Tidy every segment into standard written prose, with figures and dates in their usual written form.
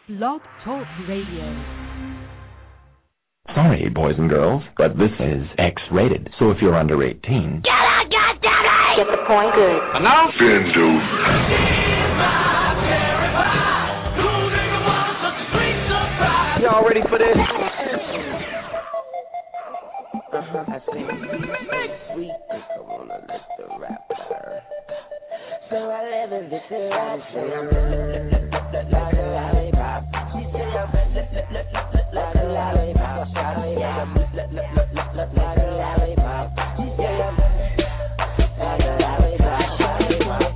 Blog Talk Radio. Sorry, boys and girls, but this is X-rated, so if you're under 18... Get the point good. And now... Bindu. Y'all ready for this? I see sweet, I wanna let the rapper. So I live in this like a lollipop. She say I'm like a lollipop. Like a lollipop. She say I'm like a lollipop.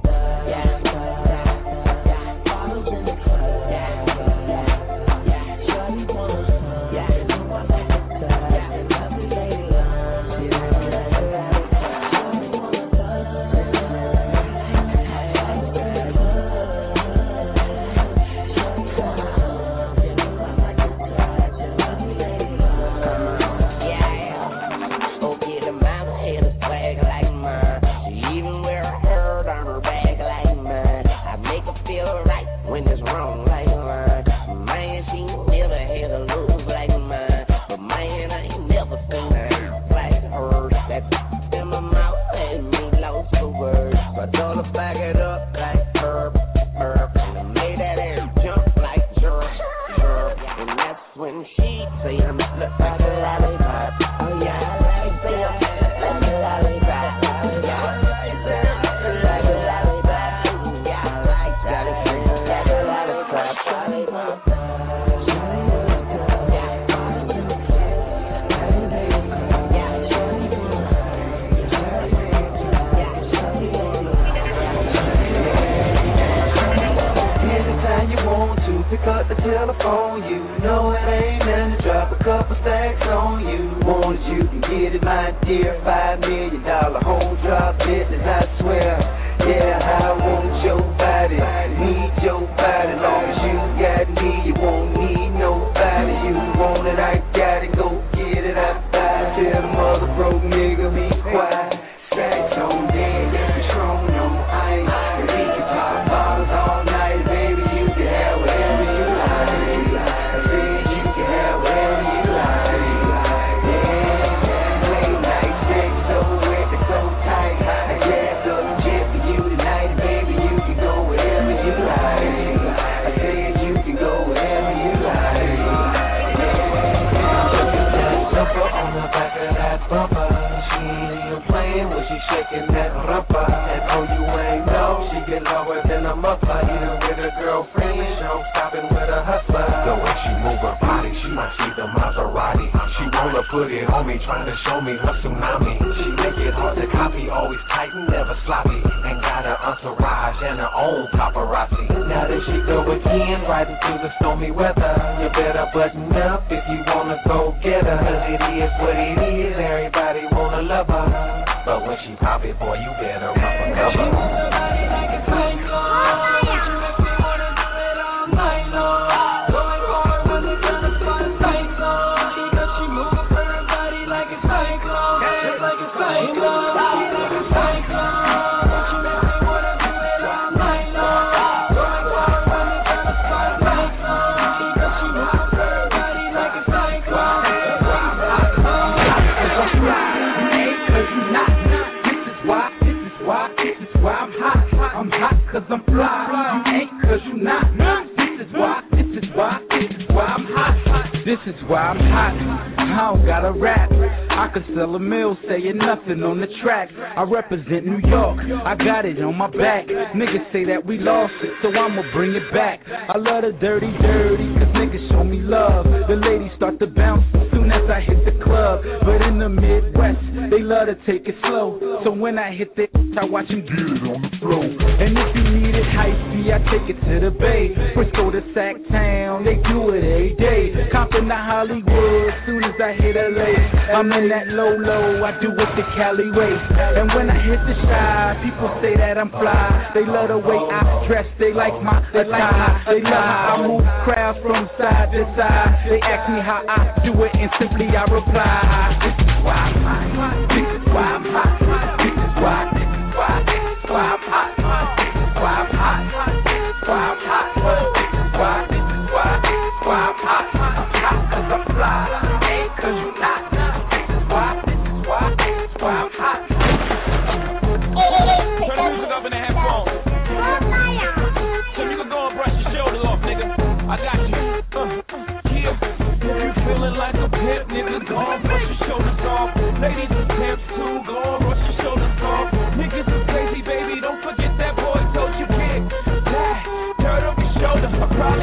Represent New York, I got it on my back. Niggas say that we lost it, so I'ma bring it back. I love the dirty, cause niggas show me love. The ladies start to bounce as soon as I hit the club. But in the Midwest, they love to take it slow. So when I hit the I watch them get it on the floor. And if you need it hypey, I take it to the Bay. Frisco to Sacktown, they do it every day. Compton to Hollywood, soon as I hit LA. I'm in that low, I do it the Cali way. And when I hit the shy, people say that I'm fly. They love the way I dress, they like my attire. They love how I move crowds from side to side. They ask me how I do it, and simply I reply, this is why I'm hot. This is why I'm hot. This is why I'm hot. This is why I'm hot. This is why I'm hot. This is why I'm hot. This is why.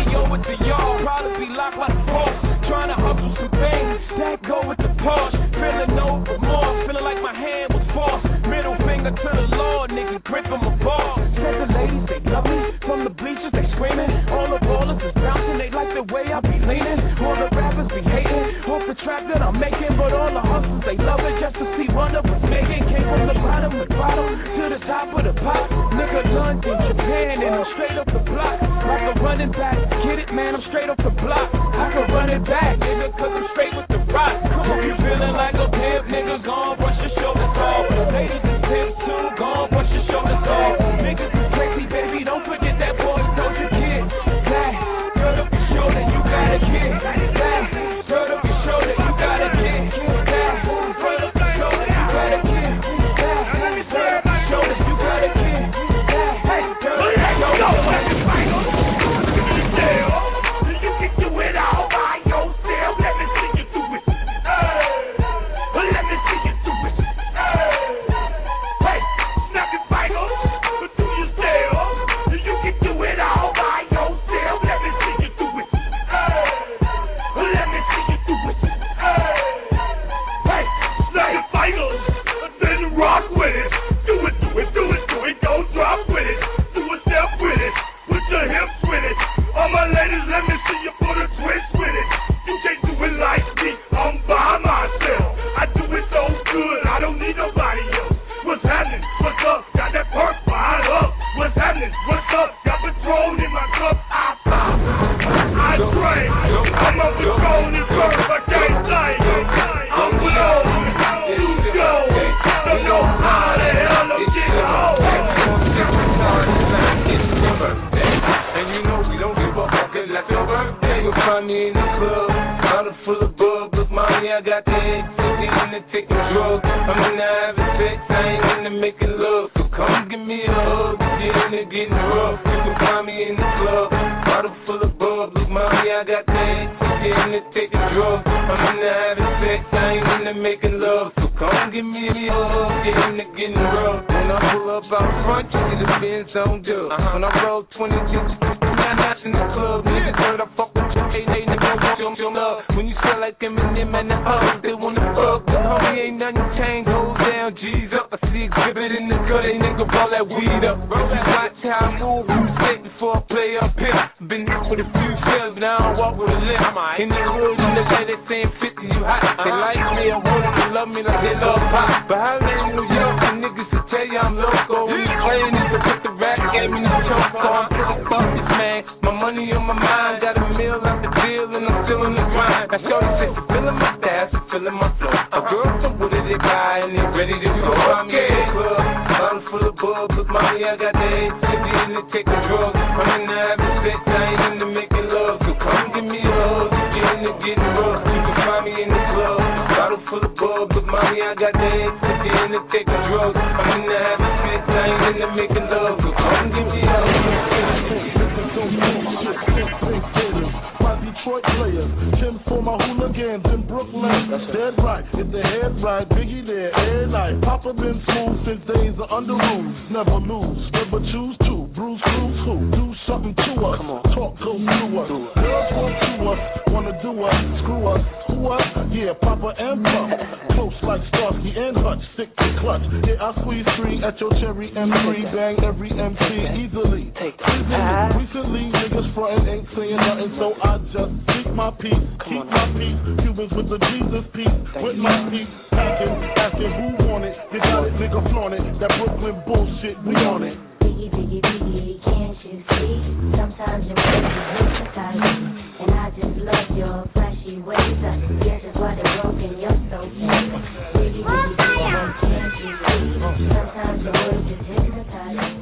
Money on with the yard, probably be locked like a boss. Trying to hustle some things, that go with the Porsche. Feeling no remorse, feeling like my hand was forced. Middle finger to the Lord, nigga, grip him a ball. Said the ladies, they love me. From the bleachers, they screaming. All the ballers is bouncing, they like the way I be leaning. All the rappers be hating, off the track that I'm making. But all the hustlers, they love it just to see one of us making. Came from the bottom to the top of the pop. Nigga, London, Japan, and I'm straight up the block. Like a running back, get it, man, I'm straight up the block. I can run it back, nigga, cause I'm straight with the rock. Come on, you feeling like a pimp, nigga, gone, brush your shoulders off. Ladies and pimps too, gone, brush your shoulders off. Niggas is crazy, baby, don't forget that boy told you kid. That, girl up your shoulder, you gotta get. That, girl up your shoulder, you gotta get. That, girl up your shoulder, you gotta get. That, girl up your shoulder, you gotta get. That, hey, girl up your shoulder. You can do it all by yourself. Let me see you do it. Let me see you do it. Hey, snap your fingers, but do yourself. You can do it all by yourself. Let me see you do it. Let me see you do it. Hey, snap your fingers, then rock with it. Do it, do it, do it, do it. Don't drop with it. Do a step with it. Put your hips with it. All my ladies, let me see you put a twist with it. You can't do it like me. I'm by myself. I do it so good. I don't need nobody else. What's happening? What's up? Got that perk fired up. What's happening? What's up? Got Patron in my cup. I pop. I drink. I'm up with gold and perk. I can't say. I'm low. You go. Don't know how the hell I'm getting home. And you know we don't give a fuck, it's like your birthday. You'll find me in the club, bottle full of bub. Look, mommy, I got the ecstasy in the taking drugs. I'm in the having sex, I ain't in the making love. So come give me a hug, get in the getting rough. You can find me in the club, bottle full of bub. Look, mommy, I got the ecstasy in the taking drugs. I'm in the having sex, I ain't in the making love. So come give me a hug, get in the getting rough. When I pull up out front, you see the Benz on dub. When I roll 22, in the club, niggas heard I fuck with you, they niggas want your love. When you feel like Eminem and the Hugs, they wanna fuck. The homie ain't nothing changed, hold down, G's up. I see exhibit in the gut, they nigga roll that weed up. Watch how I move, you say before I play up here. Been out with a few shells, now I walk with a limp. In the hood, you look at that saying 50, you hot. They like me, I want them to love me like they love pop. But how they in New York, the niggas will tell you I'm loco. When you playing this, I put the rap game in the choke, so I'm pretty focused, man. My money on my mind, got a meal out the deal, and I'm still in the grind. Now shorty says she feeling my style, she feeling my flow. A girl from Wooded, they guy, and they ready to go. I'm in the club, bottle full of bub. Look, mommy, I got the ecstasy in the taking drugs. I'm in the having sex, I ain't in the making love. So come give me a hug, get in the getting rough. You can find me in the club, bottle full of bub. Look, mommy, I got the ecstasy in the taking drugs. I'm in the having sex, I ain't in the making love. So come give me a hug. My Detroit players, Tim for my hooligans in Brooklyn. That's dead right, get the head right, Biggie there, every night. Papa been smooth since days of under rules. Never lose, never choose to. Bruce, Cruz, who? Do something to us. Talk, go through us. Girls want to us, wanna do us, screw us. Who us? Yeah, Papa and Puff. Close like Starsky and Hutch, stick to clutch. Yeah, I squeeze three at your cherry M3, bang every MC easily. Recently, niggas frontin' ain't saying nothing, so I just speak my peace, keep my peace. Cubans with the Jesus peace, with my peace. Packing, asking who want it. You got it, nigga, flaunt it. That Brooklyn bullshit, we on it. Biggie, biggie, biggie, can't you see? Sometimes your ways hypnotize me, and I just love your flashy ways. I guess it's why they're broken, you're so fake. Biggie, biggie, biggie, can't you see? Sometimes your words just hypnotize me.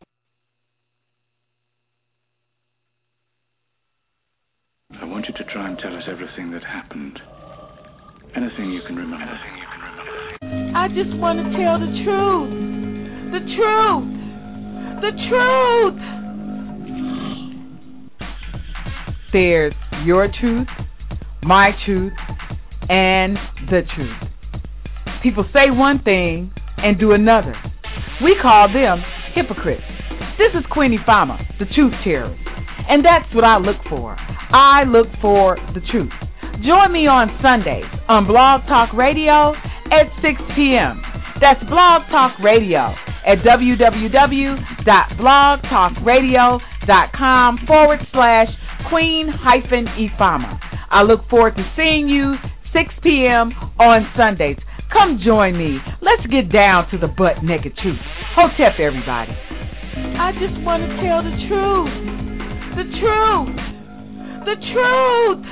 I want you to try and tell us everything that happened. Anything you can remember. I just want to tell the truth. The truth. The truth. There's your truth, my truth, and the truth. People say one thing and do another. We call them hypocrites. This is Queenie Fama, the truth terrorist. And that's what I look for. I look for the truth. Join me on Sundays on Blog Talk Radio at 6 p.m. That's Blog Talk Radio at www.blogtalkradio.com/Queen-Ifama. I look forward to seeing you 6 p.m. on Sundays. Come join me. Let's get down to the butt-naked truth. Hotep, everybody. I just want to tell the truth. The truth. The truth.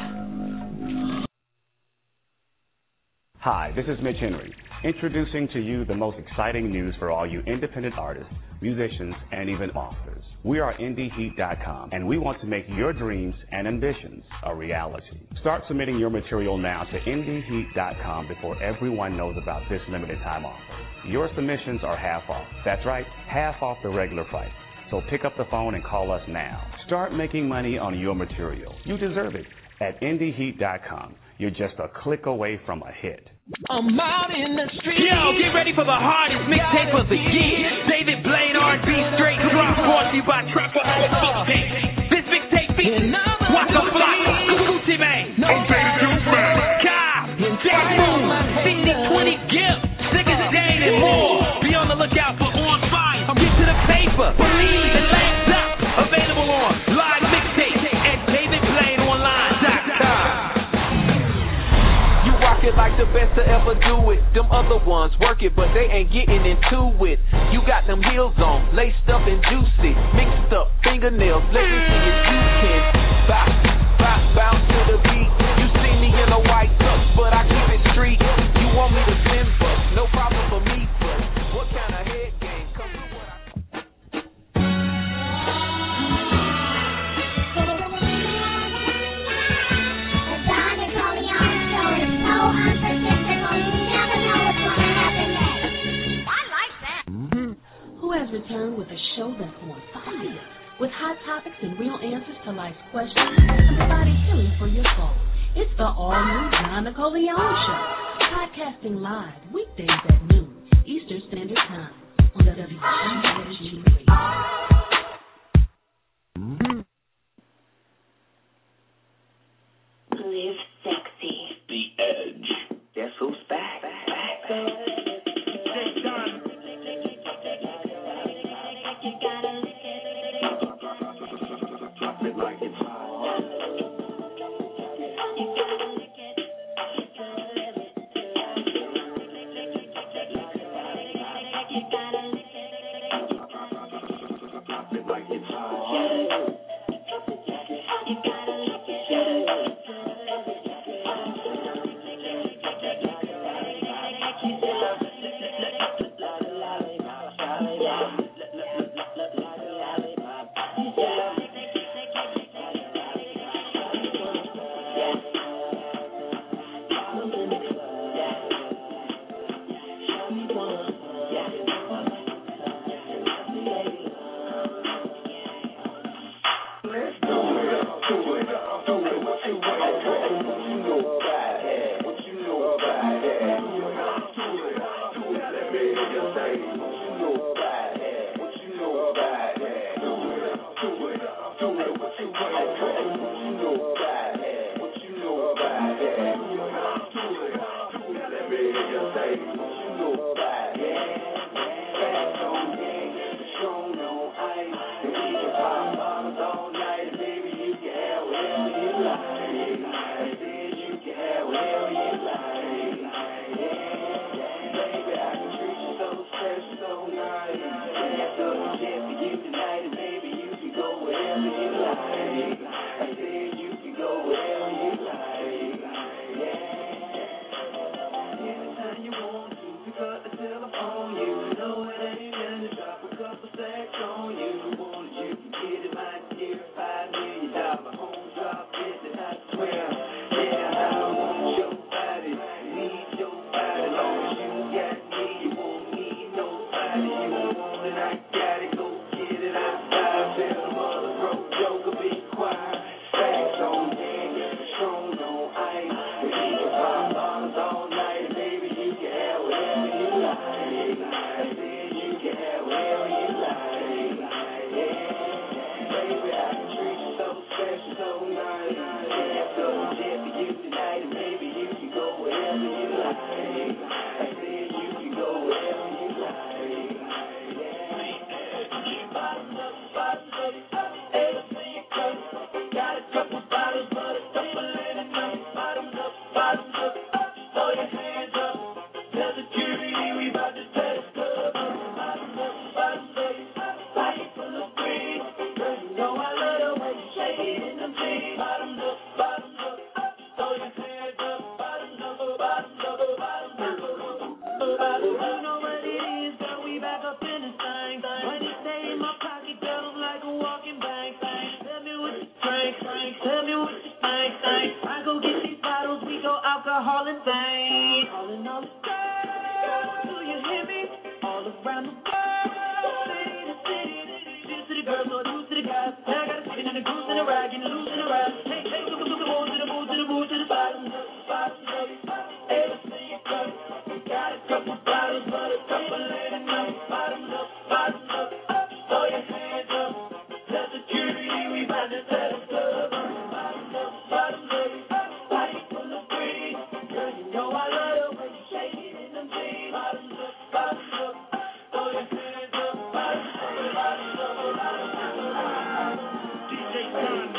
Hi, this is Mitch Henry, introducing to you the most exciting news for all you independent artists, musicians, and even authors. We are IndieHeat.com, and we want to make your dreams and ambitions a reality. Start submitting your material now to IndieHeat.com before everyone knows about this limited time offer. Your submissions are half off. That's right, half off the regular price. So pick up the phone and call us now. Start making money on your material. You deserve it at IndieHeat.com. You're just a click away from a hit. I'm out in the street. Yo, get ready for the hardest mixtape of the year. David Blaine, R&B straight drop, brought to you by Trapaholic Mixtape. This mixtape features Waka Flocka, Gucci Mane, Cobb, Jack Moon, CD20 Gift, Niggas Dane, and more. Be on the lookout for On Fire. Get to the paper, believe, and laugh up. Available on Live Mixtape at DavidBlaineOnline.com. Rock it like the best to ever do it. Them other ones work it, but they ain't getting into it. You got them heels on, laced up and juicy, mixed up fingernails. Let me see if you can bounce to the beat. You see me in a white tux, but I keep it street. You want me to spin bust? No problem for me, but what kind of head game? Come with what Who has returned with a show that's on fire, with hot topics and real answers to life's questions and providing healing for your soul. It's the all-new John Nicoleone Show, podcasting live weekdays at noon Eastern Standard Time on WGSG Radio. Live sexy. The Edge. Guess who's back? Anytime you want to, pick up the telephone, you Tell me what you think. I go get these bottles, we go alcohol and things. All in all, do you hear me? All around the world, city to city. Cheers to the girls, or news to the guys. I got a spin and a cruise and a ride, getting loose in a ride. Hey, look, to the moon, to the moon, to the moon, to the bottom. Everything you got. Got a couple bottles, but a couple ain't enough. Bottoms up, throw your hands up. Tell security we bout to set us up. Bottoms up, body full of greed. Girl, you know I love the way you shake it in them jeans. Bottoms up, throw your hands up. Bottoms up. DJ Khan.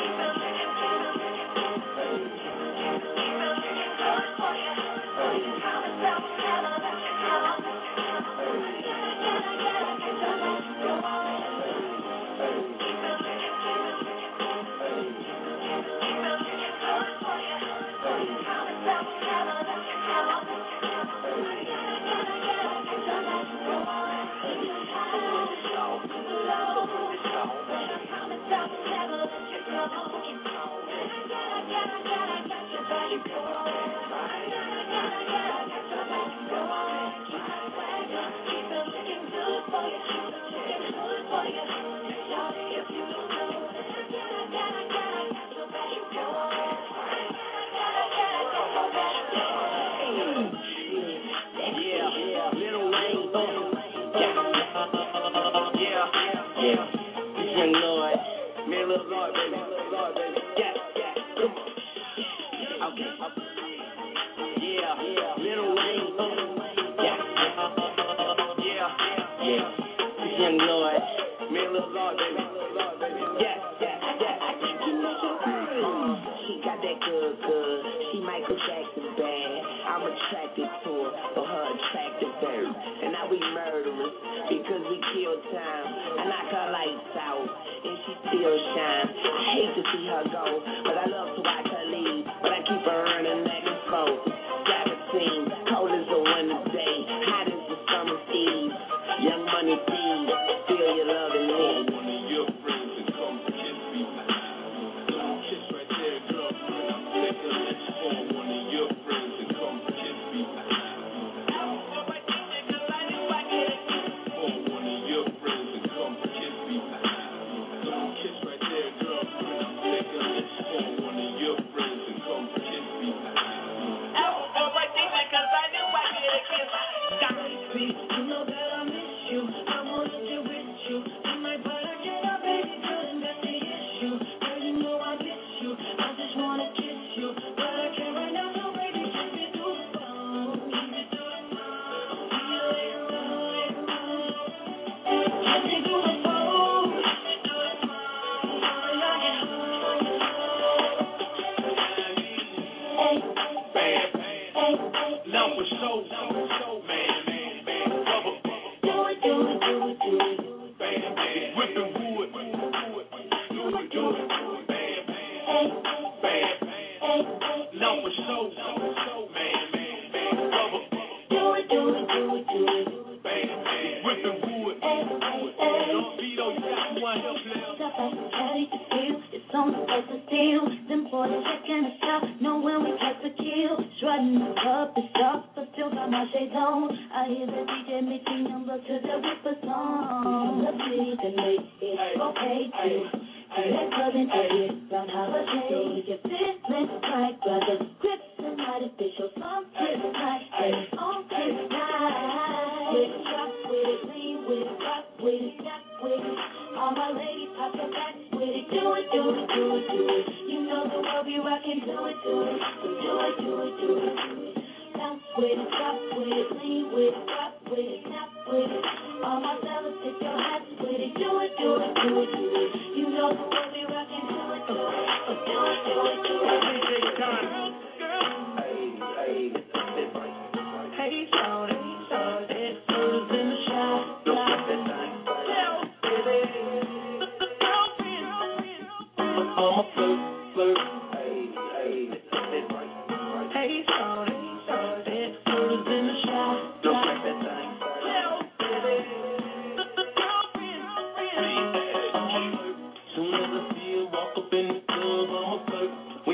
Soon as I see her walk up in the club, I'ma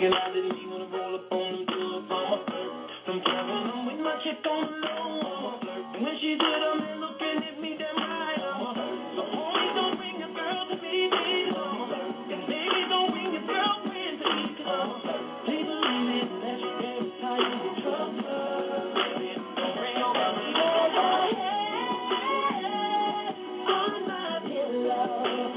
looking out that he wanna roll up on them drugs, I'm a flirt. Sometimes when I'm with my chick on the low, I'm a flirt. And when she's with him and looking at me damn right, I'm a flirt. So always don't bring a girl to me, please, I'm a flirt. And baby, don't bring your girlfriend to me, 'cause I'm a flirt. Please believe it, that you can't tie you with trust, baby. Don't bring your girlfriend to me. On my pillow.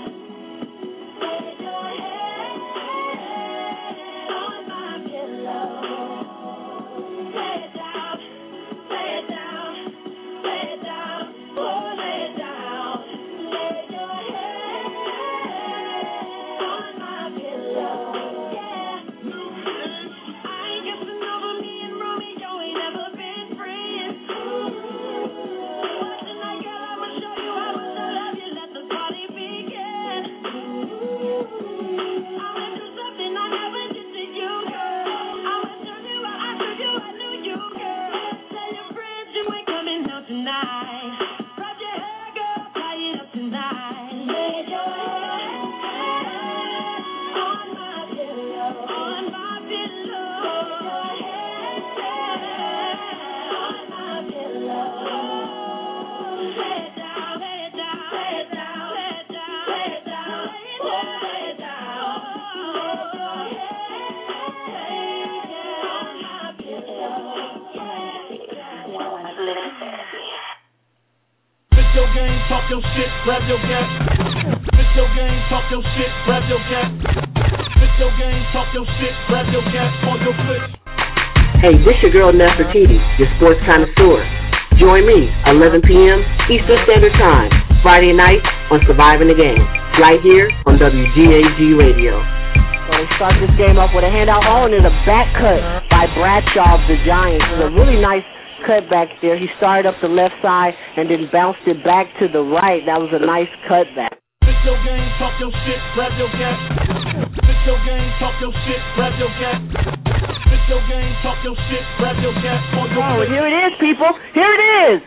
Talk your shit, grab your gap. Spit your game, talk your shit, grab your gap. Spit your game, talk your shit, grab your gap on your flip. Hey, this your girl Nefertiti, your sports connoisseur. Join me, 11 p.m. Eastern Standard Time, Friday night on Surviving the Game, right here on WGAG Radio. So we start this game off with a handout. Oh, and there's a back cut by Bradshaw of the Giants. It's a really nice cut back there. He started up the left side and then bounced it back to the right. That was a nice cut back. Spit your game, talk your shit, grab your gap. Spit your game, talk your shit, grab your gap. Spit your game, talk your shit, grab your gap. Oh, here it is, people. Here it is.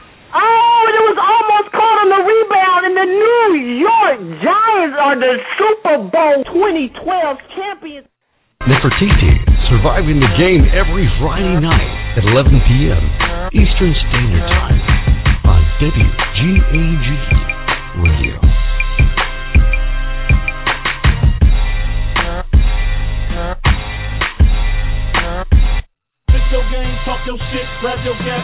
Oh, and it was almost caught on the rebound, and the New York Giants are the Super Bowl 2012 champions. Nefertiti, surviving the game every Friday night at 11 p.m. Eastern Standard Time on WGAG Radio. Spit your game, talk your shit, grab your gap.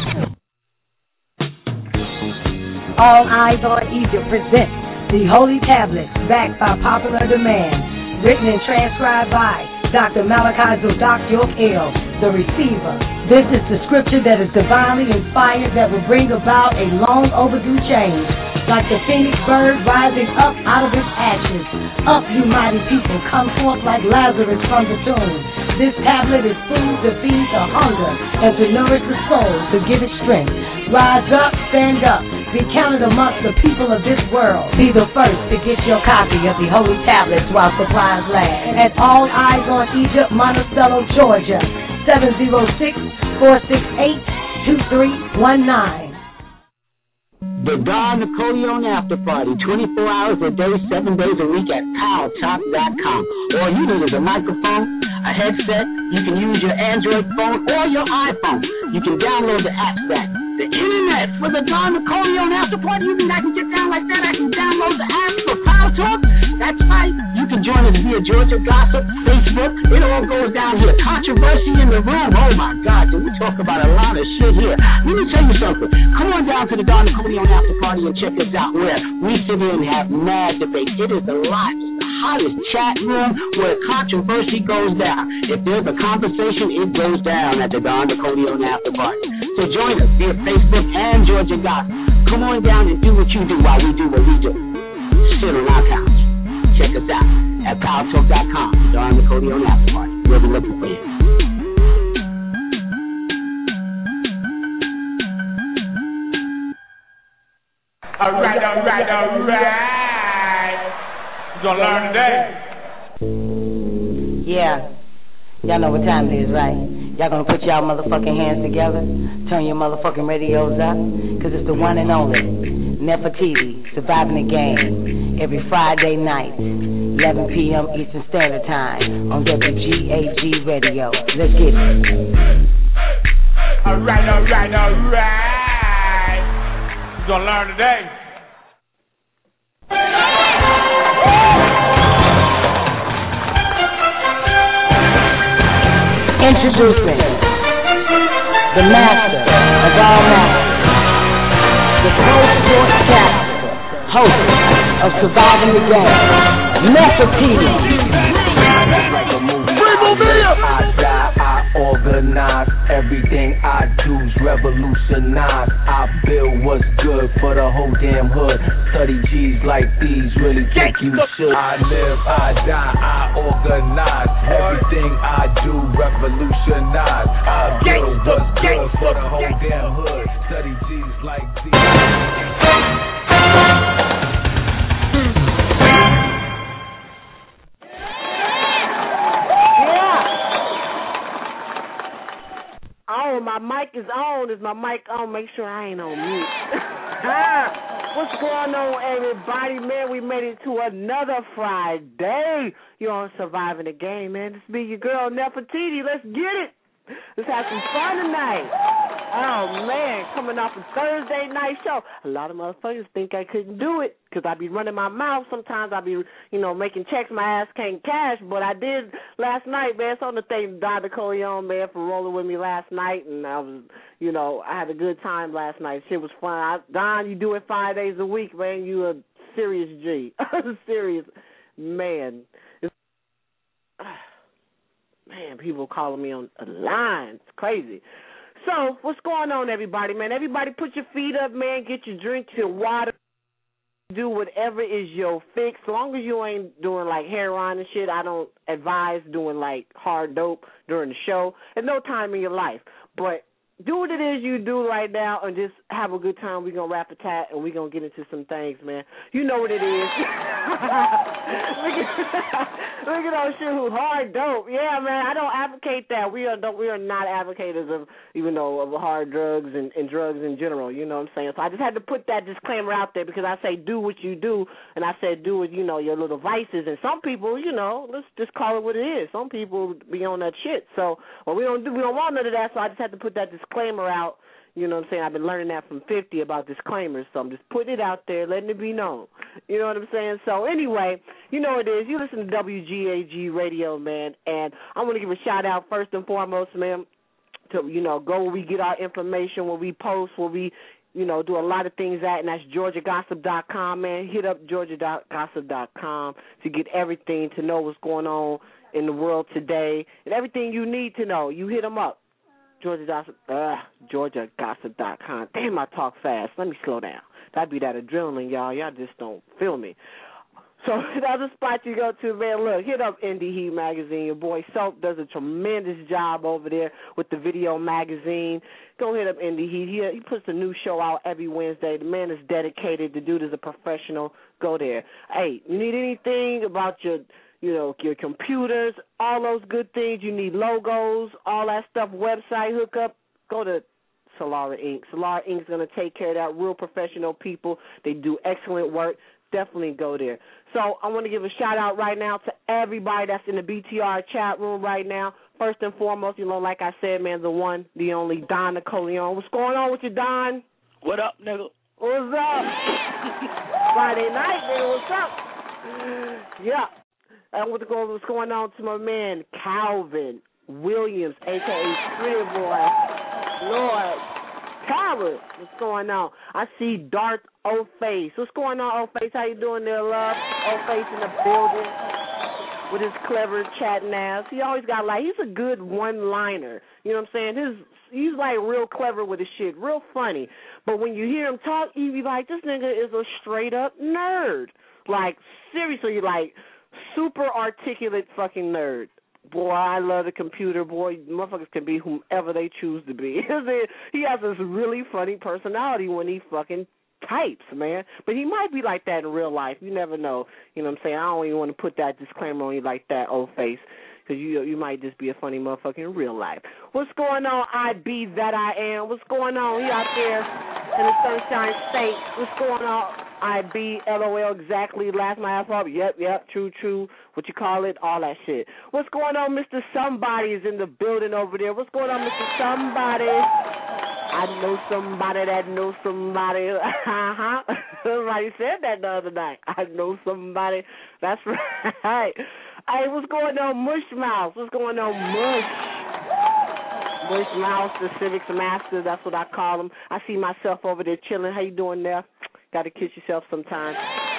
All Eyes on Egypt presents the Holy Tablets, backed by popular demand, written and transcribed by Dr. Malachi Zodak Yoel, the receiver. This is the scripture that is divinely inspired that will bring about a long overdue change. Like the phoenix bird rising up out of its ashes. Up, you mighty people, come forth like Lazarus from the tomb. This tablet is food to feed the hunger and to nourish the soul, to give it strength. Rise up, stand up, be counted amongst the people of this world. Be the first to get your copy of the Holy Tablets while supplies last. At All Eyes on Egypt, Monticello, Georgia, 706-468-2319. The Don Napoleon After Party, 24 hours a day, 7 days a week at PowTalk.com. All you need is a microphone, a headset. You can use your Android phone or your iPhone. You can download the app stack. The internet for the Don Napoleon After Party. You mean I can get down like that? I can download the app for Power Talk? That's right. You can join us via Georgia Gossip, Facebook. It all goes down here. Controversy in the room. Oh my God, dude, we talk about a lot of shit here. Let me tell you something. Come on down to the Don Napoleon After Party and check us out where we sit here and have mad debate. It is a lot. It's the hottest chat room where controversy goes down. If there's a conversation, it goes down at the Don Napoleon After Party. So join us via Facebook and Georgia Gossip. Come on down and do what you do while we do what we do. Sit on our couch. Check us out at PowerTalk.com. Don Napoleon After Party. We'll be looking for you. All right. You're gonna learn today. Yeah. Y'all know what time it is, right? Y'all gonna put y'all motherfucking hands together, turn your motherfucking radios up, cause it's the one and only Nefertiti, Surviving the Game, every Friday night, 11 p.m. Eastern Standard Time on WGAG Radio. Let's get it. Alright. You're gonna learn today. Introducing the master of all masters, the pro-sport chapter, host of Surviving the Game, Nefertiti. I die, I organize, everything I do's revolutionize. I build what's good for the whole damn hood. Study G's like these, really think you should. I live, I die, I organize, everything I do revolutionize. I build what's good for the whole damn hood. Study G's like these. Oh, my mic is on. Is my mic on? Make sure I ain't on mute. What's going on, everybody? Man, we made it to another Friday. You're on Surviving the Game, man. This be your girl, Nefertiti. Let's get it. Let's have some fun tonight. Oh, man, coming off a Thursday night show. A lot of motherfuckers think I couldn't do it because I be running my mouth. Sometimes I be, making checks my ass can't cash. But I did last night, man. So I want to thank Don Nicoleon, man, for rolling with me last night. And I was, I had a good time last night. Shit was fun. Don, you do it 5 days a week, man. You a serious G. Serious man. Man, people calling me on a line. It's crazy. So, what's going on, everybody, man? Everybody put your feet up, man. Get your drink, your water. Do whatever is your fix. As long as you ain't doing, like, heroin and shit, I don't advise doing, like, hard dope during the show. At no time in your life. But do what it is you do right now and just have a good time. We're going to rap a tat and we're going to get into some things, man. You know what it is. Look at those shoes. Hard dope. Yeah, man, I don't advocate that. We are not advocates of, of hard drugs and drugs in general. You know what I'm saying? So I just had to put that disclaimer out there because I say do what you do, and I said do what, your little vices. And some people, let's just call it what it is. Some people be on that shit. So, we don't want none of that, so I just had to put that disclaimer out. You know what I'm saying? I've been learning that from 50 about disclaimers, so I'm just putting it out there, letting it be known. You know what I'm saying? So anyway, you know what it is. You listen to WGAG Radio, man, and I want to give a shout-out first and foremost, man, to, go where we get our information, where we post, where we, do a lot of things at, and that's GeorgiaGossip.com, man. Hit up GeorgiaGossip.com to get everything, to know what's going on in the world today, and everything you need to know. You hit them up. GeorgiaGossip.com. Damn, I talk fast. Let me slow down. That'd be that adrenaline, y'all. Y'all just don't feel me. So the other spot you go to, man, look, hit up Indie Heat Magazine. Your boy Soap does a tremendous job over there with the video magazine. Go hit up Indie Heat. He puts a new show out every Wednesday. The man is dedicated. The dude is a professional. Go there. Hey, you need anything about your computers, all those good things. You need logos, all that stuff, website hookup, go to Solara Inc. Solara Inc. is going to take care of that. Real professional people. They do excellent work. Definitely go there. So I want to give a shout-out right now to everybody that's in the BTR chat room right now. First and foremost, like I said, man, the one, the only, Don Nicoleon. What's going on with you, Don? What up, nigga? What's up? Friday night, man. What's up? Yeah. I want to go over what's going on to my man, Calvin Williams, a.k.a. Pretty Boy. Lord, Calvin, what's going on? I see Darth O-Face. What's going on, O-Face? How you doing there, love? O-Face in the building with his clever chatting ass. He always got, he's a good one-liner. You know what I'm saying? He's, real clever with his shit, real funny. But when you hear him talk, you be like, this nigga is a straight-up nerd. Seriously, super articulate fucking nerd. Boy, I love the computer. Boy, motherfuckers can be whomever they choose to be. He has this really funny personality when he fucking types, man. But he might be like that in real life. You never know. You know what I'm saying? I don't even want to put that disclaimer on you like that, old face. because you might just be a funny motherfucker in real life. What's going on, I be that I am? What's going on? You out there in the Sunshine State? What's going on? I be LOL exactly. Laugh my ass off. Yep. True. What you call it? All that shit. What's going on, Mr. Somebody is in the building over there. What's going on, Mr. Somebody? I know somebody that knows somebody. Somebody said that the other night. I know somebody. That's right. Hey, what's going on, Mush Mouse? What's going on, Mush? Mush Mouse, the Civics Master. That's what I call him. I see myself over there chilling. How you doing there? Got to kiss yourself sometime.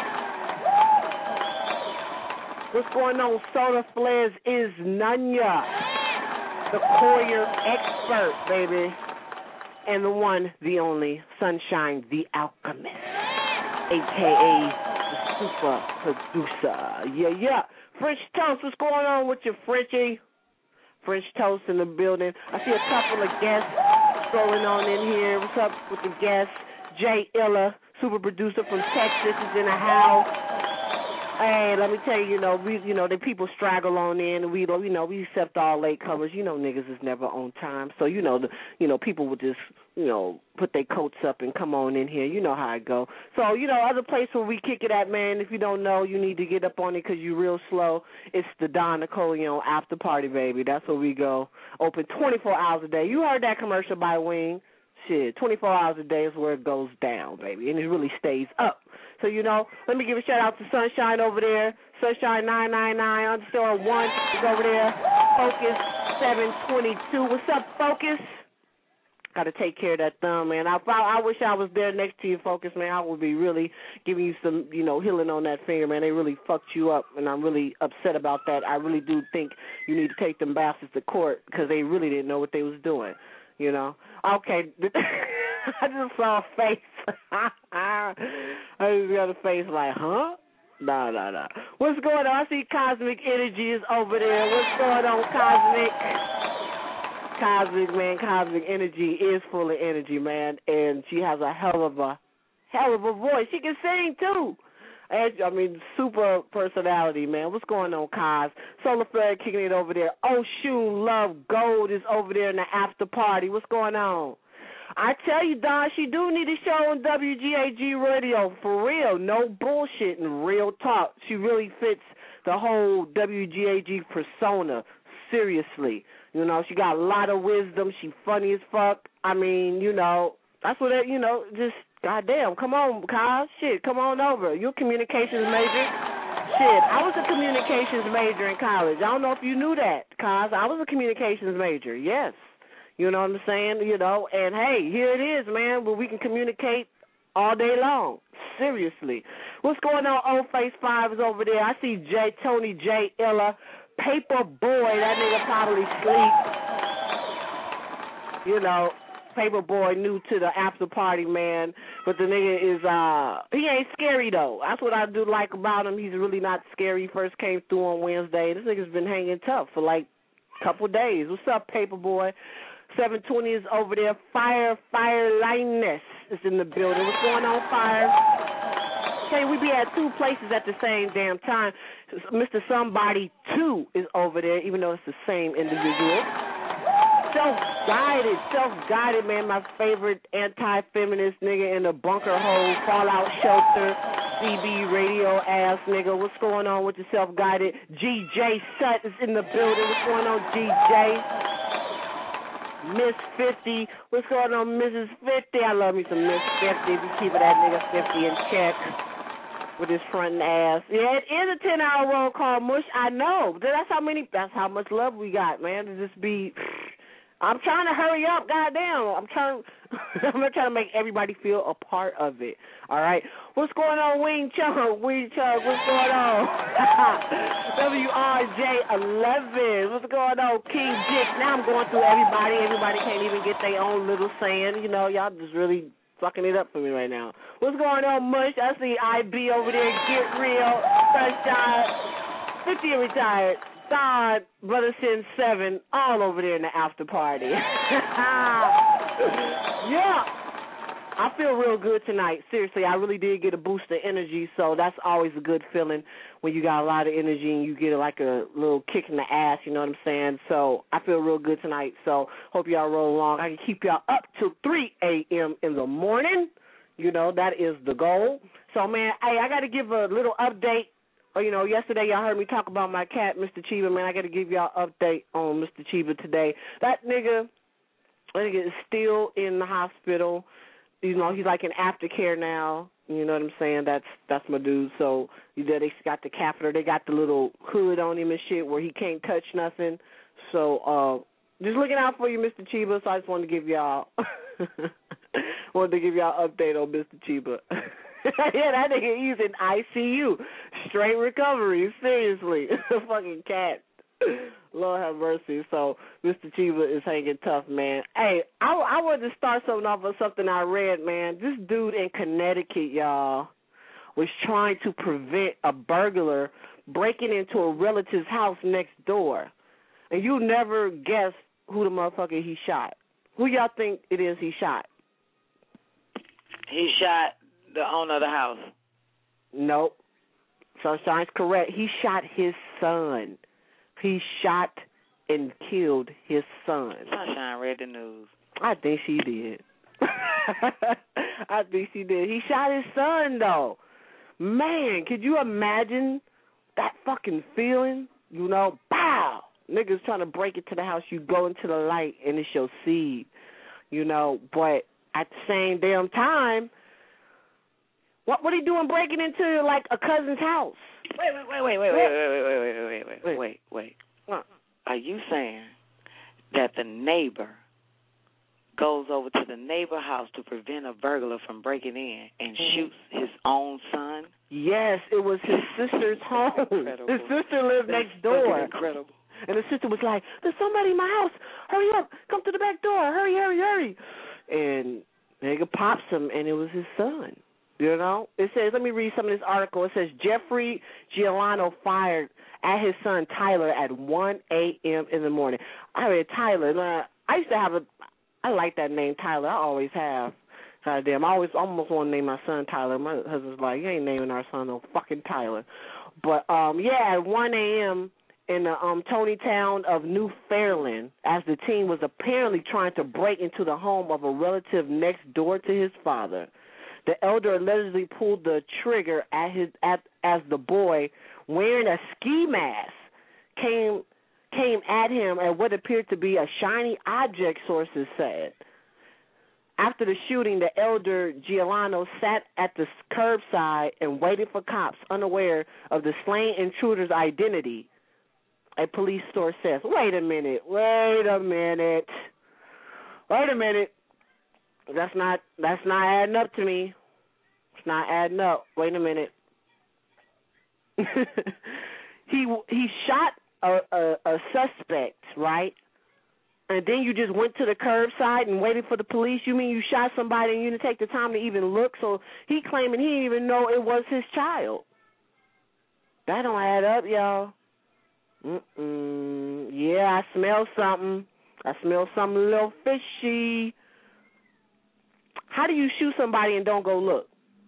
What's going on, Soda Flares is Nunya, the Courier expert, baby. And the one, the only, Sunshine the Alchemist, a.k.a. the super producer. Yeah. French Toast, what's going on with you, Frenchie? French Toast in the building. I see a couple of guests going on in here. What's up with the guests? Jay Illa, super producer from Texas, is in the house. Hey, let me tell you, the people straggle on in, and we accept all latecomers. Niggas is never on time, so people would just put their coats up and come on in here. You know how it go. So other place where we kick it at, man. If you don't know, you need to get up on it because you're real slow. It's the Don Napoleon after party, baby. That's where we go. Open 24 hours a day. You heard that commercial by Wing. Shit, 24 hours a day is where it goes down, baby, and it really stays up. So, let me give a shout-out to Sunshine over there. Sunshine 999 _ 1 is over there. Focus 722. What's up, Focus? Got to take care of that thumb, man. I wish I was there next to you, Focus, man. I would be really giving you some, healing on that finger, man. They really fucked you up, and I'm really upset about that. I really do think you need to take them bastards to court because they really didn't know what they was doing. Okay, I just saw a face. I just got a face like, huh? Nah. What's going on? I see Cosmic Energy is over there. What's going on, Cosmic? Cosmic, man, Cosmic Energy is full of energy, man, and she has a hell of a voice. She can sing, too. Super personality, man. What's going on, Kaz? Solar Flare kicking it over there. Oshun Love Gold is over there in the after party. What's going on? I tell you, Don, she do need a show on WGAG Radio. For real. No bullshit and real talk. She really fits the whole WGAG persona. Seriously. She got a lot of wisdom. She funny as fuck. That's what, just... Goddamn, come on, Kyle. Shit, come on over. You're a communications major. Shit, I was a communications major in college. I don't know if you knew that, Kyle. I was a communications major, yes. You know what I'm saying? And hey, here it is, man, where we can communicate all day long. Seriously. What's going on? Old Face 5 is over there. I see Tony J. Illa. Paper Boy, that nigga probably sleep. Paper Boy new to the after party, man, but the nigga is he ain't scary though. That's what I do like about him. He's really not scary. First came through on Wednesday. This nigga's been hanging tough for like a couple days. What's up, Paper Boy? 720 is over there. Fire Linus is in the building. What's going on, Fire? Okay, we be at two places at the same damn time. Mr. Somebody 2 is over there, even though it's the same individual. Self-guided, man, my favorite anti-feminist nigga in the bunker hole, fallout shelter, CB radio ass nigga. What's going on with the self-guided? GJ Sut is in the building. What's going on, GJ? Miss 50. What's going on, Mrs. 50? I love me some Miss 50. We keeping that nigga 50 in check with his front and ass. Yeah, it is a 10-hour roll call, Mush. I know. That's how much love we got, man, to just be... I'm trying to hurry up, goddamn. I'm trying to make everybody feel a part of it. All right. What's going on, Wing Chug? What's going on? WRJ11. What's going on, King Dick? Now I'm going through everybody. Everybody can't even get their own little saying. Y'all just really fucking it up for me right now. What's going on, Mush? I see IB over there. Get real. Sunshine. 50 and retired. Don, Brother Sin 7, all over there in the after party. Yeah. I feel real good tonight. Seriously, I really did get a boost of energy, so that's always a good feeling when you got a lot of energy and you get like a little kick in the ass, you know what I'm saying? So I feel real good tonight, so hope y'all roll along. I can keep y'all up till 3 a.m. in the morning. You know, that is the goal. So, man, hey, I got to give a little update. You know, yesterday y'all heard me talk about my cat, Mr. Chiba. Man, I got to give y'all an update on Mr. Chiba today. That nigga is still in the hospital. You know, he's like in aftercare now. You know what I'm saying? That's my dude. So they got the catheter. They got the little hood on him and shit where he can't touch nothing. So just looking out for you, Mr. Chiba. So I just wanted to give y'all an update on Mr. Chiba. Yeah, that nigga, he's in ICU. Straight recovery. Seriously. Fucking cat. Lord have mercy. So Mr. Chiba is hanging tough, man. Hey, I wanted to start something off with something I read, man. This dude in Connecticut, y'all, was trying to prevent a burglar breaking into a relative's house next door. And you never guess who the motherfucker he shot. Who y'all think it is he shot? He shot the owner of the house. Nope. Sunshine's correct. He shot his son. He shot and killed his son. Sunshine read the news. I think she did. I think she did. He shot his son, though. Man, could you imagine that fucking feeling? You know, pow! Niggas trying to break into the house. You go into the light, and it's your seed. You know, but at the same damn time, what are you doing breaking into, like, a cousin's house? Wait. Are you saying that the neighbor goes over to the neighbor house to prevent a burglar from breaking in and shoots his own son? Yes, it was his sister's home. Incredible. His sister lived next door. Incredible. And the sister was like, "There's somebody in my house. Hurry up. Come to the back door. Hurry. And nigga pops him, and it was his son. You know? It says, let me read some of this article. It says, Jeffrey Giuliano fired at his son Tyler at 1 a.m. in the morning. I mean, Tyler, I used to have I like that name, Tyler. I always have. Goddamn, I almost want to name my son Tyler. My husband's like, you ain't naming our son no fucking Tyler. But, yeah, at 1 a.m. in the Tony town of New Fairland, as the teen was apparently trying to break into the home of a relative next door to his father. The elder allegedly pulled the trigger as the boy, wearing a ski mask, came at him at what appeared to be a shiny object, sources said. After the shooting, the elder Giuliano sat at the curbside and waited for cops, unaware of the slain intruder's identity. A police source says, Wait a minute. That's not adding up to me. It's not adding up. Wait a minute. He shot a suspect, right? And then you just went to the curbside and waited for the police. You mean you shot somebody and you didn't take the time to even look? So he claiming he didn't even know it was his child. That don't add up, y'all. Yeah, I smell something. A little fishy. How do you shoot somebody and don't go look?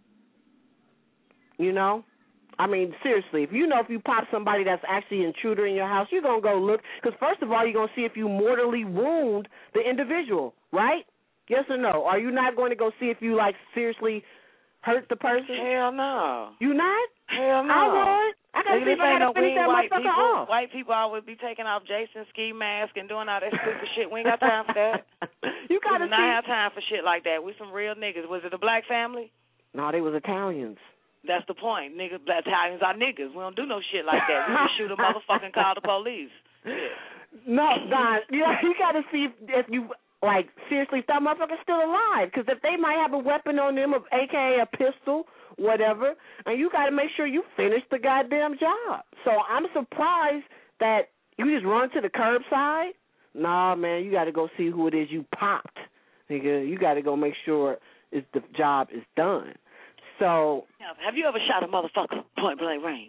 You know? I mean, seriously, if you pop somebody that's actually an intruder in your house, you're going to go look. Because first of all, you're going to see if you mortally wound the individual, right? Yes or no? Are you not going to go see if you, like, seriously hurt the person? Hell no. You not? Hell no. I would. I got to see if I got to finish that motherfucker off. White people always be taking off Jason's ski mask and doing all that stupid shit. We ain't got time for that. You got to not have time for shit like that. We some real niggas. Was it a black family? No, they was Italians. That's the point. Niggas, Italians are niggas. We don't do no shit like that. We just shoot a motherfucking call the police. Yeah. No, Don, you got to see if you, like, seriously, if that motherfucker's still alive. Because if they might have a weapon on them, a.k.a. a pistol, whatever, and you got to make sure you finish the goddamn job. So I'm surprised that you just run to the curbside. Nah, man, you got to go see who it is you popped. Nigga, you got to go make sure the job is done. So, have you ever shot a motherfucker point blank range?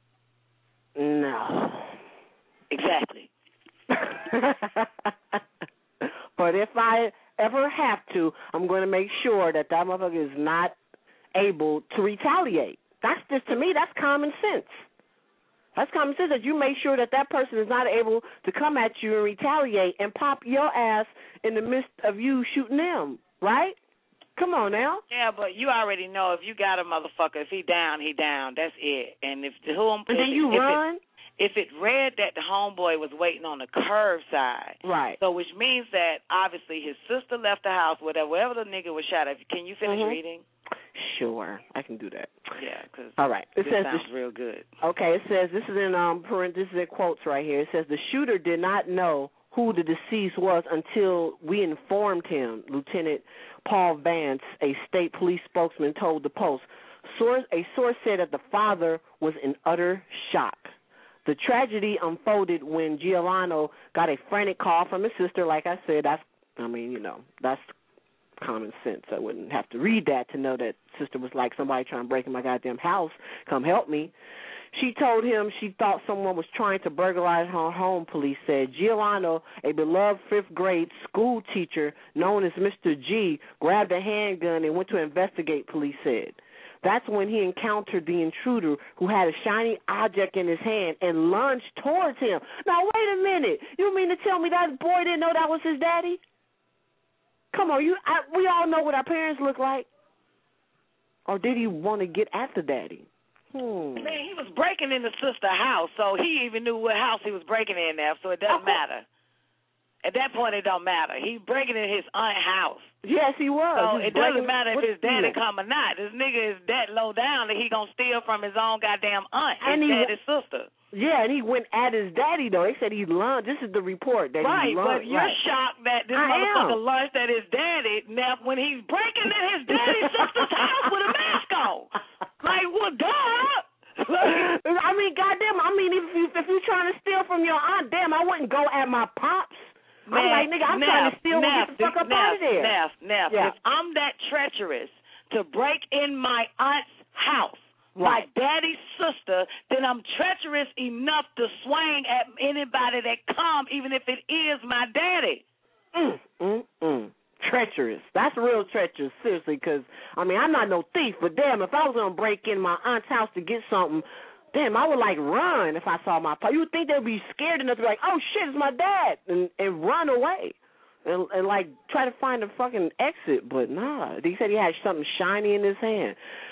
No. Exactly. But if I ever have to, I'm going to make sure that motherfucker is not able to retaliate. That's just, to me, that's common sense. That's common sense, that you make sure that person is not able to come at you and retaliate and pop your ass in the midst of you shooting them, right? Come on now. Yeah, but you already know if you got a motherfucker, if he down, he down. That's it. And if the and then you run. If it read that the homeboy was waiting on the curb side, right? So which means that obviously his sister left the house, whatever the nigga was shot at. Can you finish reading? Sure, I can do that. Yeah, because all right. It says sounds real good. Okay, it says, this is in parentheses and quotes right here. It says, the shooter did not know who the deceased was until we informed him. Lieutenant Paul Vance, a state police spokesman, told the Post. A source said that the father was in utter shock. The tragedy unfolded when Giuliano got a frantic call from his sister. Like I said, that's common sense. I wouldn't have to read that to know that sister was like, somebody trying to break in my goddamn house. Come help me. She told him she thought someone was trying to burglarize her home, police said. Giuliano, a beloved fifth-grade school teacher known as Mr. G, grabbed a handgun and went to investigate, police said. That's when he encountered the intruder, who had a shiny object in his hand and lunged towards him. Now, wait a minute. You mean to tell me that boy didn't know that was his daddy? Come on, we all know what our parents look like. Or did he want to get at the daddy? Man, he was breaking in the sister's house, so he even knew what house he was breaking in there, so it doesn't matter. At that point, it don't matter. He's breaking in his aunt's house. Yes, he was. So it doesn't matter if his daddy come or not. This nigga is that low down that he gonna steal from his own goddamn aunt, his daddy's sister. Yeah, and he went at his daddy, though. They said he lunged. This is the report that he lunged. But you're shocked that this motherfucker lunged at his daddy now when he's breaking in his daddy's sister's house with a mask on. Like, well, duh. I mean, goddamn. I mean, if you're trying to steal from your aunt, damn, I wouldn't go at my pops. Man, I'm like, nigga, I'm trying to steal. Get the fuck up out of there. Now, if I'm that treacherous to break in my aunt's house, my daddy's sister, then I'm treacherous enough to swing at anybody that come, even if it is my daddy. Treacherous. That's real treacherous, seriously, because, I mean, I'm not no thief, but damn, if I was going to break in my aunt's house to get something, damn, I would, like, run if I saw my pop. You would think they'd be scared enough to be like, oh, shit, it's my dad, and run away. And like, try to find a fucking exit, but nah. He said he had something shiny in his hand.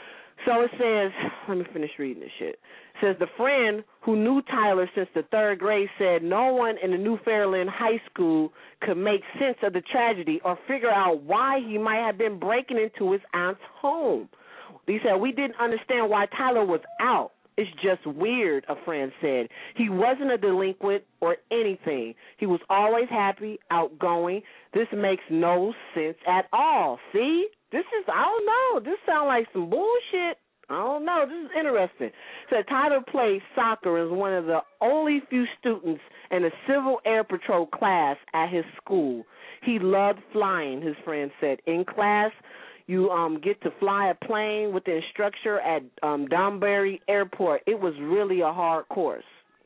So it says, let me finish reading this shit. It says, the friend who knew Tyler since the third grade said no one in the New Fairland High School could make sense of the tragedy or figure out why he might have been breaking into his aunt's home. He said, we didn't understand why Tyler was out. It's just weird, a friend said. He wasn't a delinquent or anything. He was always happy, outgoing. This makes no sense at all. See? This is, I don't know. This sounds like some bullshit. I don't know. This is interesting. So Tyler played soccer as one of the only few students in a Civil Air Patrol class at his school. He loved flying, his friend said. In class, you get to fly a plane with the instructor at Danbury Airport. It was really a hard course.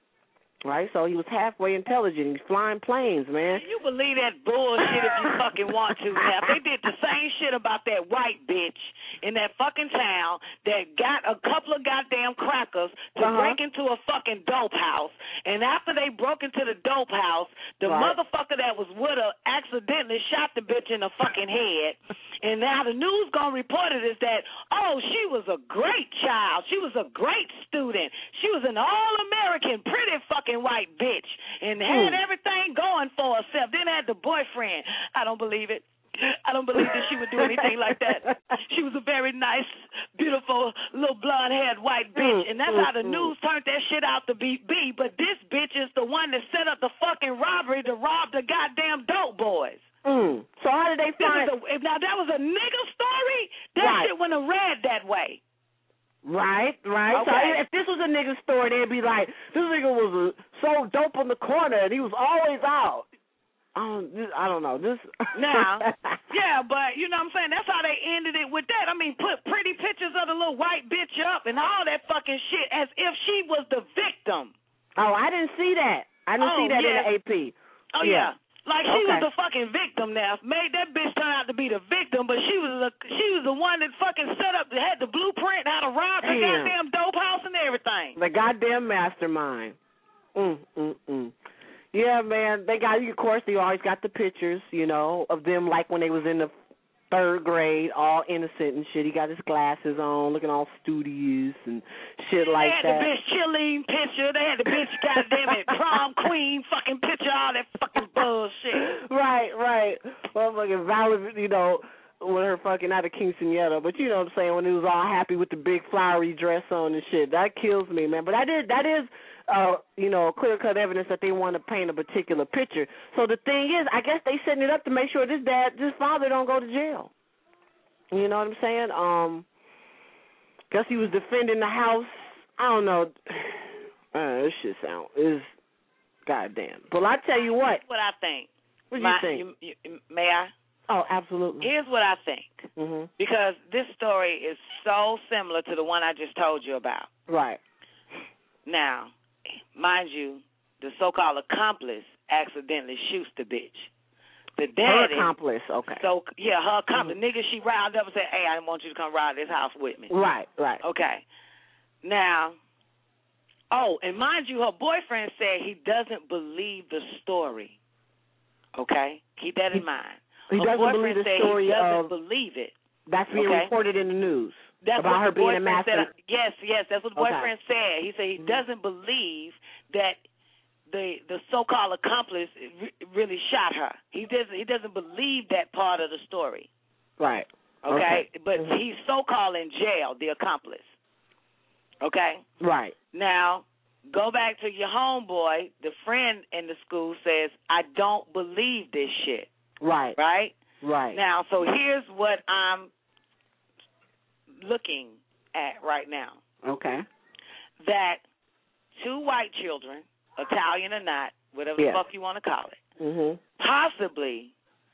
Right, so he was halfway intelligent. He's flying planes, man. You believe that bullshit if you fucking want to. Now, they did the same shit about that white bitch in that fucking town that got a couple of goddamn crackers to break into a fucking dope house. And after they broke into the dope house, the motherfucker that was with her accidentally shot the bitch in the fucking head. And now the news gonna report it is that, oh, she was a great child. She was a great student. She was an all-American, pretty fucking white bitch and had everything going for herself. Then had the boyfriend. I don't believe it. I don't believe that she would do anything like that. She was a very nice, beautiful, little blonde-haired white bitch, and that's how the news turned that shit out to be. But this bitch is the one that set up the fucking robbery to rob the goddamn dope boys. So how did they find... Now, that was a nigga story? That shit wouldn't have read that way. Right. Okay. So if this was a nigga story, they'd be like, this nigga was so dope on the corner and he was always out. I don't know. Now, yeah, but you know what I'm saying? That's how they ended it with that. I mean, put pretty pictures of the little white bitch up and all that fucking shit as if she was the victim. Oh, I didn't see that. I didn't see that in the AP. Oh, yeah. Like she was the fucking victim now. Made that bitch turn out to be the victim, but she was the one that fucking set up, had the blueprint, how to rob the goddamn dope house and everything. The goddamn mastermind. Yeah, man. They got, of course, they always got the pictures, you know, of them like when they was in the 3rd grade, all innocent and shit. He got his glasses on, looking all studious and shit like that. They had the bitch Chilene picture. They had the bitch goddamn it prom queen fucking picture, all that fucking bullshit. Right. Motherfucking Valerie, you know, with her fucking, not a quinceañera, but you know what I'm saying, when he was all happy with the big flowery dress on and shit. That kills me, man. But that is you know, clear-cut evidence that they want to paint a particular picture. So the thing is, I guess they setting it up to make sure this father don't go to jail. You know what I'm saying? Guess he was defending the house. I don't know. This shit is goddamn. But I tell you what. What I think. What do you think? May I? Oh, absolutely. Here's what I think. Mm-hmm. Because this story is so similar to the one I just told you about. Right. Now, mind you, the so-called accomplice accidentally shoots the bitch. The daddy. Her accomplice, okay. So, yeah, her accomplice. Nigga, she riled up and said, hey, I want you to come ride this house with me. Right. Okay. Now, and mind you, her boyfriend said he doesn't believe the story. Okay? Keep that in mind. He doesn't believe the story he doesn't believe it. That's being reported in the news. That's about what her the being a boyfriend master. said. Yes, that's what the boyfriend said. He said he doesn't believe that the so-called accomplice really shot her. He doesn't believe that part of the story. Right. Okay? But he's so-called in jail, the accomplice. Okay? Right. Now, go back to your homeboy. The friend in the school says, I don't believe this shit. Right. Right? Right. Now, so here's what I'm looking at right now. Okay. That 2 white children, Italian or not, whatever the fuck you want to call it, possibly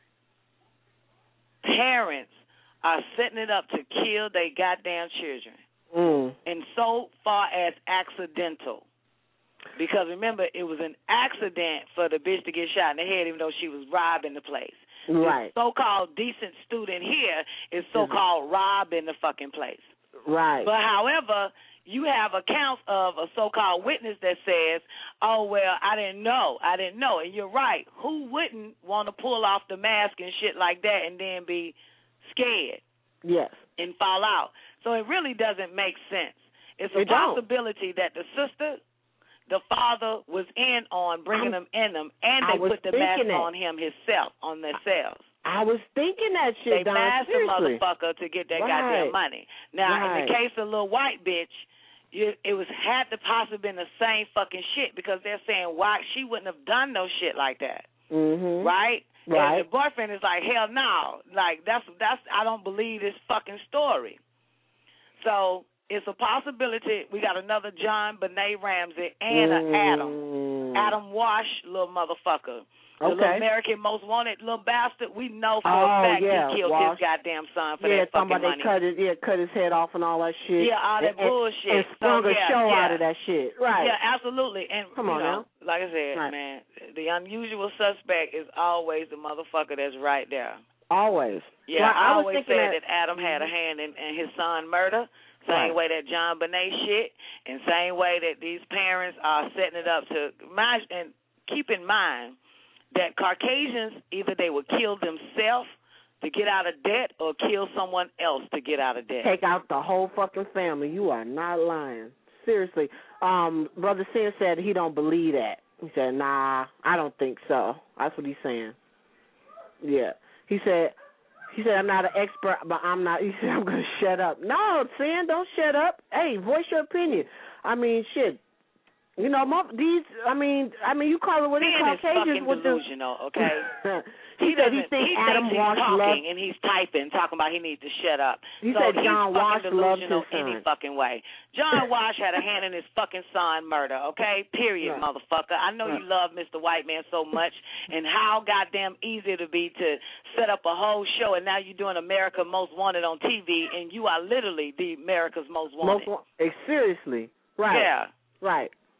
parents are setting it up to kill their goddamn children. And so far as accidental. Because remember, it was an accident for the bitch to get shot in the head even though she was robbing the place. Right. The so-called decent student here is so-called robbing the fucking place. Right. But however, you have accounts of a so-called witness that says, oh, well, I didn't know. And you're right. Who wouldn't want to pull off the mask and shit like that and then be scared? Yes. And fall out. So it really doesn't make sense. It's a possibility that the sister, the father was in on bringing them in them, and they put the mask on him himself, on themselves. I was thinking that shit, They masked the motherfucker to get that goddamn money. Now, in the case of little white bitch, it had to possibly been the same fucking shit because they're saying why she wouldn't have done no shit like that. Right? And the boyfriend is like, hell no. Like, that's I don't believe this fucking story. So it's a possibility. We got another John Benet Ramsey and an Adam Wash little motherfucker. The little American Most Wanted little bastard. We know for a fact he killed his goddamn son for that fucking money. Cut his head off and all that shit. Yeah, all that bullshit. And sprung a show out of that shit. Right. Yeah, absolutely. And come on now. Like I said, man, the unusual suspect is always the motherfucker that's right there. Always. Yeah, well, I always said that Adam had a hand in his son murder. Same way that John Benet shit, and same way that these parents are setting it up to. And keep in mind that Caucasians, either they would kill themselves to get out of debt or kill someone else to get out of debt. Take out the whole fucking family. You are not lying. Seriously. Brother Sin said he don't believe that. He said, nah, I don't think so. That's what he's saying. Yeah. He said, I'm not an expert, but I'm not. He said, I'm going to shut up. No, Sin, don't shut up. Hey, voice your opinion. I mean, shit. You know, you call it what it is. Caucasians with delusional, okay? he said he thinks Adam Wash talking and he's typing, talking about he needs to shut up. He said John Wash loves his son. Any fucking way. John Wash had a hand in his fucking son murder, okay? Period, motherfucker. I know you love Mr. White Man so much, and how goddamn easy it would be to set up a whole show, and now you're doing America Most Wanted on TV, and you are literally the America's Most Wanted. Seriously, right? Yeah, right.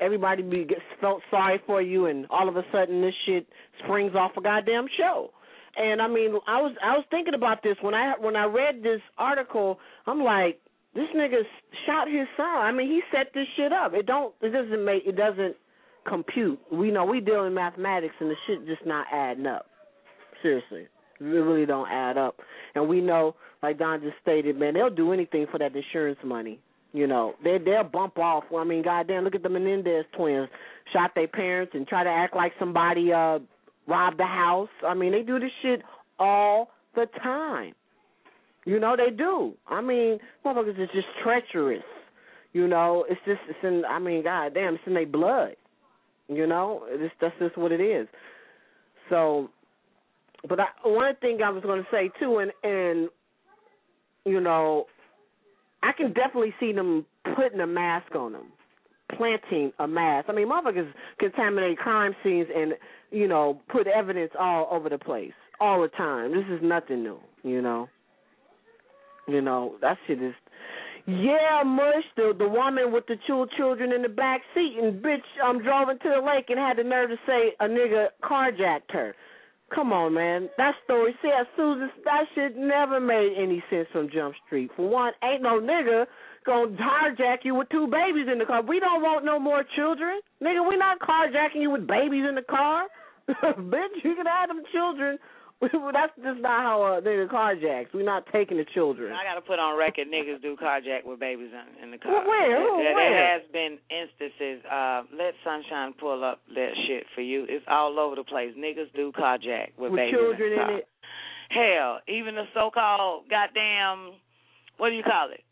everybody felt sorry for you, and all of a sudden this shit springs off a goddamn show. And I mean, I was thinking about this when I read this article. I'm like, this nigga shot his son. I mean, he set this shit up. It doesn't compute. We know we deal in mathematics, and the shit just not adding up. Seriously, it really don't add up. And we know, like Don just stated, man, they'll do anything for that insurance money. You know, they'll bump off. I mean, goddamn, look at the Menendez twins. Shot their parents and try to act like somebody robbed the house. I mean, they do this shit all the time. You know, they do. I mean, motherfuckers is just treacherous. You know, it's in, I mean, goddamn, it's in their blood. You know, that's just what it is. So, but one thing I was going to say, too, and, you know, I can definitely see them putting a mask on them, planting a mask. I mean, motherfuckers contaminate crime scenes and, you know, put evidence all over the place all the time. This is nothing new, you know. You know, that shit is, yeah, Mush, the woman with the two children in the back seat, and bitch drove into the lake and had the nerve to say a nigga carjacked her. Come on, man. That story said, Susan, that shit never made any sense from Jump Street. For one, ain't no nigga gonna carjack you with two babies in the car. We don't want no more children. Nigga, we not carjacking you with babies in the car. Bitch, you can have them children. That's just not how a nigga carjacks. We're not taking the children. I got to put on record, niggas do carjack with babies in the car. Where? There has been instances. Let Sunshine pull up that shit for you. It's all over the place. Niggas do carjack with babies children in the car. in it. Hell, even the so-called goddamn, what do you call it?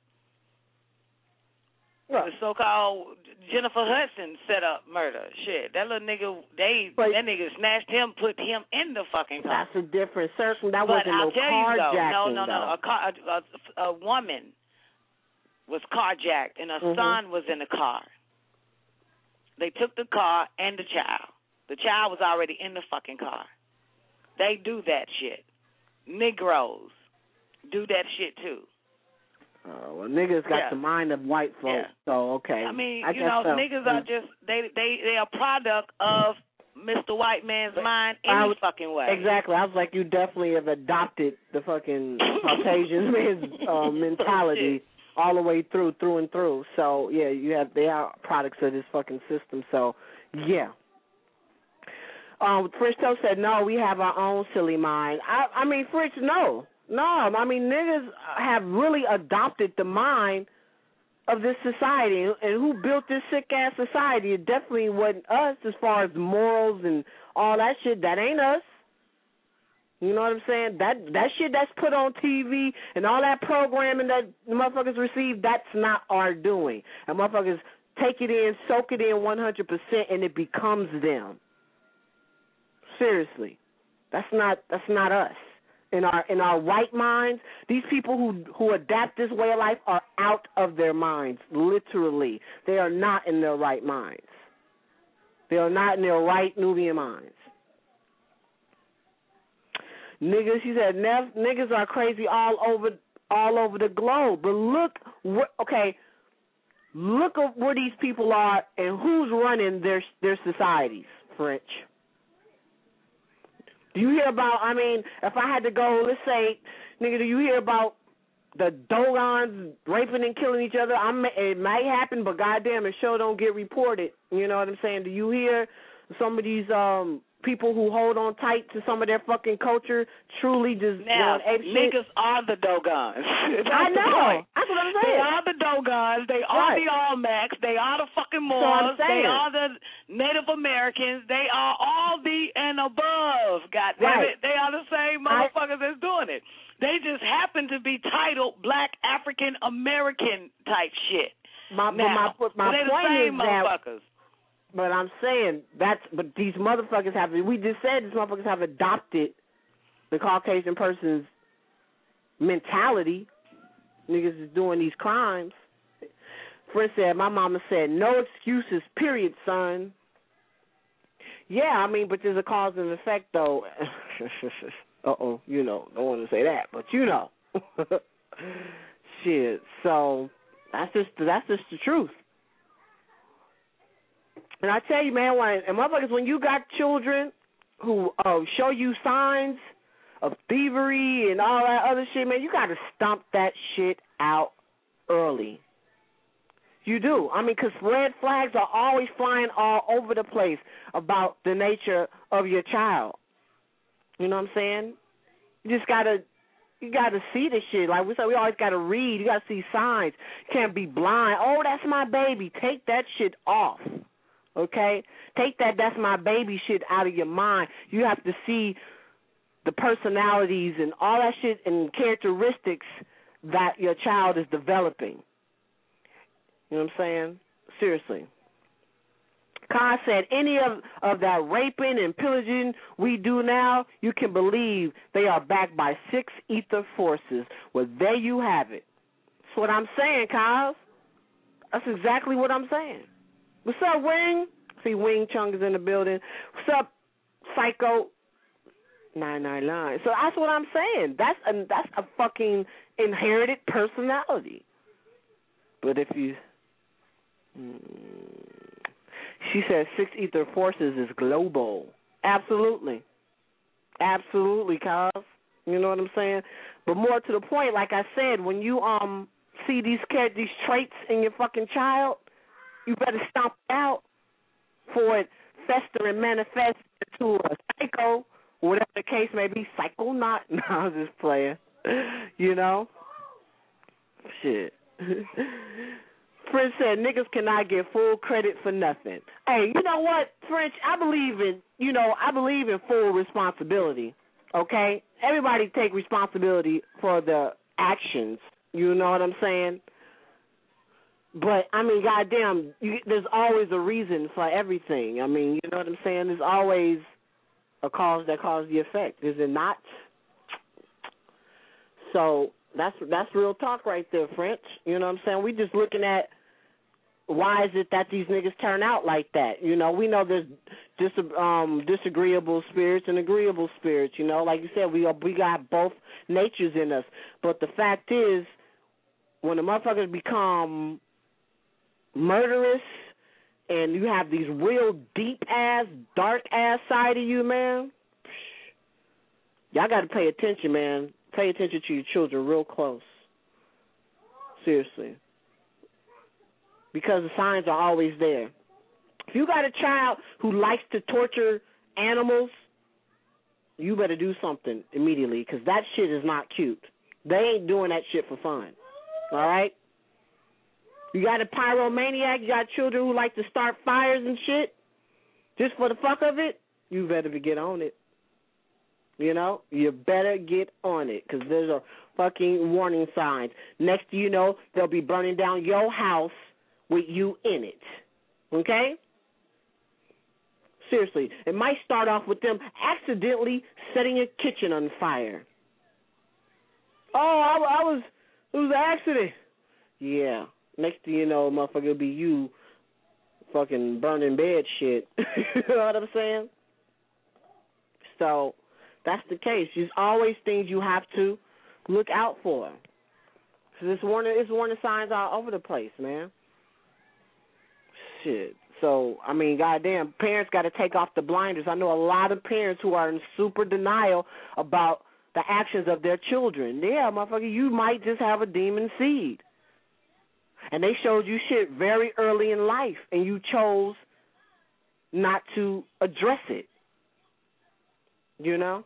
What? The so-called Jennifer Hudson set up murder. Shit, that little nigga, that nigga snatched him, put him in the fucking car. That's a different circle. That but wasn't I'll no tell you carjacking. No. A woman was carjacked, and her son was in the car. They took the car and the child. The child was already in the fucking car. They do that shit. Negroes do that shit too. Well, niggas got the mind of white folks, so okay. I mean, I you know, so. niggas are just they are a product of Mr. White Man's mind any fucking way. Exactly. I was like, you definitely have adopted the fucking Caucasian man's mentality all the way through and through. So yeah, they are products of this fucking system. So yeah. Fritz said, no, we have our own silly mind. I mean, Fritz, no. No, I mean, niggas have really adopted the mind of this society, and who built this sick-ass society? It definitely wasn't us as far as morals and all that shit. That ain't us. You know what I'm saying? That shit that's put on TV and all that programming that motherfuckers receive, that's not our doing. And motherfuckers take it in, soak it in 100%, and it becomes them. Seriously. That's not us. In our white minds, these people who adapt this way of life are out of their minds, literally. They are not in their right minds. They are not in their right Nubian minds. Niggas, she said, niggas are crazy all over the globe. But look at where these people are and who's running their societies, French. Do you hear about, I mean, if I had to go, let's say, nigga, do you hear about the Dogons raping and killing each other? It might happen, but goddamn, it sure don't get reported. You know what I'm saying? Do you hear some of these people who hold on tight to some of their fucking culture truly just now, niggas are the Dogons. I know. That's what I'm saying. They are the Dogons. They are the Almacs. They are the fucking Moors. They are the Native Americans. They are all the and above. God damn it. They are the same motherfuckers that's doing it. They just happen to be titled Black African American type shit. My point is motherfuckers. But I'm saying but these motherfuckers we just said these motherfuckers have adopted the Caucasian person's mentality. Niggas is doing these crimes. Fred said, my mama said, no excuses, period, son. Yeah, I mean, but there's a cause and effect, though. You know, don't want to say that, but you know. Shit, so that's just the truth. And I tell you, man, when you got children who show you signs of thievery and all that other shit, man, you got to stomp that shit out early. You do. I mean, because red flags are always flying all over the place about the nature of your child. You know what I'm saying? You just got to see the shit. Like we said, we always got to read. You got to see signs. You can't be blind. Oh, that's my baby. Take that shit off. Okay? Take that's my baby shit out of your mind. You have to see the personalities and all that shit and characteristics that your child is developing. You know what I'm saying? Seriously. Khan said, any of that raping and pillaging we do now, you can believe they are backed by 6 ether forces. Well, there you have it. That's what I'm saying, Kyle. That's exactly what I'm saying. What's up, Wing? See, Wing Chung is in the building. What's up, Psycho 999? So that's what I'm saying. That's a fucking inherited personality. But if you... She says 6 ether forces is global. Absolutely. Absolutely, cuz. You know what I'm saying? But more to the point, like I said, when you see these traits in your fucking child, you better stomp it out for it fester and manifest into a psycho, whatever the case may be. Psycho not. No, I'm just playing. You know? Shit. French said niggas cannot get full credit for nothing. Hey, you know what, French? I believe in full responsibility. Okay? Everybody take responsibility for the actions. You know what I'm saying? But, I mean, goddamn, there's always a reason for everything. I mean, you know what I'm saying? There's always a cause that causes the effect. Is it not? So that's real talk right there, French. You know what I'm saying? We just looking at why is it that these niggas turn out like that? You know, we know there's disagreeable spirits and agreeable spirits. You know, like you said, we got both natures in us. But the fact is, when the motherfuckers become murderous and you have these real deep-ass, dark-ass side of you, man, y'all got to pay attention, man. Pay attention to your children real close. Seriously. Because the signs are always there. If you got a child who likes to torture animals, you better do something immediately because that shit is not cute. They ain't doing that shit for fun. All right? You got a pyromaniac, you got children who like to start fires and shit just for the fuck of it, you better get on it. You know, you better get on it because there's a fucking warning signs. Next thing you know, they'll be burning down your house with you in it. Okay? Seriously, it might start off with them accidentally setting a kitchen on fire. Oh, it was an accident. Yeah. Next thing you know, motherfucker, it'll be you fucking burning bed shit. You know what I'm saying? So, that's the case. There's always things you have to look out for. Because it's warning signs all over the place, man. Shit. So, I mean, goddamn, parents got to take off the blinders. I know a lot of parents who are in super denial about the actions of their children. Yeah, motherfucker, you might just have a demon seed. And they showed you shit very early in life, and you chose not to address it. You know?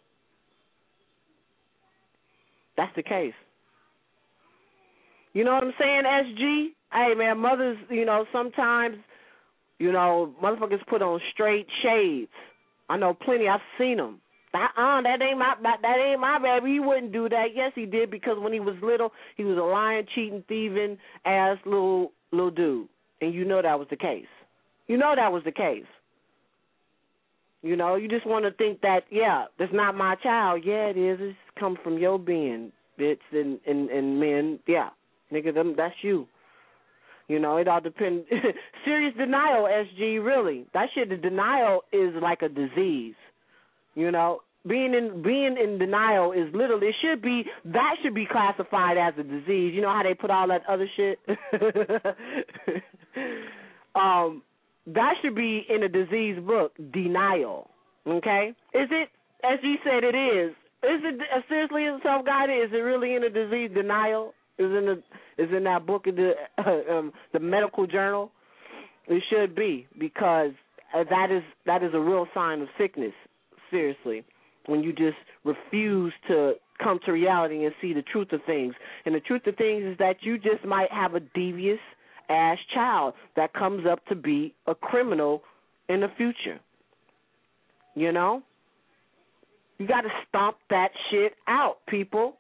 That's the case. You know what I'm saying, SG? Hey, man, mothers, you know, sometimes, you know, motherfuckers put on straight shades. I know plenty. I've seen them. That ain't my baby. He wouldn't do that. Yes, he did because when he was little, he was a lying, cheating, thieving ass little dude, and you know that was the case. You know that was the case. You know, you just want to think that, yeah, that's not my child. Yeah, it is. It's come from your being, bitch, and men. Yeah, nigga, that's you. You know, it all depends. Serious denial, SG, really. That shit, the denial is like a disease. You know, being in denial is literally, that should be classified as a disease. You know how they put all that other shit? that should be in a disease book, denial. Okay? Is it, as you said it is? Is it seriously self-guided? Is it really in a disease denial? Is in that book in the medical journal? It should be, because that is a real sign of sickness. Seriously, when you just refuse to come to reality and see the truth of things. And the truth of things is that you just might have a devious ass child that comes up to be a criminal in the future. You know? You got to stomp that shit out, people.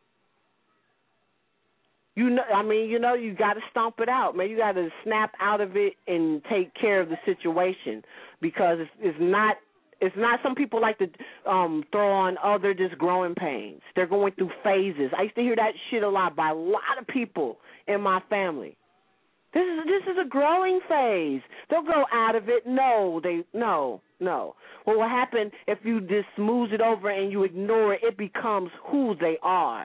You got to stomp it out, man. You got to snap out of it and take care of the situation, because it's not. Some people like to throw on, they're just growing pains. They're going through phases. I used to hear that shit a lot by a lot of people in my family. This is a growing phase. They'll grow out of it. No. Well, what happened if you just smooth it over and you ignore it? It becomes who they are.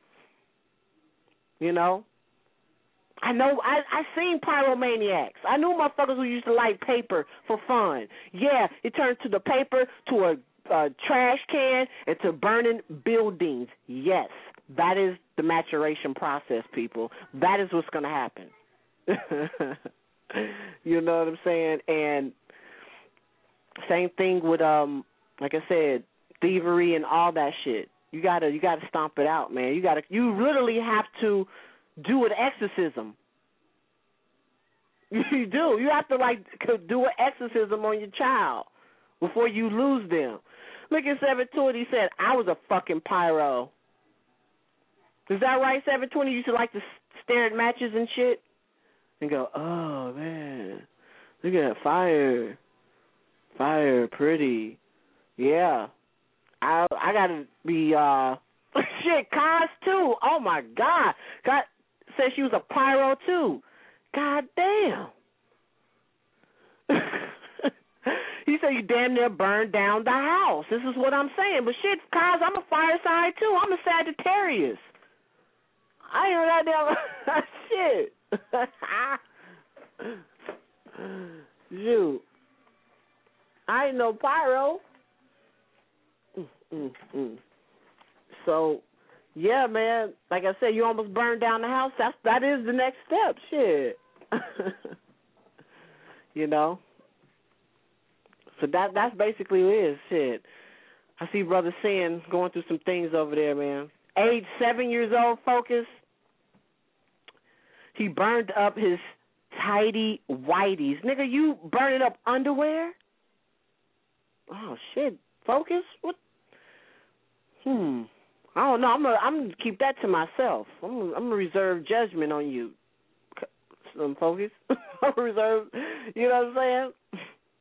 You know? I know, I seen pyromaniacs. I knew motherfuckers who used to light paper for fun. Yeah, it turned to the paper, to a trash can, and to burning buildings. Yes, that is the maturation process, people. That is what's going to happen. You know what I'm saying? And same thing with, like I said, thievery and all that shit. You gotta stomp it out, man. You literally have to do an exorcism. You do. You have to do an exorcism on your child before you lose them. Look at 720. He said, I was a fucking pyro. Is that right, 720? You used to like to stare at matches and shit and go, oh, man, look at that fire. Fire, pretty. Yeah. I got to be, shit, Kaz, too. Oh, my God. God said she was a pyro, too. God damn. He said you damn near burned down the house. This is what I'm saying. But shit, Kaz, I'm a fire sign, too. I'm a Sagittarius. I ain't know that damn shit. Shoot. I ain't no pyro. So, yeah, man, like I said, you almost burned down the house. That is the next step. Shit. You know? So that's basically what it is. Shit. I see Brother Sin going through some things over there, man. Age 7 years old, Focus. He burned up his tidy whities. Nigga, you burning up underwear? Oh, shit. Focus? What? I don't know. I'm gonna keep that to myself. I'm gonna reserve judgment on you. Focus. I'm gonna reserve. You know what I'm saying?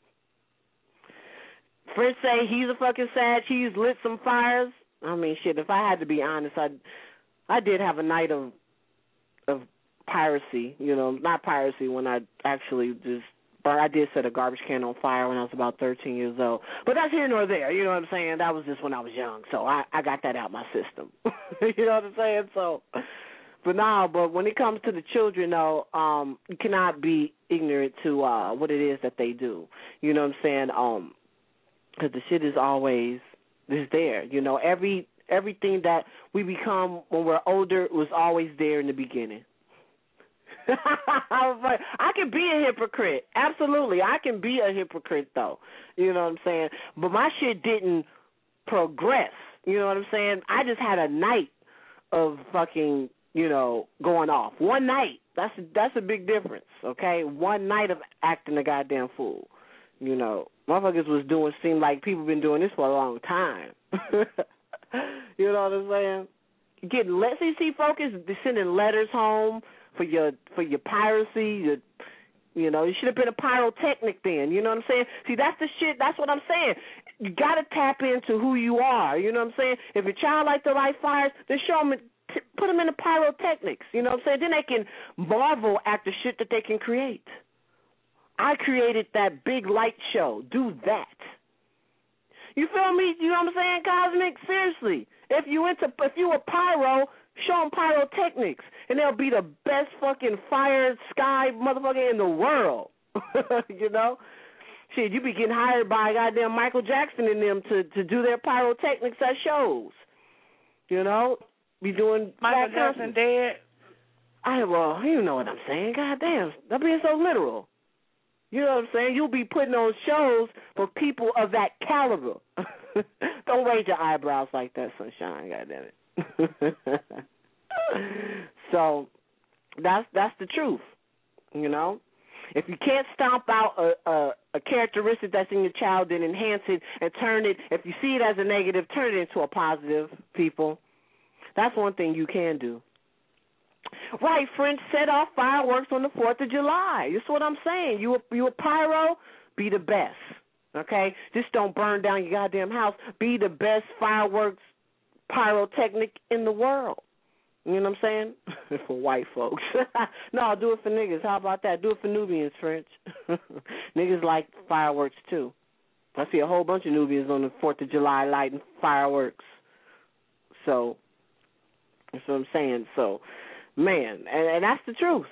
Fritz say he's a fucking Sag. He's lit some fires. I mean, shit. If I had to be honest, I did have a night of piracy. You know, not piracy when I actually just. But I did set a garbage can on fire when I was about 13 years old. But that's here nor there. You know what I'm saying? That was just when I was young. So I got that out my system. You know what I'm saying? So, but when it comes to the children, though, you cannot be ignorant to what it is that they do. You know what I'm saying? Because the shit is always there. You know, everything that we become when we're older was always there in the beginning. I can be a hypocrite. Absolutely. I can be a hypocrite, though. You know what I'm saying? But my shit didn't progress. You know what I'm saying? I just had a night of fucking, going off. One night. That's a big difference, okay? One night of acting a goddamn fool. You know, motherfuckers seemed like people been doing this for a long time. You know what I'm saying? Getting Focus, sending letters home for your piracy. You should have been a pyrotechnic then. You know what I'm saying? See, that's the shit. That's what I'm saying. You got to tap into who you are. You know what I'm saying? If your child like to light fires, then show them, put them in the pyrotechnics. You know what I'm saying? Then they can marvel at the shit that they can create. I created that big light show. Do that. You feel me? You know what I'm saying, Cosmic? Seriously. If you a pyro, show them pyrotechnics, and they'll be the best fucking fire sky motherfucker in the world. You know? Shit, you be getting hired by goddamn Michael Jackson and them to do their pyrotechnics at shows. You know? Be doing Michael Jackson dead? Well, you know what I'm saying. Goddamn, that being so literal. You know what I'm saying? You'll be putting on shows for people of that caliber. Don't raise your eyebrows like that, Sunshine. Goddamn it. So that's the truth. You know, if you can't stomp out a characteristic that's in your child, then enhance it and turn it. If you see it as a negative, turn it into a positive. People, that's one thing you can do. Right, French, set off fireworks on the 4th of July. That's what I'm saying. You a pyro, be the best, okay? Just don't burn down your goddamn house. Be the best fireworks pyrotechnic in the world. You know what I'm saying? For white folks. No, do it for niggas. How about that? Do it for Nubians, French. Niggas like fireworks, too. I see a whole bunch of Nubians on the 4th of July lighting fireworks. So, that's what I'm saying. So, man, and that's the truth.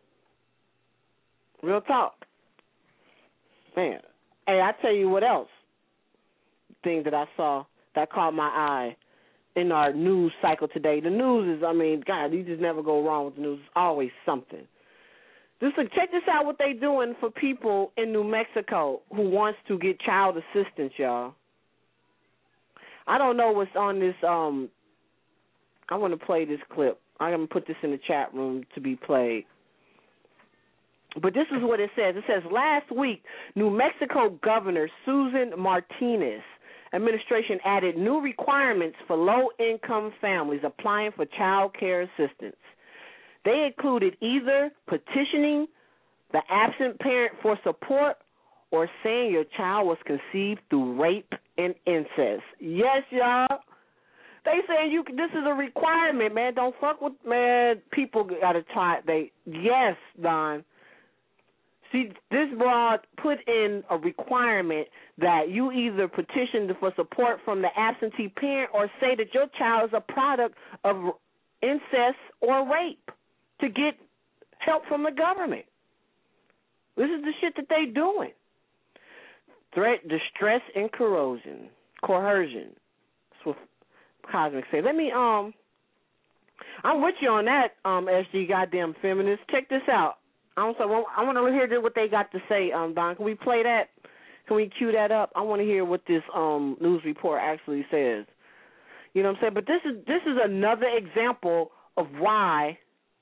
Real talk. Man. Hey, I tell you what else. Thing that I saw that caught my eye in our news cycle today. The news is, I mean, God, you just never go wrong with the news. It's always something. Just check this out what they doing for people in New Mexico who wants to get child assistance, y'all. I don't know what's on this. I want to play this clip. I'm going to put this in the chat room to be played. But this is what it says. It says, last week, New Mexico Governor Susan Martinez administration added new requirements for low-income families applying for child care assistance. They included either petitioning the absent parent for support or saying your child was conceived through rape and incest. Yes, y'all. They saying this is a requirement, man. Don't fuck with, man. People gotta try. Yes, Don. See, this broad put in a requirement that you either petition for support from the absentee parent or say that your child is a product of incest or rape to get help from the government. This is the shit that they doing. Threat, distress, and coercion. That's what Cosmic say. Let me I'm with you on that, SG goddamn feminist. Check this out. I want to hear what they got to say, Don. Can we play that? Can we cue that up? I want to hear what this news report actually says. You know what I'm saying? But this is another example of why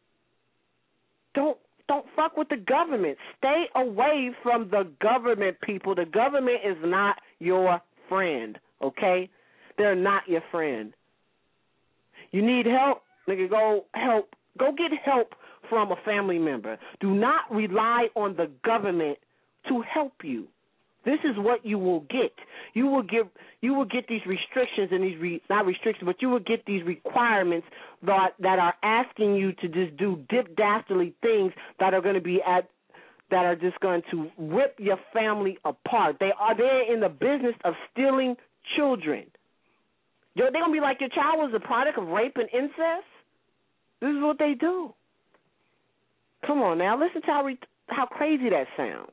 don't fuck with the government. Stay away from the government, people. The government is not your friend, okay? They're not your friend. You need help, nigga, go get help from a family member. Do not rely on the government to help you. This is what you will get. You will get these restrictions and these not restrictions, but you will get these requirements that are asking you to just do dastardly things that are going to be that are just going to rip your family apart. They're in the business of stealing children. They're going to be like, your child was a product of rape and incest? This is what they do. Come on now, listen to how crazy that sounds.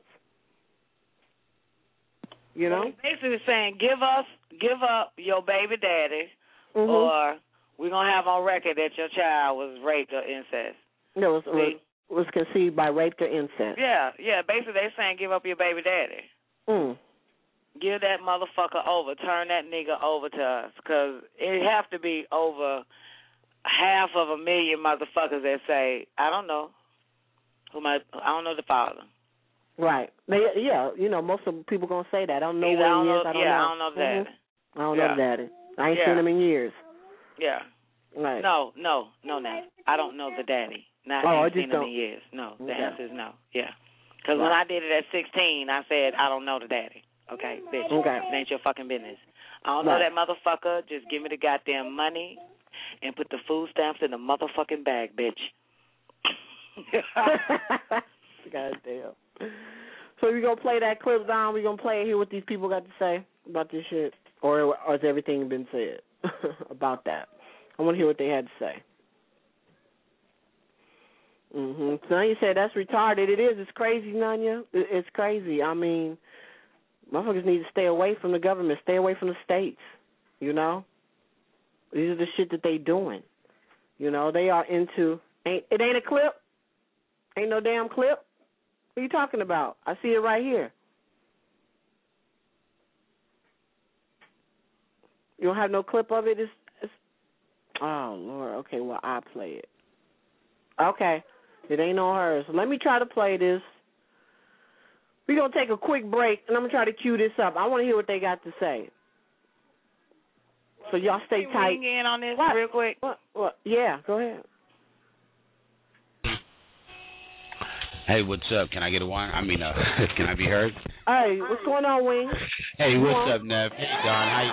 You know? Basically saying, give up your baby daddy, or we're going to have on record that your child was raped or incest. No, it was conceived by rape or incest. Yeah. Basically, they're saying give up your baby daddy. Give that motherfucker over. Turn that nigga over to us, because it have to be over 500,000 motherfuckers that say, I don't know. I don't know the father. Right. You know, most of the people going to say that. I don't know where he is. I don't know. I don't know the daddy. I don't know the daddy. I ain't seen him in years. Yeah. Right. No. I don't know the daddy. I ain't seen him in years. No. The answer is no. Yeah. Because when I did it at 16, I said, I don't know the daddy. Okay, bitch. Okay. It ain't your fucking business. I don't know that motherfucker. Just give me the goddamn money and put the food stamps in the motherfucking bag, bitch. Goddamn. So we gonna play that clip down. We gonna play it, hear what these people got to say about this shit, or has everything been said about that? I want to hear what they had to say. So you said that's retarded. It is. It's crazy, Nanya. It's crazy. I mean, motherfuckers need to stay away from the government, stay away from the states. You know, these are the shit that they doing. You know, they are into. It ain't a clip. Ain't no damn clip. What are you talking about? I see it right here. You don't have no clip of it? It's oh, Lord. Okay, well, I'll play it. Okay. It ain't on hers. Let me try to play this. We're going to take a quick break, and I'm going to try to cue this up. I want to hear what they got to say. So y'all stay tight. Ring in on this real quick. What? Yeah, go ahead. Hey, what's up? Can I get a one? I mean, can I be heard? Hey, what's going on, Wing? Hey, what's up, Nev? Hey, Don. How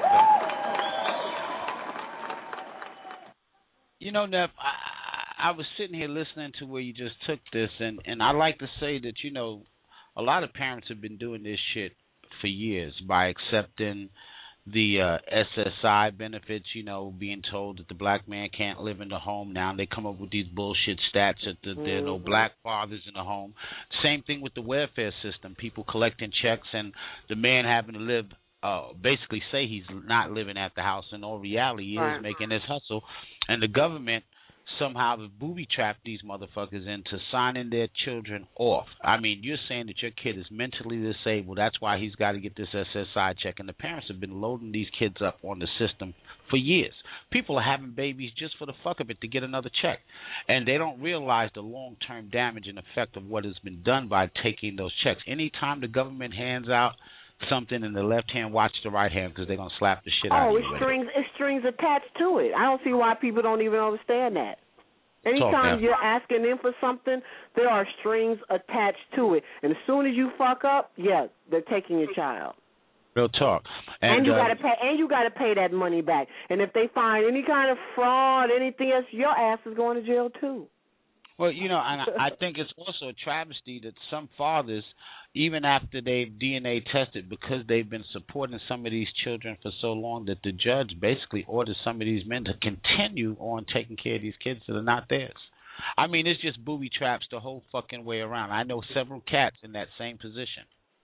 you know, Nev, I was sitting here listening to where you just took this, and I like to say that, you know, a lot of parents have been doing this shit for years by accepting the SSI benefits, you know, being told that the black man can't live in the home. Now they come up with these bullshit stats that there are no black fathers in the home. Same thing with the welfare system. People collecting checks and the man having to live, basically say he's not living at the house. In all reality, he is making his hustle. And the government somehow have booby-trapped these motherfuckers into signing their children off. I mean, you're saying that your kid is mentally disabled. That's why he's got to get this SSI check. And the parents have been loading these kids up on the system for years. People are having babies just for the fuck of it to get another check. And they don't realize the long-term damage and effect of what has been done by taking those checks. Anytime the government hands out something in the left hand, watch the right hand, because they're going to slap the shit out of you. It's strings attached to it. I don't see why people don't even understand that. Anytime you're asking them for something, there are strings attached to it. And as soon as you fuck up, they're taking your child. Real talk. And you gotta pay. And you gotta pay that money back. And if they find any kind of fraud, anything else, your ass is going to jail too. Well, you know, and I think it's also a travesty that some fathers, even after they've DNA tested, because they've been supporting some of these children for so long, that the judge basically orders some of these men to continue on taking care of these kids that are not theirs. I mean, it's just booby traps the whole fucking way around. I know several cats in that same position.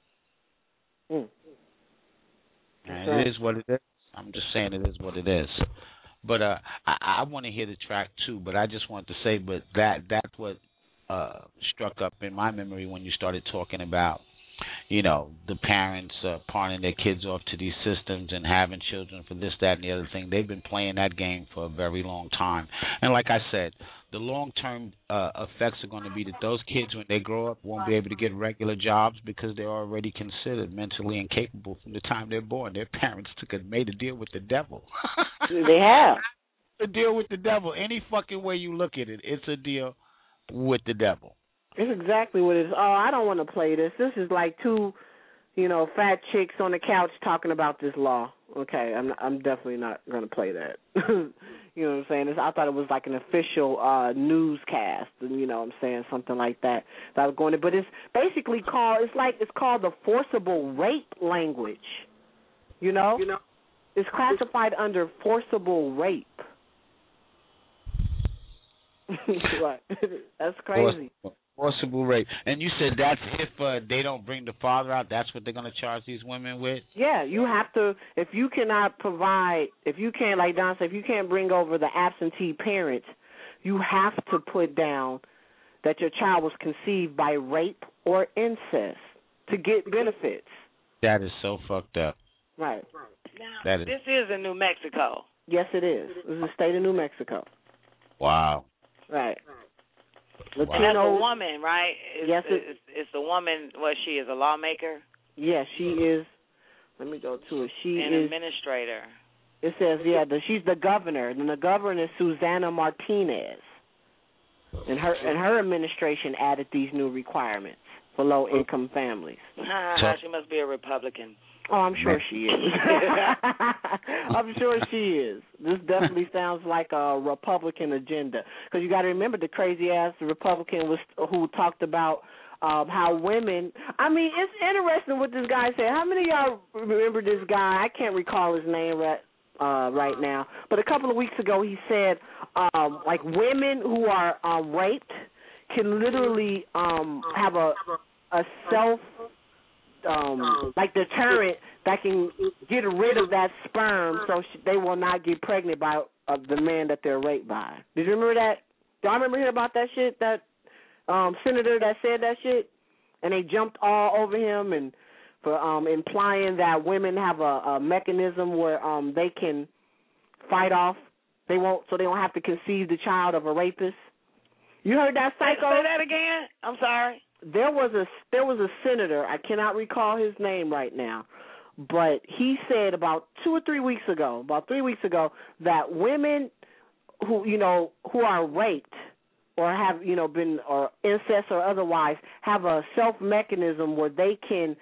And it is what it is. I'm just saying it is what it is. But I want to hear the track too. But I just wanted to say, but that's what struck up in my memory when you started talking about, you know, the parents pawning their kids off to these systems and having children for this, that, and the other thing. They've been playing that game for a very long time. And like I said, the long-term effects are going to be that those kids, when they grow up, won't be able to get regular jobs because they're already considered mentally incapable from the time they're born. Their parents made a deal with the devil. They have. A deal with the devil. Any fucking way you look at it, it's a deal with the devil. It's exactly what it is. Oh, I don't want to play this. This is like two, you know, fat chicks on the couch talking about this law. Okay, I'm definitely not going to play that. You know what I'm saying? I thought it was like an official newscast, and you know what I'm saying, something like that. That I was going to, but it's basically called. It's called the forcible rape language. You know, it's classified under forcible rape. Right. That's crazy. Forcible rape. And you said that's if they don't bring the father out, that's what they're going to charge these women with? Yeah, you have to, if you cannot provide, if you can't, like Don said, if you can't bring over the absentee parent, you have to put down that your child was conceived by rape or incest to get benefits. That is so fucked up. Right. Now, this is in New Mexico. Yes, it is. This is the state of New Mexico. Wow. Right. Latino, that's a woman, right? It's the woman. What she is, a lawmaker. Yes, she is. Let me go to it. She is an administrator. It says, she's the governor, and the governor is Susana Martinez, and her administration added these new requirements for low-income families. She must be a Republican. Oh, I'm sure she is. I'm sure she is. This definitely sounds like a Republican agenda. Because you got to remember the crazy-ass Republican who talked about how women... I mean, it's interesting what this guy said. How many of y'all remember this guy? I can't recall his name right now. But a couple of weeks ago he said, like, women who are raped can literally have a self like deterrent that can get rid of that sperm so they will not get pregnant by the man that they're raped by. Did you remember that? Do I remember hearing about that shit? That senator that said that shit, and they jumped all over him and for implying that women have a mechanism where they can fight off. They won't have to conceive the child of a rapist. You heard that, Psycho? Say that again. I'm sorry. There was a senator, I cannot recall his name right now, but he said about 2 or 3 weeks ago, that women who are raped or have been or incest or otherwise have a self mechanism where they can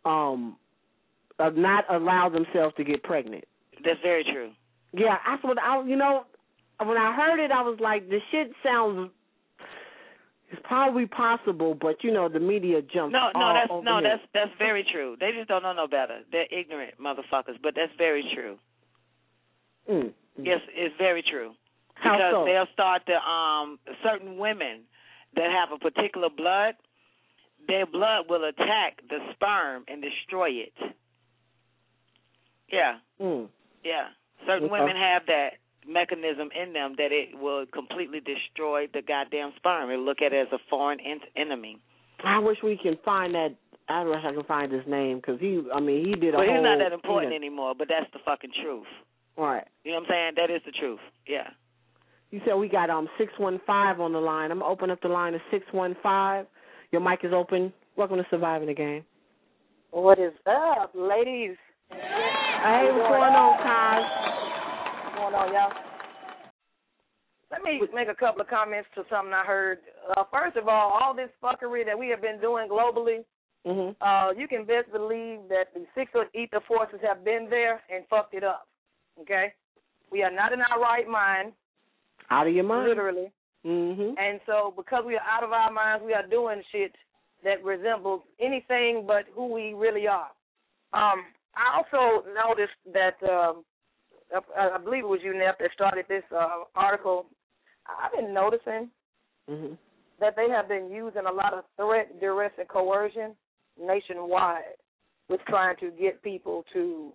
not allow themselves to get pregnant. That's very true. Yeah, that's what when I heard it, I was like, this shit sounds. It's probably possible, but the media jumps that's very true. They just don't know no better. They're ignorant motherfuckers, but that's very true. Yes, it's very true. How because so? They'll start to certain women that have a particular blood, their blood will attack the sperm and destroy it. Yeah. Yeah. Certain women have that mechanism in them that it will completely destroy the goddamn sperm. It'll look at it as a foreign enemy. I wish we can find that. I wish I could find his name because he did a But whole. he's not that important anymore. But that's the fucking truth. All right. You know what I'm saying? That is the truth. Yeah. You said we got 615 on the line. I'm gonna open up the line to 615. Your mic is open. Welcome to Surviving the Game. What is up, ladies? Hey, what's going on, Kaz? What's going on, y'all? Let me make a couple of comments to something I heard. First of all this fuckery that we have been doing globally, you can best believe that the six ether forces have been there and fucked it up. Okay? We are not in our right mind. Out of your mind. Literally. And so because we are out of our minds, we are doing shit that resembles anything but who we really are. I also noticed that, I believe it was you, Neff, that started this article. I've been noticing that they have been using a lot of threat, duress, and coercion nationwide with trying to get people to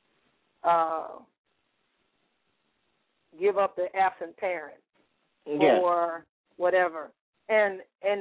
give up their absent parent or whatever. And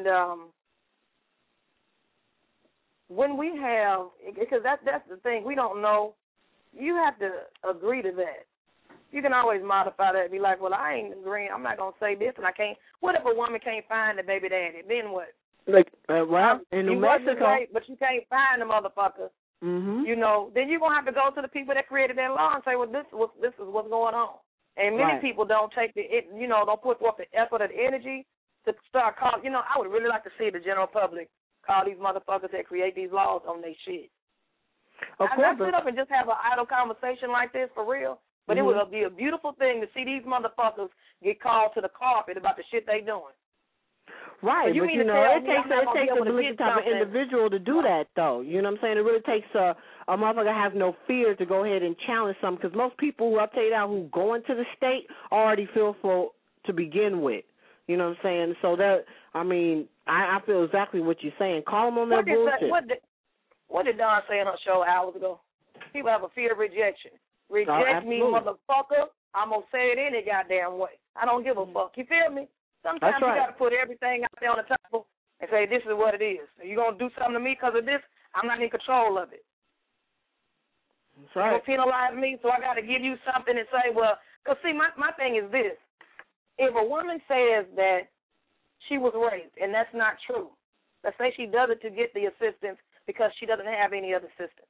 when we have, because that's the thing, we don't know, you have to agree to that. You can always modify that and be like, well, I ain't agreeing, I'm not going to say this, and I can't. What if a woman can't find the baby daddy? Then what? Like, in New Mexico. Right, but you can't find the motherfucker. Then you're going to have to go to the people that created that law and say, well, this is what's going on. And many people don't take don't put forth the effort or the energy to start calling. I would really like to see the general public call these motherfuckers that create these laws on their shit. I sit up and just have an idle conversation like this for real, but it would be a beautiful thing to see these motherfuckers get called to the carpet about the shit they doing. Right, so but it takes a different type of individual to do that, though. You know what I'm saying? It really takes a motherfucker has no fear to go ahead and challenge something, because most people who, I'll tell you now, who go into the state already fearful to begin with. You know what I'm saying? So I feel exactly what you're saying. Call them on their bullshit. What did Dawn say on her show hours ago? People have a fear of rejection. Reject me, motherfucker. I'm going to say it any goddamn way. I don't give a fuck. You feel me? Sometimes you got to put everything out there on the table and say, this is what it is. Are you going to do something to me because of this? I'm not in control of it. That's right. You're going to penalize me, so I got to give you something and say, well, because see, my thing is this. If a woman says that she was raped and that's not true, let's say she does it to get the assistance because she doesn't have any other assistance.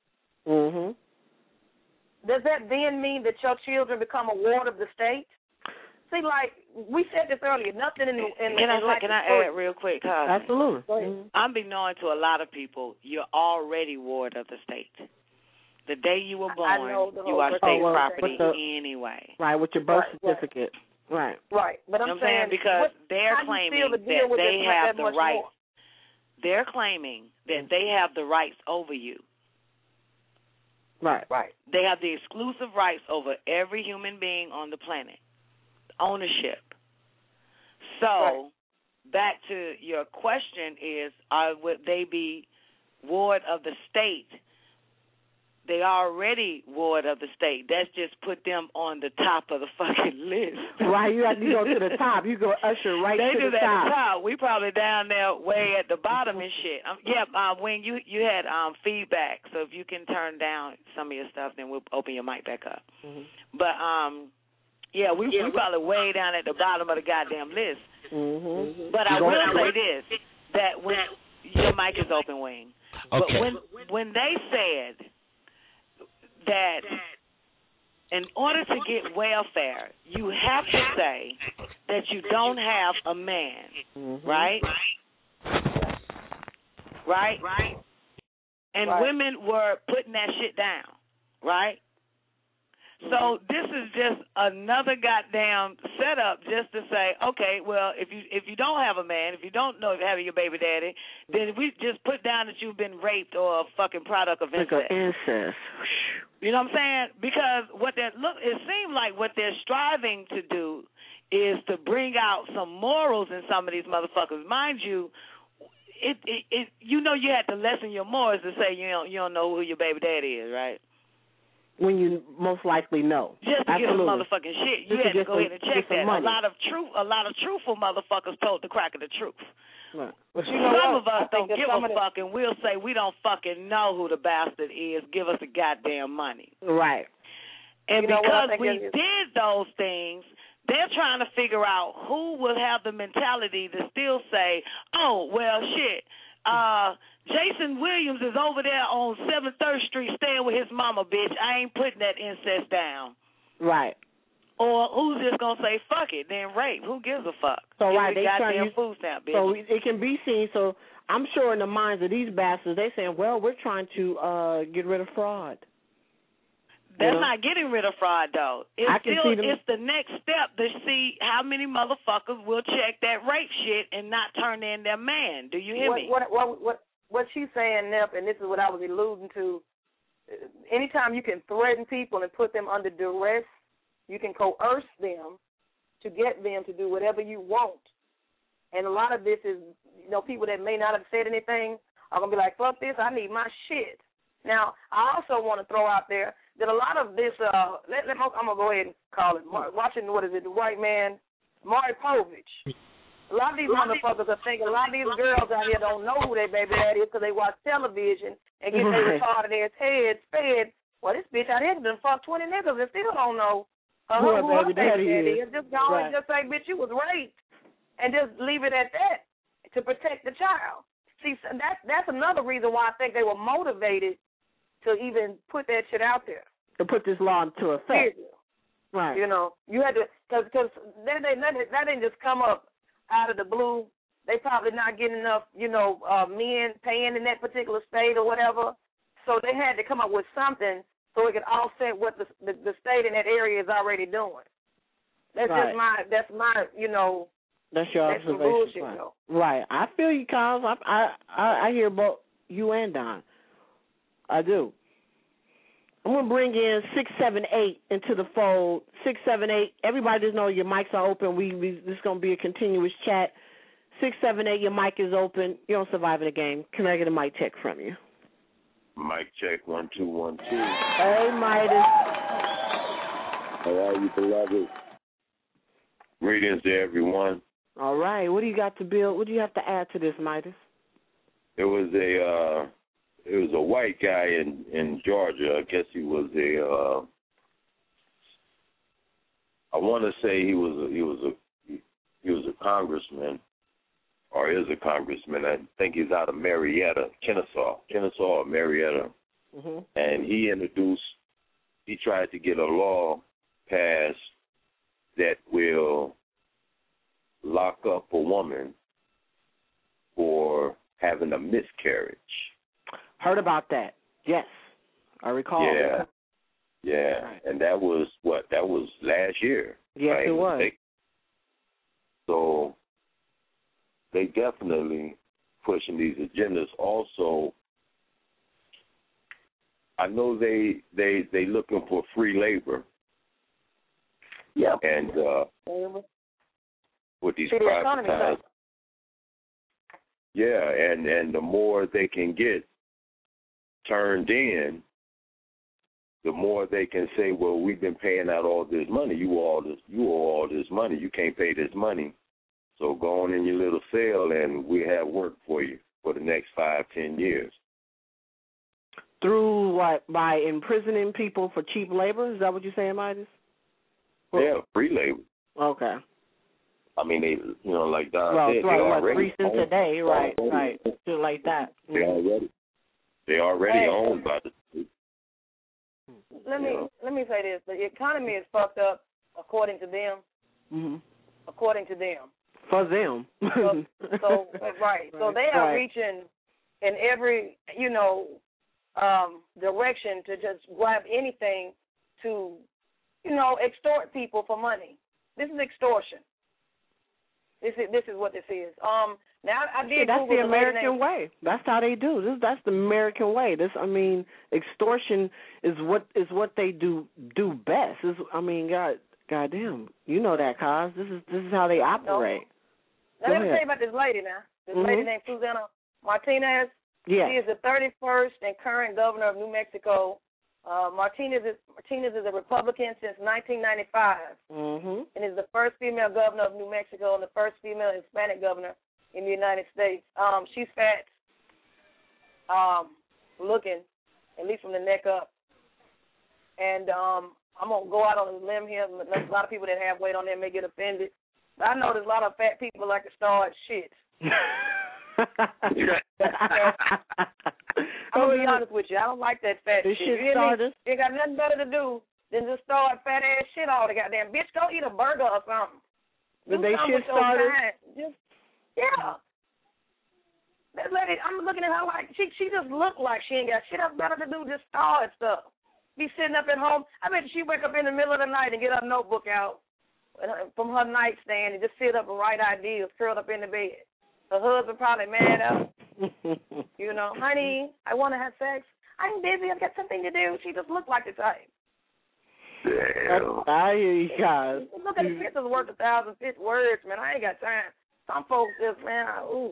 Does that then mean that your children become a ward of the state? See, like we said this earlier, nothing in Can I add real quick, Cosby? Absolutely. I'm be knowing to a lot of people, you're already ward of the state. The day you were born, you are state property anyway. Right, with your birth certificate. Right. Right. But I'm saying because they're claiming that they have the rights. They're claiming that they have the rights over you. Right. They have the exclusive rights over every human being on the planet. Ownership. So back to your question is, would they be ward of the state? They already ward of the state. That's just put them on the top of the fucking list. Right, you have to go to the top. You go usher right they to the top. They do that at the top. We probably down there way at the bottom and shit. When you had feedback, so if you can turn down some of your stuff, then we'll open your mic back up. Mm-hmm. But we probably way down at the bottom of the goddamn list. Mm-hmm. But I will say this: that when your mic is open, Wing. Okay. But when they said that in order to get welfare, you have to say that you don't have a man, right? Right? And women were putting that shit down, right? So this is just another goddamn setup just to say, okay, well, if you don't have a man, if you don't know if you're having your baby daddy, then we just put down that you've been raped or a fucking product of incest. Incest. You know what I'm saying? Because it seems like what they're striving to do is to bring out some morals in some of these motherfuckers. Mind you, you had to lessen your morals to say you don't know who your baby daddy is, right? When you most likely know. Just to get some motherfucking shit. You had to go ahead and check that. Money. A lot of truthful motherfuckers told the crack of the truth. Right. But some of us don't give a fuck, and we'll say we don't fucking know who the bastard is. Give us the goddamn money. Right. And because we did those things, they're trying to figure out who will have the mentality to still say, oh, well, shit, Jason Williams is over there on 73rd Street staying with his mama, bitch. I ain't putting that incest down. Right. Or who's just going to say, fuck it, then rape? Who gives a fuck? So, right, they goddamn food stamp, bitch. So it can be seen. So I'm sure in the minds of these bastards, they're saying, well, we're trying to get rid of fraud. That's not getting rid of fraud, though. It's the next step to see how many motherfuckers will check that rape shit and not turn in their man. Do you hear me? What she's saying, Nep, and this is what I was alluding to, anytime you can threaten people and put them under duress, you can coerce them to get them to do whatever you want. And a lot of this is, people that may not have said anything are going to be like, fuck this, I need my shit. Now, I also want to throw out there that a lot of this, I'm going to go ahead and call it, watching, the white man, Maury Povich. A lot of these motherfuckers are thinking, a lot of these girls out here don't know who their baby daddy is because they watch television and get their retarded ass heads fed. Well, this bitch out here done fucked 20 niggas and still don't know who her baby daddy is. Just go and just say, bitch, you was raped, and just leave it at that to protect the child. See, that's another reason why I think they were motivated to even put that shit out there. To put this law into effect. Right. You had to, because that didn't just come up out of the blue. They probably not getting enough, men paying in that particular state or whatever. So they had to come up with something so it could offset what the state in that area is already doing. That's just my, that's your observation. Bullshit, right. I feel you, Kyles. I hear both you and Don. I do. I'm going to bring in 678 into the fold. 678, everybody just know your mics are open. This is going to be a continuous chat. 678, your mic is open. You're on Surviving the Game. Can I get a mic check from you? Mic check, 1 2 1 2. Hey, Midas. How are you, beloved? Greetings to everyone. All right. What do you got to build? What do you have to add to this, Midas? It was a white guy in Georgia. I guess he was I want to say he was a congressman, or is a congressman. I think he's out of Marietta, Kennesaw or Marietta. Mm-hmm. And he tried to get a law passed that will lock up a woman for having a miscarriage. Heard about that. Yes, I recall. Yeah. Right. And that was that was last year. Yes, it was. So they definitely pushing these agendas. Also, I know they looking for free labor. Yep. And with these privatized, Yeah, and the more they can get turned in, the more they can say, well, we've been paying out all this money. You owe all this money. You can't pay this money. So go on in your little cell, and we have work for you for the next 5-10 years. Through what? By imprisoning people for cheap labor? Is that what you're saying, Midas? Yeah, free labor. Okay. I mean, they, like Don said, right, they already 3 cents a day, right, shit like that. They already owned by the state. Let me say this: the economy is fucked up, according to them. Mm-hmm. According to them. For them. So right. So they are reaching in every direction to just grab anything to extort people for money. This is extortion. This is what this is. Now I did. That's Google the American way. That's how they do. That's the American way. Extortion is what they do best. Goddamn, you know that, cause this is how they operate. Now let me tell you about this lady now. This lady named Susana Martinez. Yeah. She is the 31st and current governor of New Mexico. Martinez is a Republican since 1995, and is the first female governor of New Mexico and the first female Hispanic governor in the United States. She's fat, looking, at least from the neck up. And I'm going to go out on a limb here. A lot of people that have weight on there may get offended. But I know there's a lot of fat people like to start shit. I'm going to be honest with you. I don't like that fat shit. You hear me? You got nothing better to do than just start fat ass shit all the goddamn bitch. Go eat a burger or something. They shit started. Yeah. That lady, I'm looking at her like she just looked like she ain't got shit else better to do. Just start stuff. Be sitting up at home. I bet she wake up in the middle of the night and get her notebook out from her nightstand and just sit up and write ideas, curled up in the bed. Her husband probably mad at her. Honey, I want to have sex. I'm busy. I've got something to do. She just looked like the type. Damn. I hear you guys. Look at the pictures worth 1,000 words, man. I ain't got time. Some folks just, man, ooh.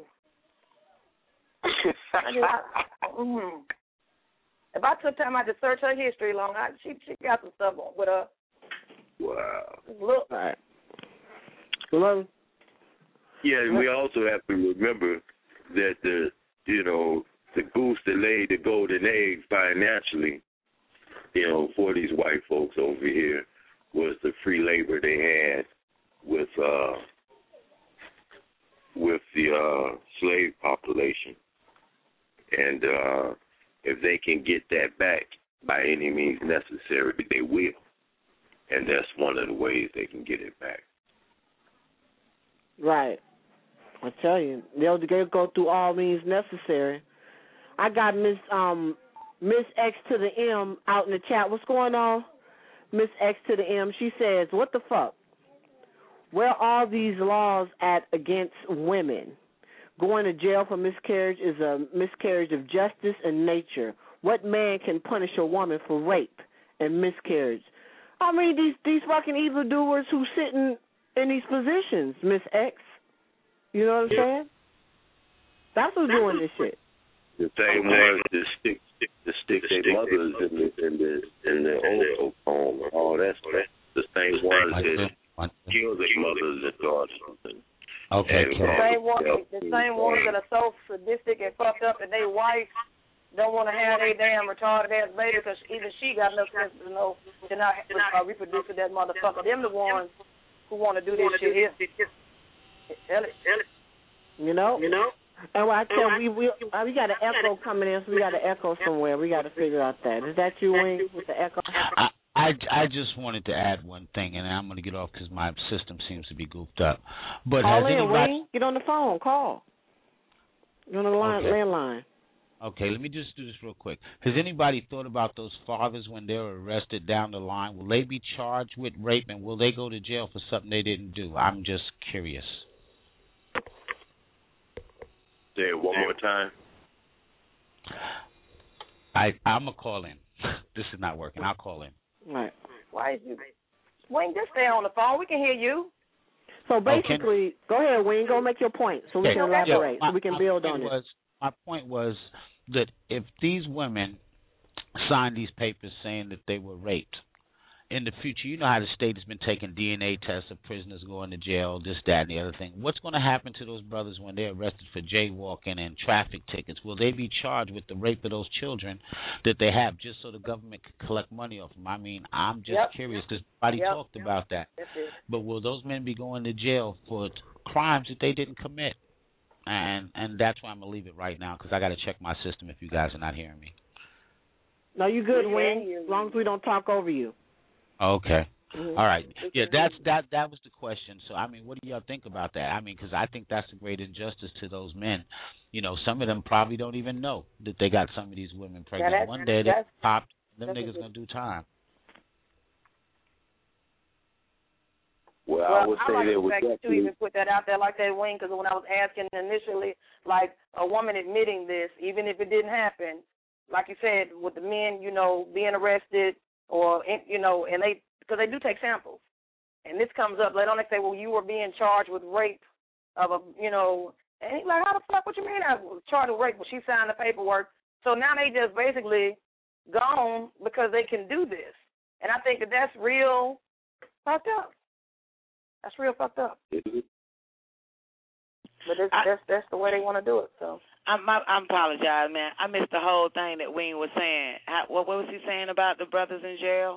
If I took time out to search her history long, she got some stuff with her. Wow. Look. All right. Hello. Yeah, and we also have to remember that the goose that laid the golden egg financially, for these white folks over here was the free labor they had with the slave population. And if they can get that back by any means necessary, they will. And that's one of the ways they can get it back. Right. I tell you, they'll go through all means necessary. I got Miss X to the M out in the chat. What's going on? Miss X to the M. She says, "What the fuck? Where are these laws at against women? Going to jail for miscarriage is a miscarriage of justice and nature. What man can punish a woman for rape and miscarriage?" I mean, these fucking evildoers who sitting in these positions, Miss X. You know what I'm saying? That's who's doing this shit. The same ones that stick their mothers in the old home and all that stuff. The same ones that kill their mothers and daughters. Okay. The same ones that are so sadistic and fucked up that their wife don't want to have their damn retarded ass baby because even she got enough sense to know to not reproduce with that motherfucker. Them the ones who want to do this shit here. You know. And I tell we got an echo coming in, so we got an echo somewhere. We got to figure out that. Is that you, Wing, with the echo? I just wanted to add one thing, and I'm going to get off because my system seems to be goofed up. But call in, Wing. Get on the phone. Call. You're on the landline. Okay, let me just do this real quick. Has anybody thought about those fathers when they're arrested down the line? Will they be charged with rape, and will they go to jail for something they didn't do? I'm just curious. Say it one more time. I'm going to call in. This is not working. I'll call in. Right. Why is you? Wayne, just stay on the phone. We can hear you. So basically, go ahead, Wayne. Go make your point so we can elaborate, so we can build on it. My point was that if these women signed these papers saying that they were raped, in the future, you know how the state has been taking DNA tests of prisoners going to jail, this, that, and the other thing. What's going to happen to those brothers when they're arrested for jaywalking and traffic tickets? Will they be charged with the rape of those children that they have just so the government can collect money off them? I mean, I'm just curious because nobody talked about that. But will those men be going to jail for crimes that they didn't commit? And that's why I'm going to leave it right now because I got to check my system if you guys are not hearing me. No, you good, Wayne, as long as we don't talk over you. Okay. All right. Yeah, that was the question. So, I mean, what do y'all think about that? I mean, because I think that's a great injustice to those men. You know, some of them probably don't even know that they got some of these women pregnant. One day they popped, them niggas going to do time. Well, I would say there was to even put that out there like that, Wayne, because when I was asking initially, like a woman admitting this, even if it didn't happen, like you said, with the men, you know, being arrested, or, you know, and because they do take samples. And this comes up later on, they say, well, you were being charged with rape of a, you know, and he's like, how the fuck, what you mean I was charged with rape? Well, she signed the paperwork. So now they just basically gone because they can do this. And I think that's real fucked up. That's real fucked up. But that's the way they want to do it, so. I apologize, man. I missed the whole thing that Wayne was saying. What was he saying about the brothers in jail?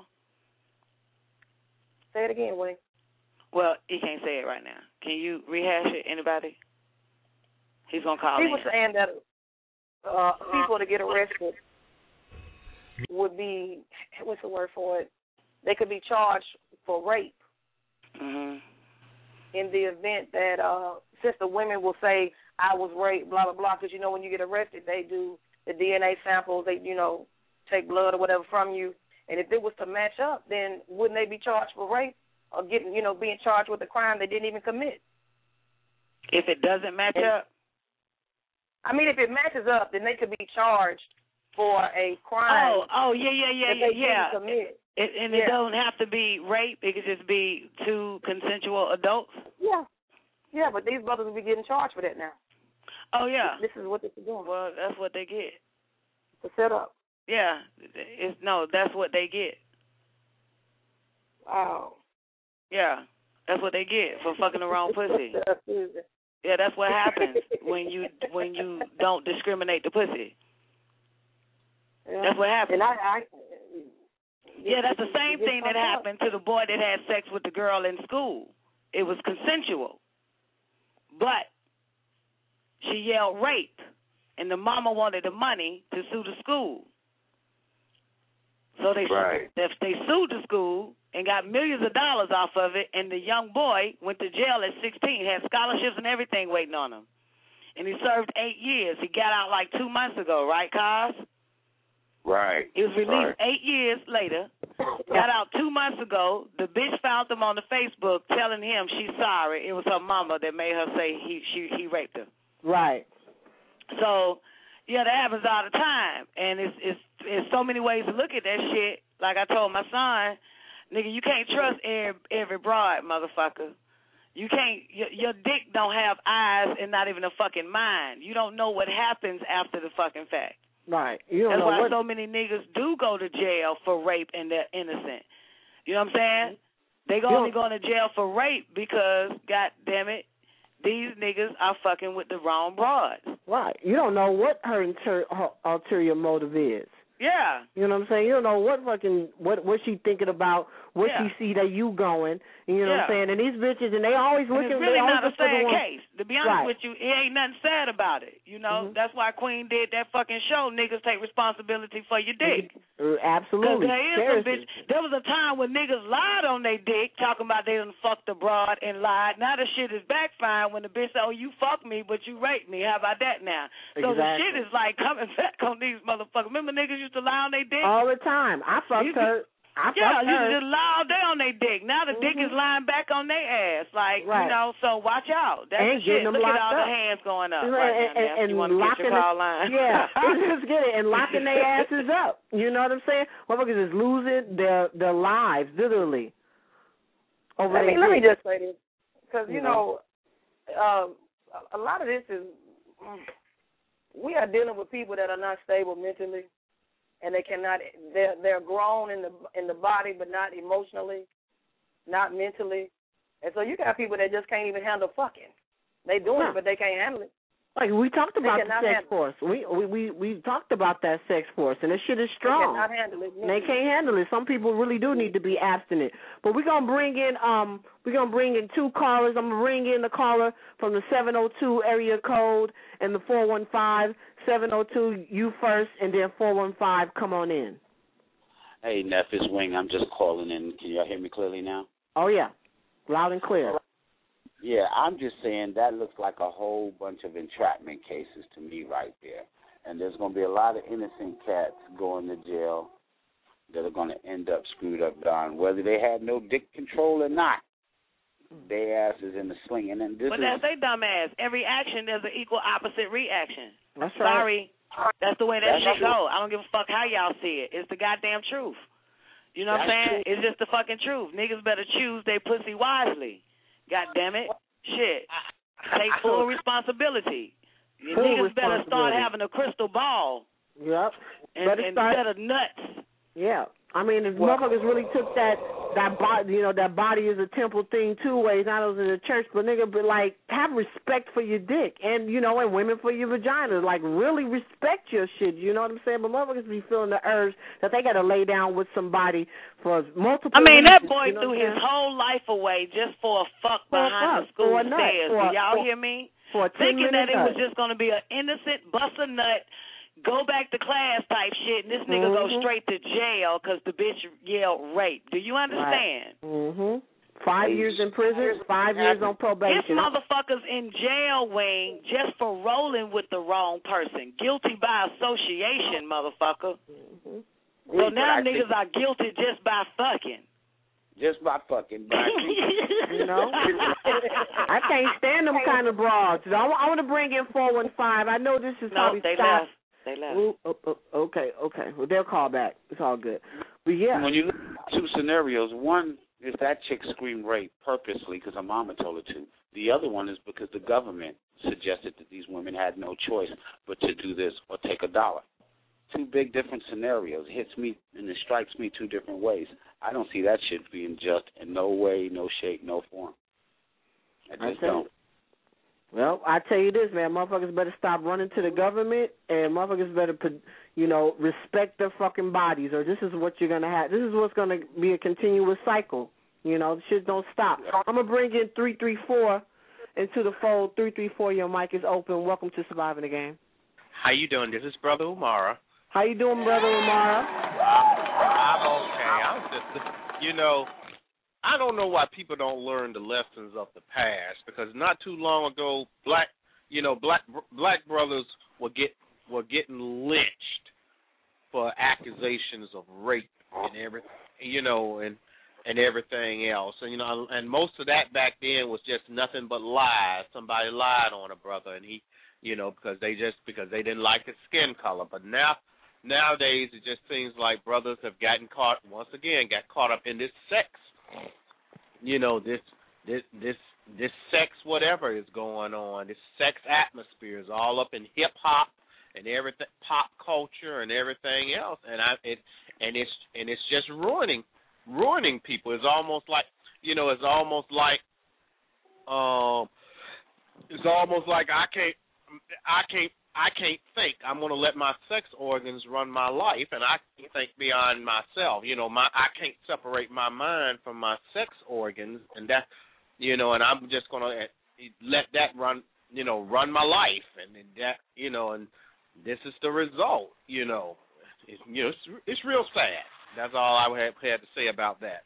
Say it again, Wayne. Well, he can't say it right now. Can you rehash it, anybody? He's going to call in. He was saying that people to get arrested would be, what's the word for it? They could be charged for rape. Mm-hmm. In the event that, since the women will say, I was raped, blah, blah, blah, because, you know, when you get arrested, they do the DNA samples, they, you know, take blood or whatever from you. And if it was to match up, then wouldn't they be charged for rape or getting, you know, being charged with a crime they didn't even commit? If it doesn't match up? I mean, if it matches up, then they could be charged for a crime. Oh, yeah. Didn't commit. And it don't have to be rape. It could just be two consensual adults. Yeah, but these brothers will be getting charged for that now. Oh, yeah. This is what they're doing. Well, that's what they get. The setup. Yeah. That's what they get. Wow. Yeah. That's what they get for fucking the wrong pussy. Yeah, that's what happens when you don't discriminate the pussy. Yeah. That's what happens. And that's the same thing that happened to the boy that had sex with the girl in school. It was consensual. But she yelled rape, and the mama wanted the money to sue the school. So they sued the school and got millions of dollars off of it, and the young boy went to jail at 16, had scholarships and everything waiting on him. And he served 8 years. He got out like 2 months ago, right, Kaz? Right. He was released 8 years later, got out 2 months ago. The bitch found him on the Facebook telling him she's sorry. It was her mama that made her say he raped her. Right. So, yeah, that happens all the time. And it's so many ways to look at that shit. Like I told my son, nigga, you can't trust every broad, motherfucker. You can't, your dick don't have eyes and not even a fucking mind. You don't know what happens after the fucking fact. Right. You don't That's know why so many niggas do go to jail for rape and they're innocent. You know what I'm saying? They only going to jail for rape because, God damn it, these niggas are fucking with the wrong broads. Right. You don't know what her ulterior motive is. Yeah. You know what I'm saying? You don't know what she thinking about, what she see that you going. You know what I'm saying? And these bitches, and they always looking. It's really not a sad case. To be honest right. with you, it ain't nothing sad about it. You know, that's why Queen did that fucking show. Niggas take responsibility for your dick. Absolutely. There was a time when niggas lied on their dick, talking about they done fucked the broad and lied. Now the shit is backfiring when the bitch said, "Oh, you fucked me, but you raped me." How about that now? So the shit is like coming back on these motherfuckers. Remember niggas used to lie on their dick all the time. I fucked her. You just lie all day on their dick. Now the dick is lying back on their ass. Like, you know, so watch out. That's the shit. Look at all the hands going up. And you want to get your call line. Yeah, just get it. And locking their asses up. You know what I'm saying? Motherfuckers is losing their lives, literally. Let me just say this. Because, you know, a lot of this is, we are dealing with people that are not stable mentally, and they cannot, they're grown in the body, but not emotionally, not mentally. And so you got people that just can't even handle fucking. They doing it, but they can't handle it. Like we talked about the sex force. We talked about that sex force, and this shit is strong. They cannot handle it. They can't handle it. Some people really do need to be abstinent. But we're gonna bring in two callers. I'm gonna bring in the caller from the 702 area code and the 415. 702 you first, and then 415 come on in. Hey, Neff, it's Wing. I'm just calling in. Can y'all hear me clearly now? Oh yeah, loud and clear. Yeah, I'm just saying that looks like a whole bunch of entrapment cases to me right there. And there's going to be a lot of innocent cats going to jail that are going to end up screwed up, Don. Whether they had no dick control or not, their ass is in the sling. And then but that's their dumb ass. Every action, there's an equal opposite reaction. That's right. Sorry. That's the way that shit go. I don't give a fuck how y'all see it. It's the goddamn truth. You know what I'm saying? It's just the fucking truth. Niggas better choose their pussy wisely. God damn it. Shit. Take full responsibility. Niggas better start having a crystal ball. Yep. Instead of nuts. Yeah. I mean, if motherfuckers really took that body, you know, that body is a temple thing two ways, not only in the church, but nigga, but like, have respect for your dick and, you know, and women for your vagina. Like, really respect your shit, you know what I'm saying? But motherfuckers be feeling the urge that they got to lay down with somebody for multiple reasons, that boy threw his whole life away just for a fuck behind the school stairs. Do y'all hear me? Thinking that it was just going to be an innocent bust a nut, go back to class type shit, and this nigga go straight to jail because the bitch yelled rape. Do you understand? Right. 5 years in prison, 5 years on probation. This motherfucker's in jail, Wayne, just for rolling with the wrong person. Guilty by association, motherfucker. So now niggas are guilty just by fucking. Just by fucking. But you know? I can't stand them kind of broads. I want to bring in 415. I know this is probably they left. They left. Okay. Well, they'll call back. It's all good. But yeah. When you look at two scenarios, one is that chick screamed rape purposely because her mama told her to. The other one is because the government suggested that these women had no choice but to do this or take $1. Two big different scenarios. It hits me and it strikes me two different ways. I don't see that shit being just in no way, no shape, no form. I just don't. Well, I tell you this, man, motherfuckers better stop running to the government, and motherfuckers better, you know, respect their fucking bodies, or this is what you're going to have. This is what's going to be a continuous cycle. You know, shit don't stop. I'm going to bring in 334 into the fold. 334, your mic is open. Welcome to Surviving the Game. How you doing? This is Brother Umara. How you doing, Brother Umara? I'm okay. I'm just, you know, I don't know why people don't learn the lessons of the past, because not too long ago, black brothers were getting lynched for accusations of rape and everything, you know, and everything else, and you know, and most of that back then was just nothing but lies. Somebody lied on a brother, and he, you know, because they didn't like his skin color. But nowadays it just seems like brothers have got caught up in this sex. You know, this sex whatever is going on, this sex atmosphere is all up in hip hop and everything, pop culture and everything else, and it's just ruining people. It's almost like, you know, it's almost like I can't think. I'm going to let my sex organs run my life, and I can't think beyond myself. You know, I can't separate my mind from my sex organs, and that, you know, and I'm just going to let that run my life, and that, you know, and this is the result. You know, it's real sad. That's all I had to say about that.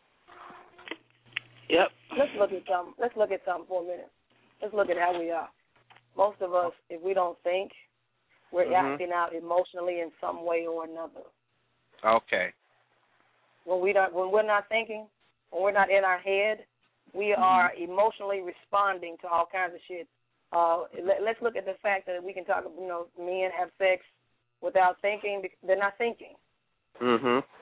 Yep. Let's look at something for a minute. Let's look at how we are. Most of us, if we don't think, we're acting out emotionally in some way or another. Okay. When we're not thinking, when we're not in our head, we are emotionally responding to all kinds of shit. Let's look at the fact that we can talk, you know, men have sex without thinking. They're not thinking.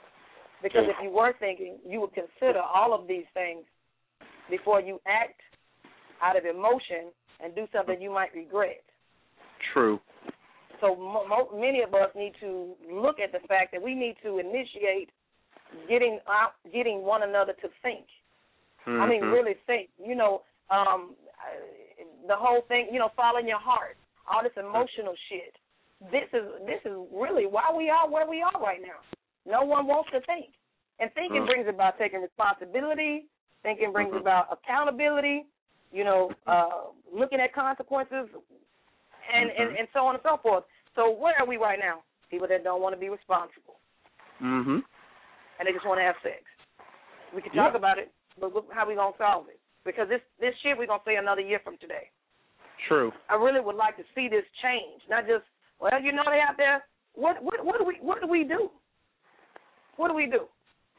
Because if you were thinking, you would consider all of these things before you act out of emotion and do something you might regret. True. So many of us need to look at the fact that we need to initiate getting one another to think. Mm-hmm. I mean, really think. You know, the whole thing. You know, following your heart. All this emotional shit. This is really why we are where we are right now. No one wants to think, and thinking brings about taking responsibility. Thinking brings about accountability. You know, looking at consequences, and so on and so forth. So where are we right now? People that don't want to be responsible. Mm-hmm. And they just want to have sex. We can talk about it, but how we going to solve it? Because this shit we're going to say another year from today. True. I really would like to see this change, not just, well, you know they out there. What do we do? What do we do?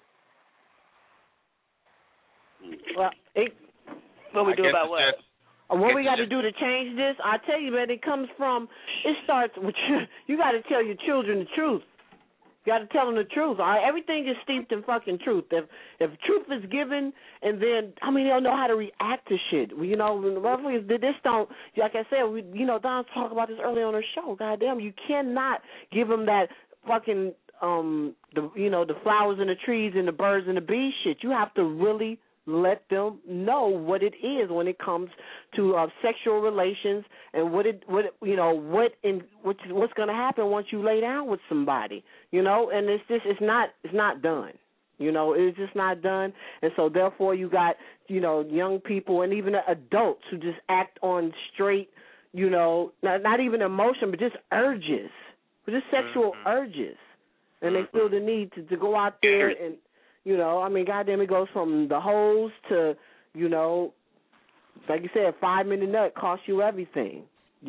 Well, what we do about what? What we got to do to change this? I tell you, man, it starts with you got to tell your children the truth. You got to tell them the truth. All right? Everything is steeped in fucking truth. If truth is given, and then they don't know how to react to shit. You know, this don't. Like I said, Don talked about this earlier on the show. Goddamn, you cannot give them that fucking the flowers and the trees and the birds and the bees shit. You have to really let them know what it is when it comes to sexual relations and what's going to happen once you lay down with somebody, and it's not done. It's just not done. And so therefore you got, young people and even adults who just act on straight, not even emotion, but just urges, just sexual urges. And they feel the need to go out there and, goddamn, it goes from the hose to, like you said, 5-minute nut costs you everything,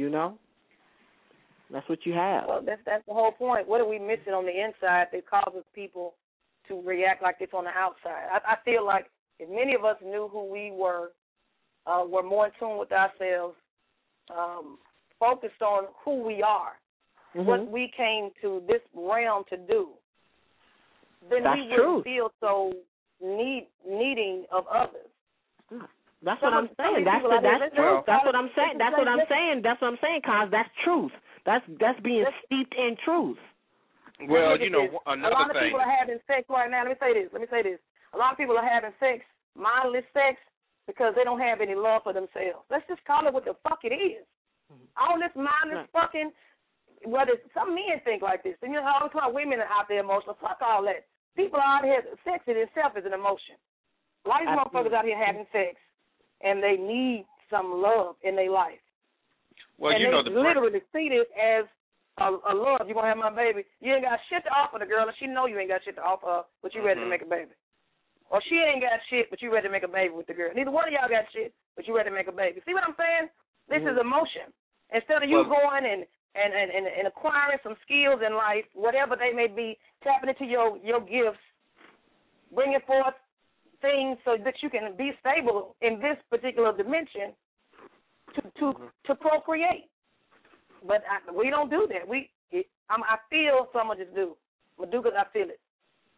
That's what you have. Well, that's the whole point. What are we missing on the inside that causes people to react like this on the outside? I feel like if many of us knew who we were more in tune with ourselves, focused on who we are, what we came to this realm to do, then we wouldn't feel so needing of others. That's what I'm saying. That's truth. That's what I'm saying. That's what I'm saying. That's what I'm saying, cause that's truth. That's being steeped in truth. Well, a another lot of thing. people are having sex right now. Let me say this. A lot of people are having sex, mindless sex, because they don't have any love for themselves. Let's just call it what the fuck it is. All this mindless fucking. Whether some men think like this, and all the time women are out there emotional. Fuck all that. People are out here. Sex in itself is an emotion. A lot of these motherfuckers out here having sex, and they need some love in their life. Well, and they literally see this as a love. You gonna have my baby? You ain't got shit to offer the girl, and she know you ain't got shit to offer her, but you ready to make a baby. Or she ain't got shit, but you ready to make a baby with the girl. Neither one of y'all got shit, but you ready to make a baby. See what I'm saying? This is emotion. Instead of you going and acquiring some skills in life, whatever they may be, tapping into your gifts, bringing forth things so that you can be stable in this particular dimension to procreate. But we don't do that. I feel someone just do. Because I feel it.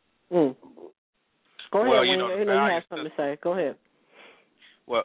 Go ahead, Wayne. You have something to say. Go ahead. Well,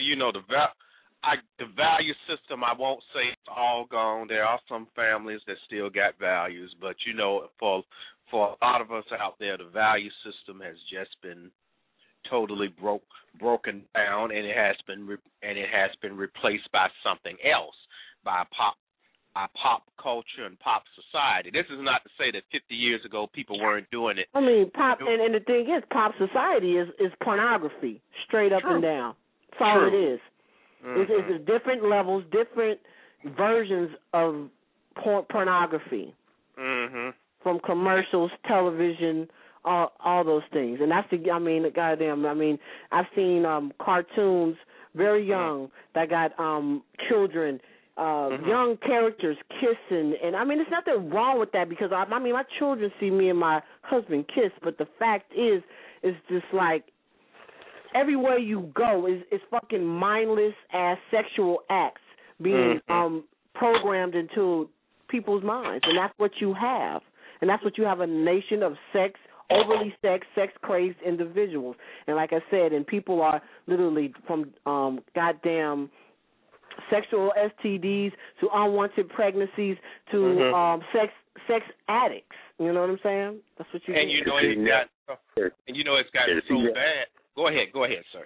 the value system, I won't say it's all gone. There are some families that still got values, but for a lot of us out there, the value system has just been totally broken down, and it has been replaced by something else, by pop culture and pop society. This is not to say that 50 years ago people weren't doing it. I mean, pop, and the thing is, pop society is pornography, straight up and down. That's all it is. It's different levels, different versions of pornography, from commercials, television, all those things. And that's I've seen cartoons very young that got children, young characters kissing. And, there's nothing wrong with that because, my children see me and my husband kiss, but the fact is, it's just like, everywhere you go is fucking mindless ass sexual acts being programmed into people's minds, and that's what you have. And that's what you have, a nation of sex overly sex-crazed individuals. And like I said, and people are literally from goddamn sexual STDs to unwanted pregnancies to sex addicts. You know what I'm saying? That's what you. And you know it's gotten so bad. Go ahead, sir.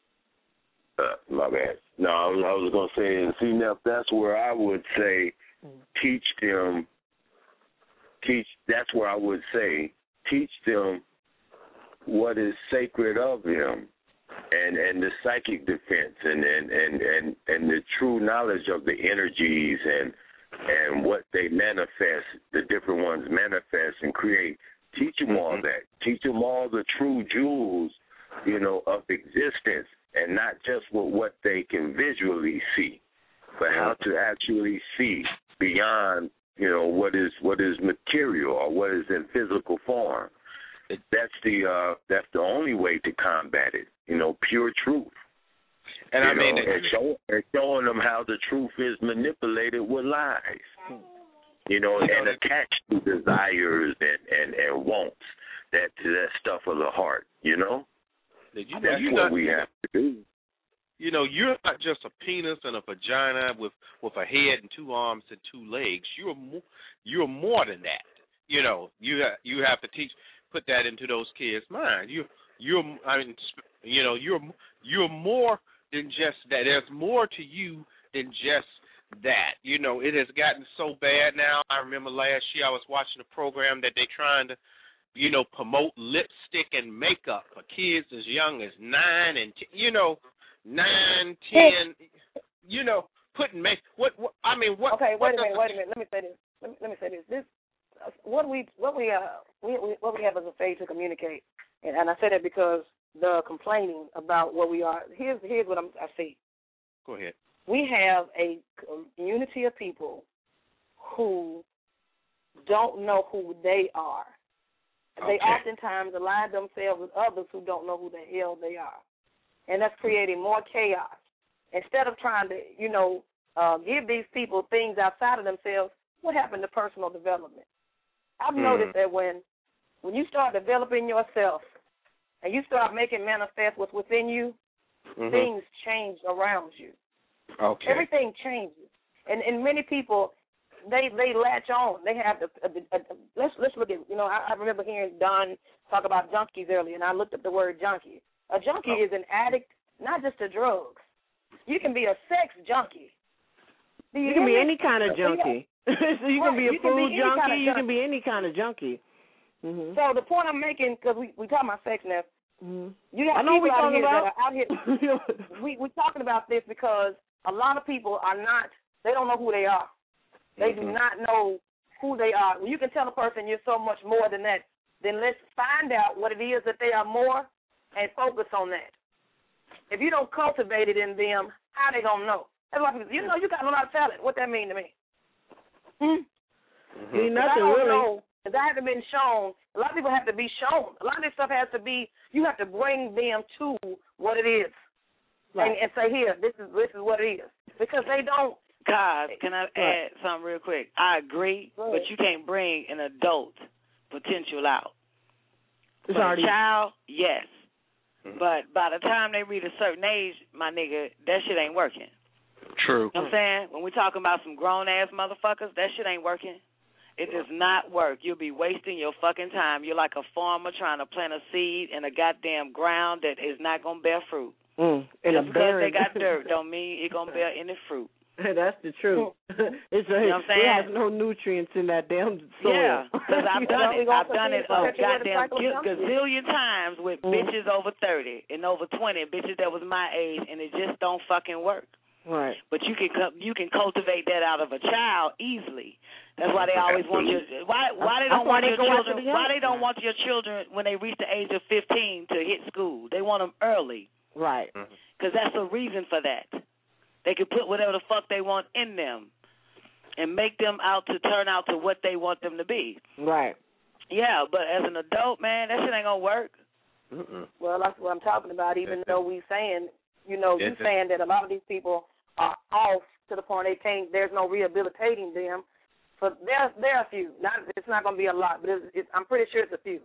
My bad. No, I was going to say, and see, now that's where I would say teach them, that's where I would say teach them what is sacred of them and the psychic defense and the true knowledge of the energies and what they manifest, the different ones manifest and create. Teach them all that. Teach them all the true jewels, of existence. And not just with what they can visually see, but how to actually see beyond, what is material or what is in physical form. That's the only way to combat it. Pure truth. And I mean, and showing them how the truth is manipulated with lies. And attached to desires and wants. That stuff of the heart. That's what we have to do. You're not just a penis and a vagina with a head and 2 arms and 2 legs. You're more than that. You have to put that into those kids' minds. You're more than just that. There's more to you than just that. It has gotten so bad now. I remember last year I was watching a program that they're trying to promote lipstick and makeup for kids as young as 9 and 9, 10. Putting make what I mean. What? Okay, wait a minute. Let me say this. This what we have as a faith to communicate, and I say that because the complaining about what we are. Here's what I see. Go ahead. We have a community of people who don't know who they are. They oftentimes align themselves with others who don't know who the hell they are. And that's creating more chaos. Instead of trying to, give these people things outside of themselves, what happened to personal development? I've noticed that when you start developing yourself and you start making manifest what's within you, things change around you. Okay. Everything changes. And many people, they latch on. They have let's look at, I remember hearing Don talk about junkies earlier, and I looked up the word junkie. A junkie is an addict, not just to drugs. You can be a sex junkie. You can be any kind of junkie. So you can be a food junkie. You can be any kind of junkie. Mm-hmm. So the point I'm making, because we talking about sex now, you got people out here we're talking about this because a lot of people they don't know who they are. They do not know who they are. When you can tell a person you're so much more than that, then let's find out what it is that they are more and focus on that. If you don't cultivate it in them, how they going to know? That's why people, you got a lot of talent. What that mean to me? Nothing I don't really. know. If that hasn't been shown, a lot of people have to be shown. A lot of this stuff has to be, you have to bring them to what it is. Right. And say, here, this is what it is. Because they don't. Guys, can I add something real quick? I agree, but you can't bring an adult potential out. For a child, yes. But by the time they reach a certain age, my nigga, that shit ain't working. True. You know what I'm saying? When we talking about some grown-ass motherfuckers, that shit ain't working. It does not work. You'll be wasting your fucking time. You're like a farmer trying to plant a seed in a goddamn ground that is not going to bear fruit. Just because they got dirt don't mean it's going to bear any fruit. That's the truth. It has no nutrients in that damn soil. Yeah, because I've done it a goddamn gazillion times with bitches over 30 and over 20, bitches that was my age, and it just don't fucking work. Right. But you can cultivate that out of a child easily. That's why they always want your why they don't want your children. Why they don't want your children when they reach the age of 15 to hit school? They want them early. Right. Because that's the reason for that. They can put whatever the fuck they want in them and make them turn out to what they want them to be. Right. Yeah, but as an adult, man, that shit ain't going to work. Well, that's what I'm talking about, even though we saying, you saying that a lot of these people are off to the point there's no rehabilitating them. But there are a few. It's not going to be a lot, but I'm pretty sure it's a few.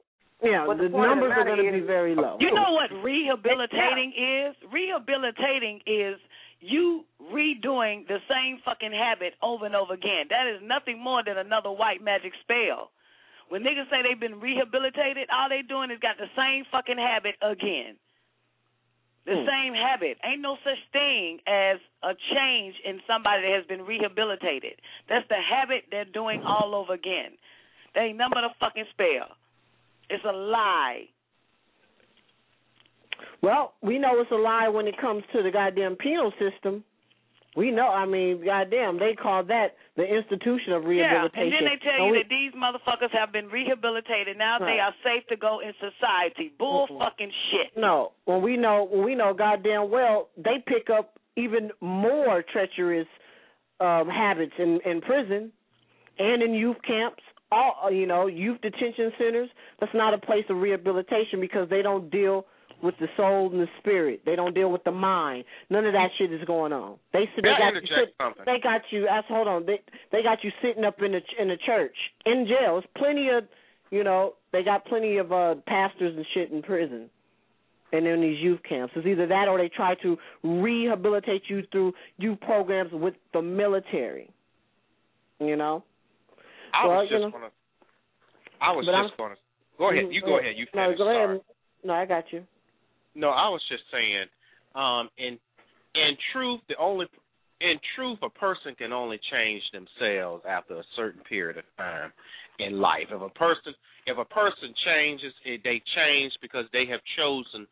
Yeah, but the numbers are going to be very low. You know what rehabilitating is? Rehabilitating is you redoing the same fucking habit over and over again. That is nothing more than another white magic spell. When niggas say they've been rehabilitated, all they doing is got the same fucking habit again. The same habit. Ain't no such thing as a change in somebody that has been rehabilitated. That's the habit they're doing all over again. They ain't nothing but a fucking spell. It's a lie. Well, we know it's a lie when it comes to the goddamn penal system. We know, I mean, goddamn, they call that the institution of rehabilitation. Yeah, and then they tell you that these motherfuckers have been rehabilitated. Now they are safe to go in society. Bull fucking shit. No, when we know goddamn well, they pick up even more treacherous habits in prison and in youth camps. All youth detention centers. That's not a place of rehabilitation because they don't deal with the soul and the spirit. They don't deal with the mind. None of that shit is going on. They got you. Hold on. They got you sitting up in a church in jail. There's plenty of they got plenty of pastors and shit in prison and in these youth camps. It's either that or they try to rehabilitate you through youth programs with the military. I was just going to. Go ahead. You go ahead. You finish. No, go ahead. No, I got you. No, I was just saying, in truth, a person can only change themselves after a certain period of time in life. If a person changes, they change because they have chosen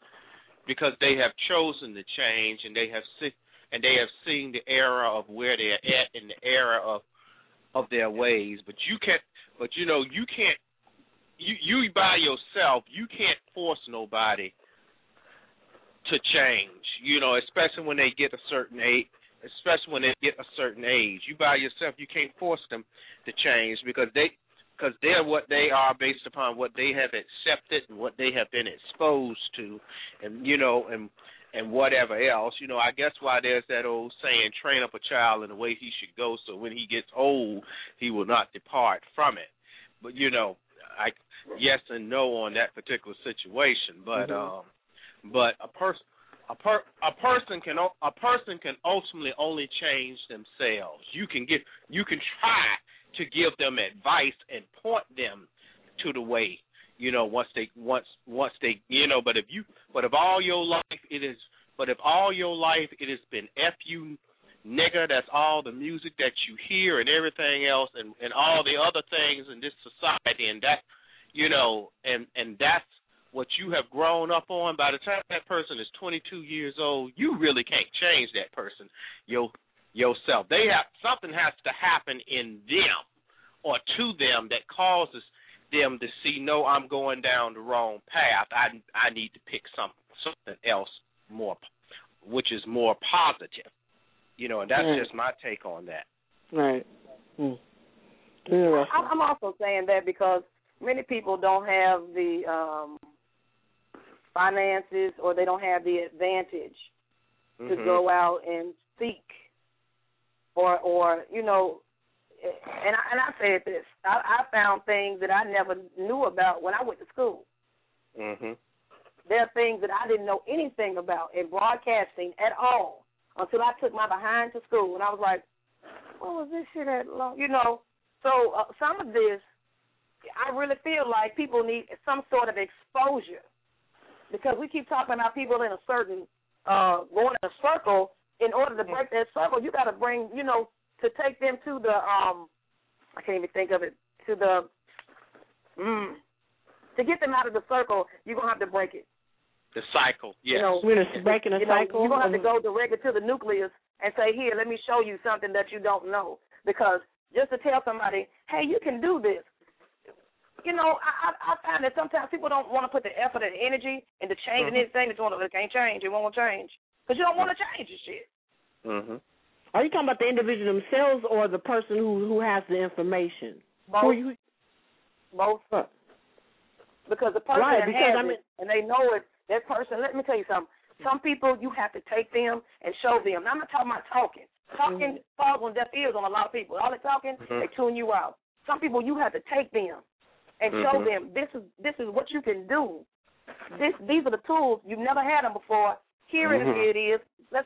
to change, and they have seen the era of where they're at and the era of their ways. But you by yourself, you can't force nobody to change, especially when they get a certain age. You by yourself, you can't force them to change because they're what they are based upon what they have accepted and what they have been exposed to, and whatever else. I guess why there's that old saying, train up a child in the way he should go, so when he gets old, he will not depart from it. But yes and no on that particular situation, but but a person can ultimately only change themselves. You can try to give them advice and point them to the way, once they but if all your life it has been F you nigga, that's all the music that you hear and everything else and all the other things in this society, and that and that's what you have grown up on. By the time that person is 22 years old, you really can't change that person yourself. Something has to happen in them or to them that causes them to see, no, I'm going down the wrong path. I need to pick something else more, which is more positive. And that's just my take on that. Right. I'm also saying that because many people don't have the finances or they don't have the advantage to go out and seek or and I said this, I found things that I never knew about when I went to school. There are things that I didn't know anything about in broadcasting at all until I took my behind to school, and I was like, what was this shit at? So some of this, I really feel like people need some sort of exposure because we keep talking about people in a certain, going in a circle. In order to break that circle, you got to bring, to take them to the, I can't even think of it, to the, to get them out of the circle, you're going to have to break it. The cycle, yes. Breaking a cycle. You're going to have to go directly to the nucleus and say, here, let me show you something that you don't know. Because just to tell somebody, hey, you can do this. I find that sometimes people don't want to put the effort and energy into changing anything. They can't change. It won't change. Because you don't want to change this shit. Are you talking about the individual themselves or the person who has the information? Both. Both. Because the person that has it, and they know it, that person, let me tell you something. Some people, you have to take them and show them. Now, I'm not talking about talking. Talking falls on deaf ears on a lot of people. All the talking, they tune you out. Some people, you have to take them and show them this is what you can do. These are the tools. You've never had them before. Here it is. Let's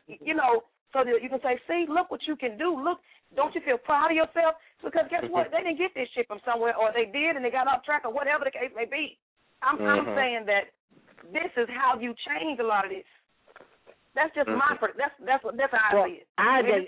so that you can say, see, look what you can do. Look, don't you feel proud of yourself? Because guess what? They didn't get this shit from somewhere, or they did and they got off track, or whatever the case may be. I'm saying that this is how you change a lot of this. That's just that's how I see it.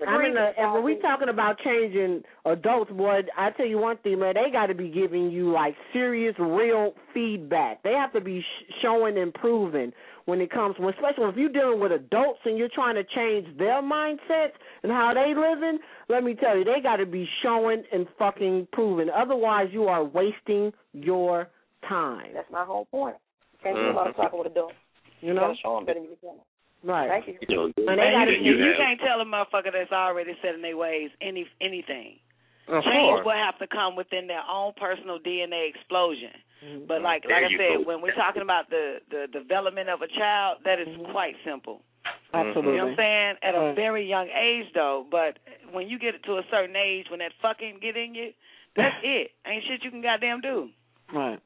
And when we talking about changing adults, boy, I tell you one thing, man, they got to be giving you like serious, real feedback. They have to be showing and proving when it comes, especially if you're dealing with adults and you're trying to change their mindsets and how they living. Let me tell you, they got to be showing and fucking proving. Otherwise, you are wasting your time. That's my whole point. Can't do a lot of talking with adults. You gotta show them better than you can. Right. Thank you. You can't tell a motherfucker that's already set in their ways anything. Change will have to come within their own personal DNA explosion. But like I said, when we're talking about the development of a child, that is quite simple. Absolutely. You know what I'm saying? At a very young age, though. But when you get to a certain age, when that fucking get in you, that's it. Ain't shit you can goddamn do. Right.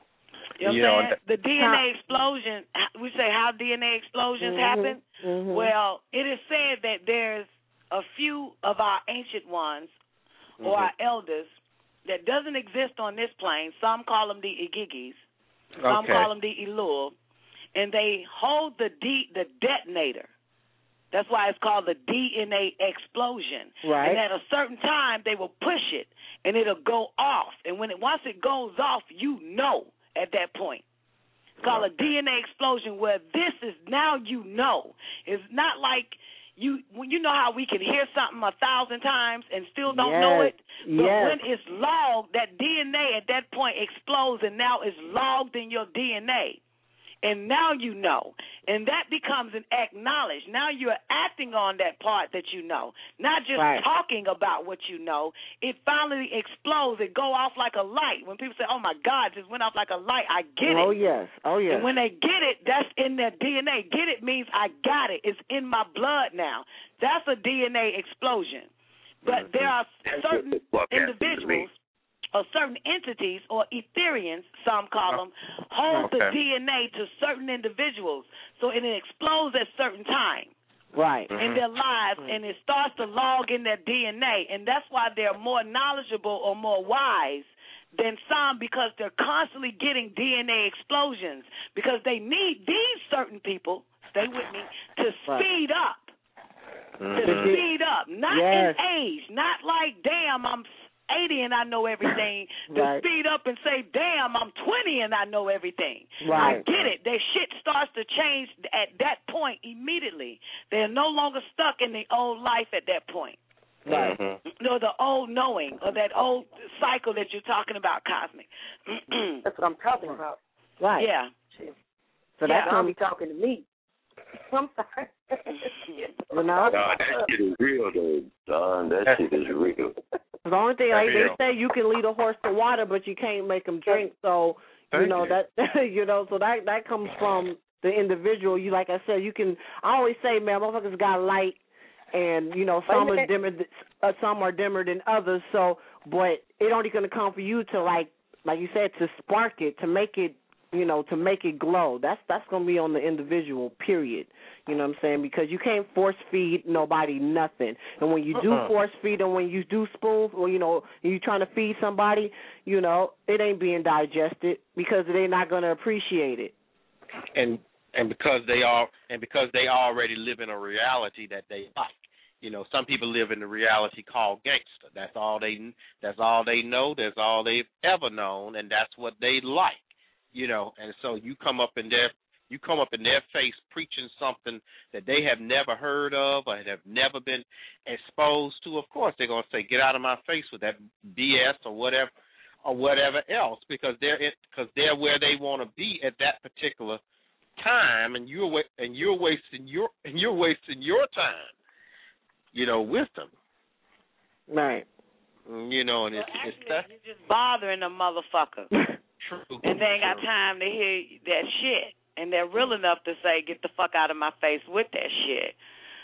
You know what I'm saying? The DNA explosion, we say how DNA explosions happen. Well, it is said that there's a few of our ancient ones or our elders that doesn't exist on this plane. Some call them the Igigis. Some call them the Elul. And they hold the detonator. That's why it's called the DNA explosion. Right. And at a certain time, they will push it, and it'll go off. And once it goes off, you know at that point. It's called a DNA explosion, where this is now you know. It's not like you know how we can hear something 1,000 times and still don't know it? But when it's logged, that DNA at that point explodes, and now it's logged in your DNA. And now you know. And that becomes an acknowledge. Now you're acting on that part that you know, not just talking about what you know. It finally explodes. It go off like a light. When people say, oh, my God, just went off like a light, I get it. Oh, yes. And when they get it, that's in their DNA. Get it means I got it. It's in my blood now. That's a DNA explosion. But there are certain individuals or certain entities, or Etherians, some call them, hold the DNA to certain individuals. So it explodes at certain time. Right. In their lives, and it starts to log in their DNA. And that's why they're more knowledgeable or more wise than some, because they're constantly getting DNA explosions, because they need these certain people, stay with me, to speed up. To speed up. Not in age. Not like, damn, I'm 80 and I know everything. To speed up and say, damn, I'm 20 and I know everything. I get it. Their shit starts to change at that point immediately. They're no longer stuck in the old life at that point. No, the old knowing, or that old cycle that you're talking about, Cosmic. That's what I'm talking about. Right. Yeah. So that's how be talking to me. I'm sorry. That shit is real, though, Don. That shit is real. The only thing they say, you can lead a horse to water, but you can't make him drink. So that so that comes from the individual. You, like I said, you can. I always say, man, motherfuckers got light, and some are dimmer. Some are dimmer than others. So, but it only gonna come for you to like you said, to spark it, to make it. To make it glow. That's going to be on the individual, period. You know what I'm saying? Because you can't force feed nobody nothing. And when you do force feed, and when you do spoon, or, you're trying to feed somebody, it ain't being digested, because they're not going to appreciate it. And because they already live in a reality that they like. Some people live in a reality called gangster. That's all they know. That's all they've ever known, and that's what they like. And so you come up in their face preaching something that they have never heard of or have never been exposed to. Of course, they're gonna say, "Get out of my face with that BS or whatever else," because they're where they want to be at that particular time, and you're wasting your time, with them. Right. And it's that you're just bothering a motherfucker. True. And they ain't got time to hear that shit. And they're real enough to say, get the fuck out of my face with that shit.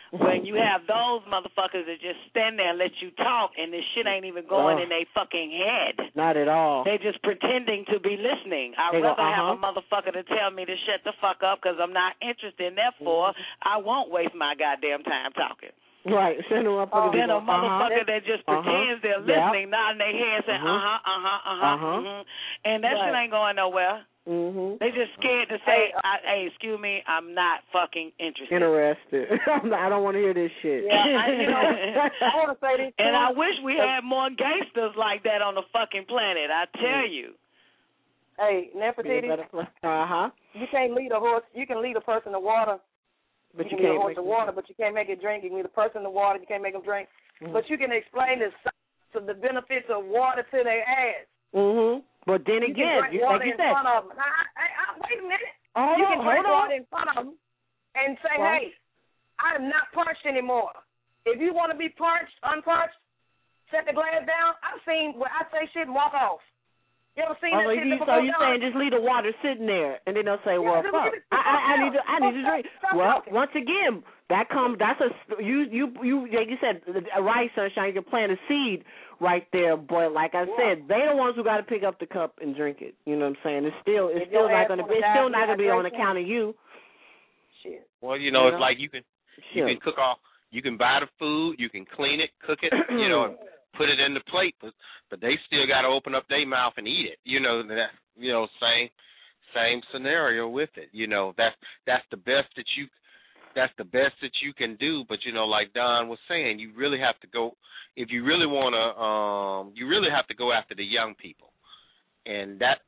when you have those motherfuckers that just stand there and let you talk, and this shit ain't even going in their fucking head. Not at all. They just pretending to be listening. I'd They go, rather have a motherfucker to tell me to shut the fuck up because I'm not interested, and therefore I won't waste my goddamn time talking. Right, send them up. Then a motherfucker that just pretends they're listening, nodding their head, saying and that shit ain't going nowhere. They just scared to say, "Hey, excuse me, I'm not fucking interested." I don't want to hear this shit. Yeah, I want to say this. And I wish we had more gangsters like that on the fucking planet. I tell you. Hey, Nefertiti. You can't lead a horse. You can lead a person to water. But you can lead a horse to water, but you can't make it drink. You can lead a person to water. You can't make them drink. But you can explain the benefits of water to their ass. But then again, like you said, wait a minute. Hold you can on, drink water in front of them and say, "Hey, I'm not parched anymore." If you want to be unparched, set the glass down. I've seen where I say shit and walk off. You ever seen that shit before? So you saying just leave the water sitting there, and then they'll say, "Well, fuck, I need to drink." Well, once again, that's you like you said, right, Sunshine. You can plant a seed right there, boy. Like I said, they the ones who got to pick up the cup and drink it. You know what I'm saying? It's still not going to be on account of you. Shit. Well, it's like you can cook off. You can buy the food, you can clean it, cook it, and put it in the plate, but they still got to open up their mouth and eat it. Same scenario with it. That's the best that you can do. But like Don was saying, you really have to go if you really want to. You really have to go after the young people, and that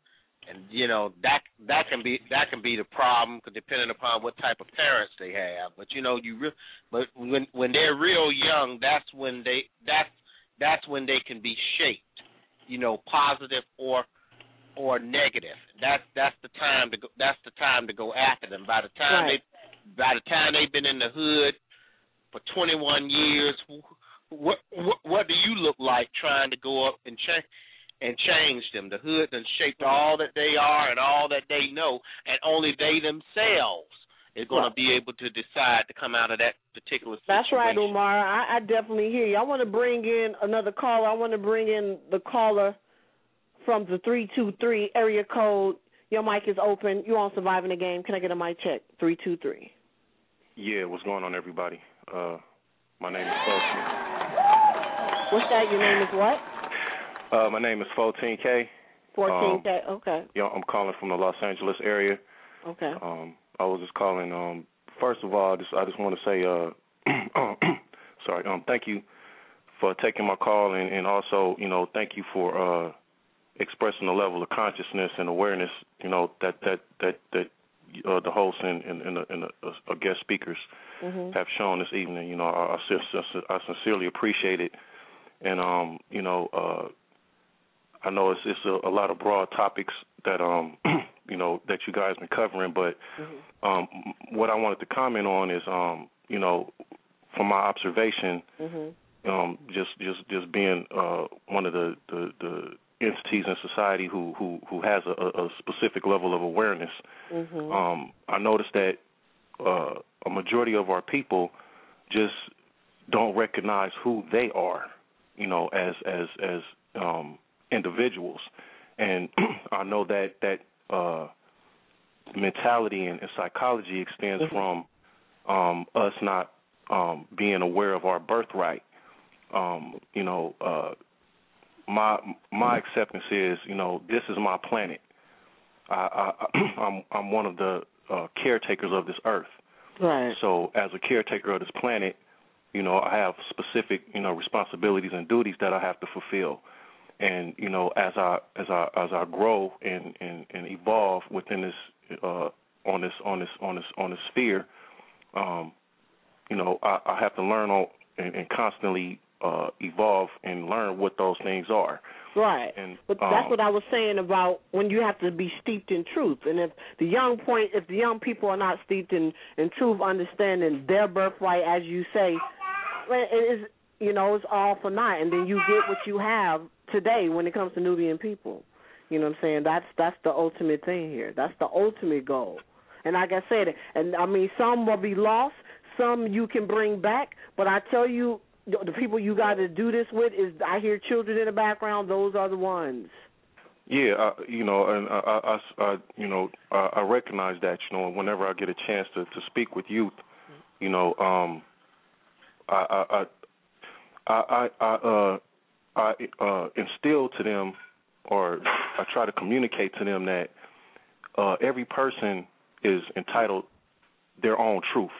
can be the problem, depending upon what type of parents they have. But but when they're real young, that's when they can be shaped, positive or negative. That's the time to go. That's the time to go after them. By the time they've been in the hood for 21 years, what do you look like trying to go up and change them? The hood done shaped all that they are and all that they know, and only they themselves is going to be able to decide to come out of that particular situation. That's right, Umar. I definitely hear you. I want to bring in another caller. I want to bring in the caller from the 323 area code. Your mic is open. You on Surviving the Game. Can I get a mic check? 323. Yeah, what's going on, everybody? My name is 14. What's that? Your name is what? My name is 14K. 14K, okay. Yeah, I'm calling from the Los Angeles area. Okay. I was just calling. First of all, I just want to say, sorry. Thank you for taking my call, and also, thank you for expressing the level of consciousness and awareness, that the host and the guest speakers have shown this evening. I sincerely appreciate it, and I know it's a lot of broad topics that that you guys been covering, but what I wanted to comment on is from my observation, just being one of the entities in society who has a specific level of awareness. I noticed that a majority of our people just don't recognize who they are, as individuals, and I know that mentality and psychology extends from us not being aware of our birthright. My acceptance is, this is my planet. I'm one of the caretakers of this earth. Right. So as a caretaker of this planet, I have specific, responsibilities and duties that I have to fulfill. And as I grow and evolve within this on this sphere, I have to learn and constantly evolve and learn what those things are. Right. And, but that's what I was saying about when you have to be steeped in truth. And if the young people are not steeped in truth, understanding their birthright, as you say, it's all for naught. And then you get what you have today when it comes to Nubian people. You know what I'm saying? That's the ultimate thing here. That's the ultimate goal. And like I said, and I mean, some will be lost, some you can bring back, but I tell you, the people you got to do this with is, I hear children in the background. Those are the ones. Yeah, and I recognize that. Whenever I get a chance to speak with youth, I instill to them, or I try to communicate to them that every person is entitled their own truth.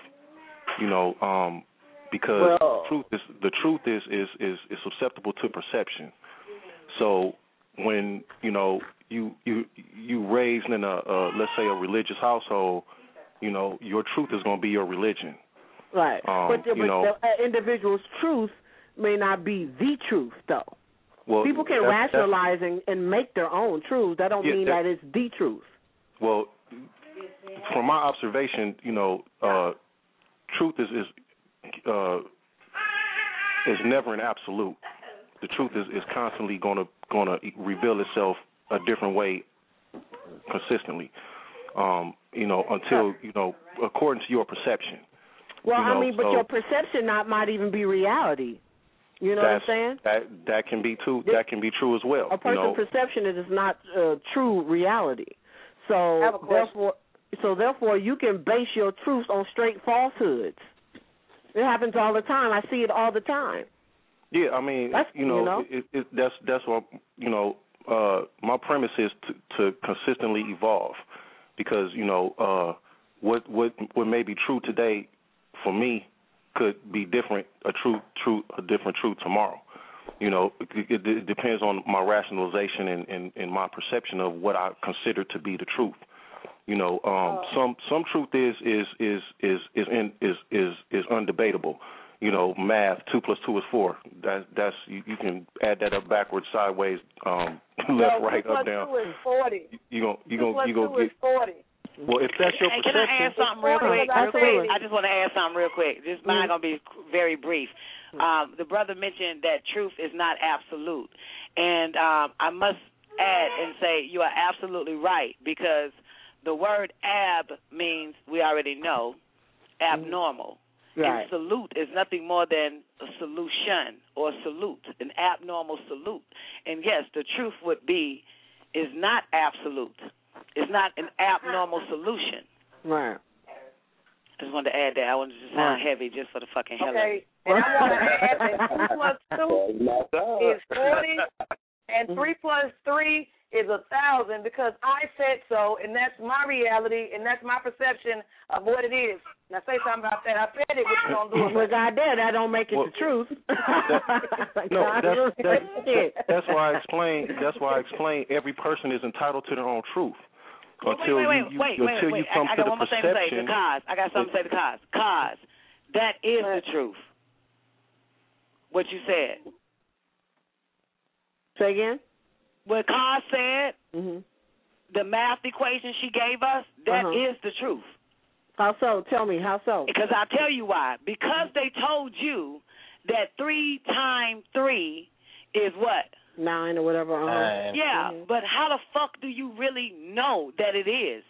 Because the truth is susceptible to perception. So when you raised in a let's say a religious household, your truth is going to be your religion. Right. But the individual's truth may not be the truth, though. Well, people can rationalize and make their own truth. That don't mean that it's the truth. Well, from my observation, truth is never an absolute. The truth is constantly going to reveal itself a different way consistently. Until according to your perception. Well, but your perception might even be reality. You know what I'm saying? That can be too. That can be true as well. A person's perception is not true reality. So therefore, you can base your truth on straight falsehoods. It happens all the time. I see it all the time. Yeah, that's what my premise is to consistently evolve, because what may be true today for me could be different, a different truth tomorrow. It depends on my rationalization and my perception of what I consider to be the truth. Some truth is undebatable. Math, 2 + 2 is 4. That's you can add that up backwards, sideways, left, right, up, down. 2 + 2 is 40. You go 2 + 2 is 40. Well, if that's your perception. Can I add something real quick? I just want to add something real quick. This mine gonna be very brief. The brother mentioned that truth is not absolute, and I must add and say you are absolutely right, because the word ab means, we already know, abnormal. Right. And salute is nothing more than a solution or salute, an abnormal salute. And yes, the truth would be is not absolute. It's not an abnormal solution. Right. I just wanted to add that. I wanted to sound heavy just for the fucking hell of it. And I want to add that 2 + 2 is 40, and 3 + 3 is 1,000, because I said so, and that's my reality, and that's my perception of what it is. Now say something about that. I said it, what you gonna do? Well, goddamn, that don't make it the truth. That's why I explain. Every person is entitled to their own truth. Until you come I to got the one more thing to say perception. to Kaz. I got something to say to Kaz. Kaz, that is the truth. What you said. Say again? What Kaz said, the math equation she gave us, that is the truth. How so? Tell me, how so? Because I'll tell you why. Because they told you that 3 × 3 is what? 9 or whatever. Yeah, but how the fuck do you really know that it is?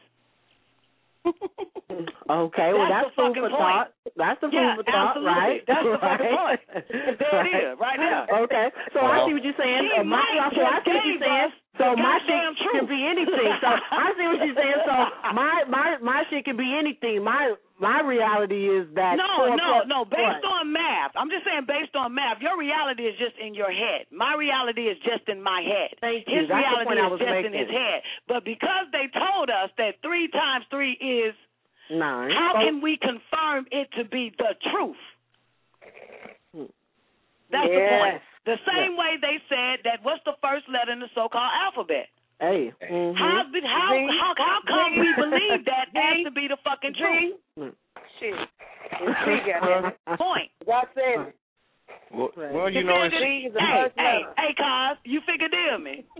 Okay, well, that's food for thought. That's the food for thought, right? That's the fucking point. There it is, right now. Okay, so I see what you're saying. I see what you're saying. So my shit can be anything. So I see what you're saying. So my shit can be anything. My reality is that no. Based on math, I'm just saying based on math. Your reality is just in your head. My reality is just in my head. Thank you. His reality is just in his head. But because they told us that 3 × 3 is 9, how can we confirm it to be the truth? That's the point. The same way they said that what's the first letter in the so-called alphabet? Hey. How come we believe that has to be the fucking truth? Shit. Point. God said it. Well, you know, hey, Kaz, you figured it out, man.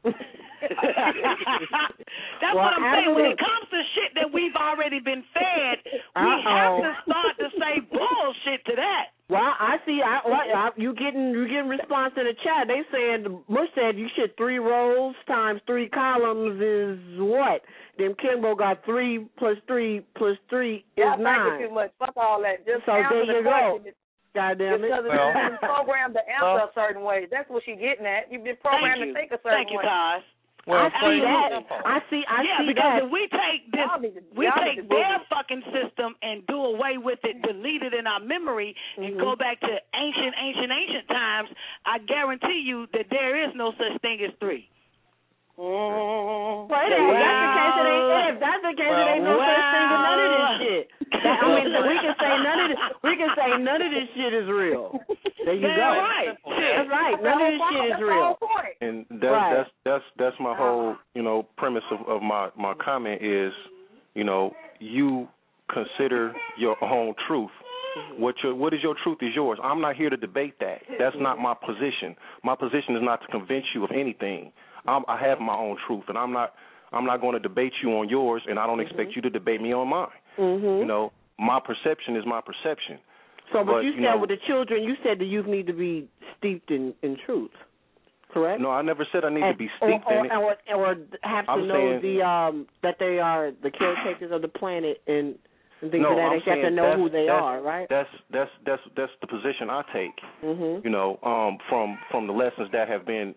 That's what I'm saying. When it comes to shit that we've already been fed, we have to start to say bullshit to that. Well, I see. You getting response in the chat? They saying Bush said you should 3 rows times 3 columns is what? Then Kimbo got 3 plus 3 plus 3 is 9. Thank you too much. Fuck all that. Just so answer there you the go. question. Goddamn it. Because it's been programmed to answer a certain way. That's what she's getting at. You've been programmed to think a certain way. Thank you, Taj. Well, I see that. I see because that. if we take this, their fucking system and do away with it, delete it in our memory, and go back to ancient times, I guarantee you that there is no such thing as 3. Well, if that's the case, it ain't no such thing as none of this shit. I mean, we can say none of this shit is real. There you go. Right. That's right. None of this shit is real. And that's my whole premise of my comment is, you consider your own truth. What is your truth is yours. I'm not here to debate that. That's not my position. My position is not to convince you of anything. I have my own truth, and I'm not going to debate you on yours, and I don't expect you to debate me on mine. My perception is my perception. So, but you said with the children, you said the youth need to be steeped in truth, correct? No, I never said I need to be steeped in it. Or have to know that they are the caretakers of the planet and things like that. They have to know who they are, right? That's the position I take. From the lessons that have been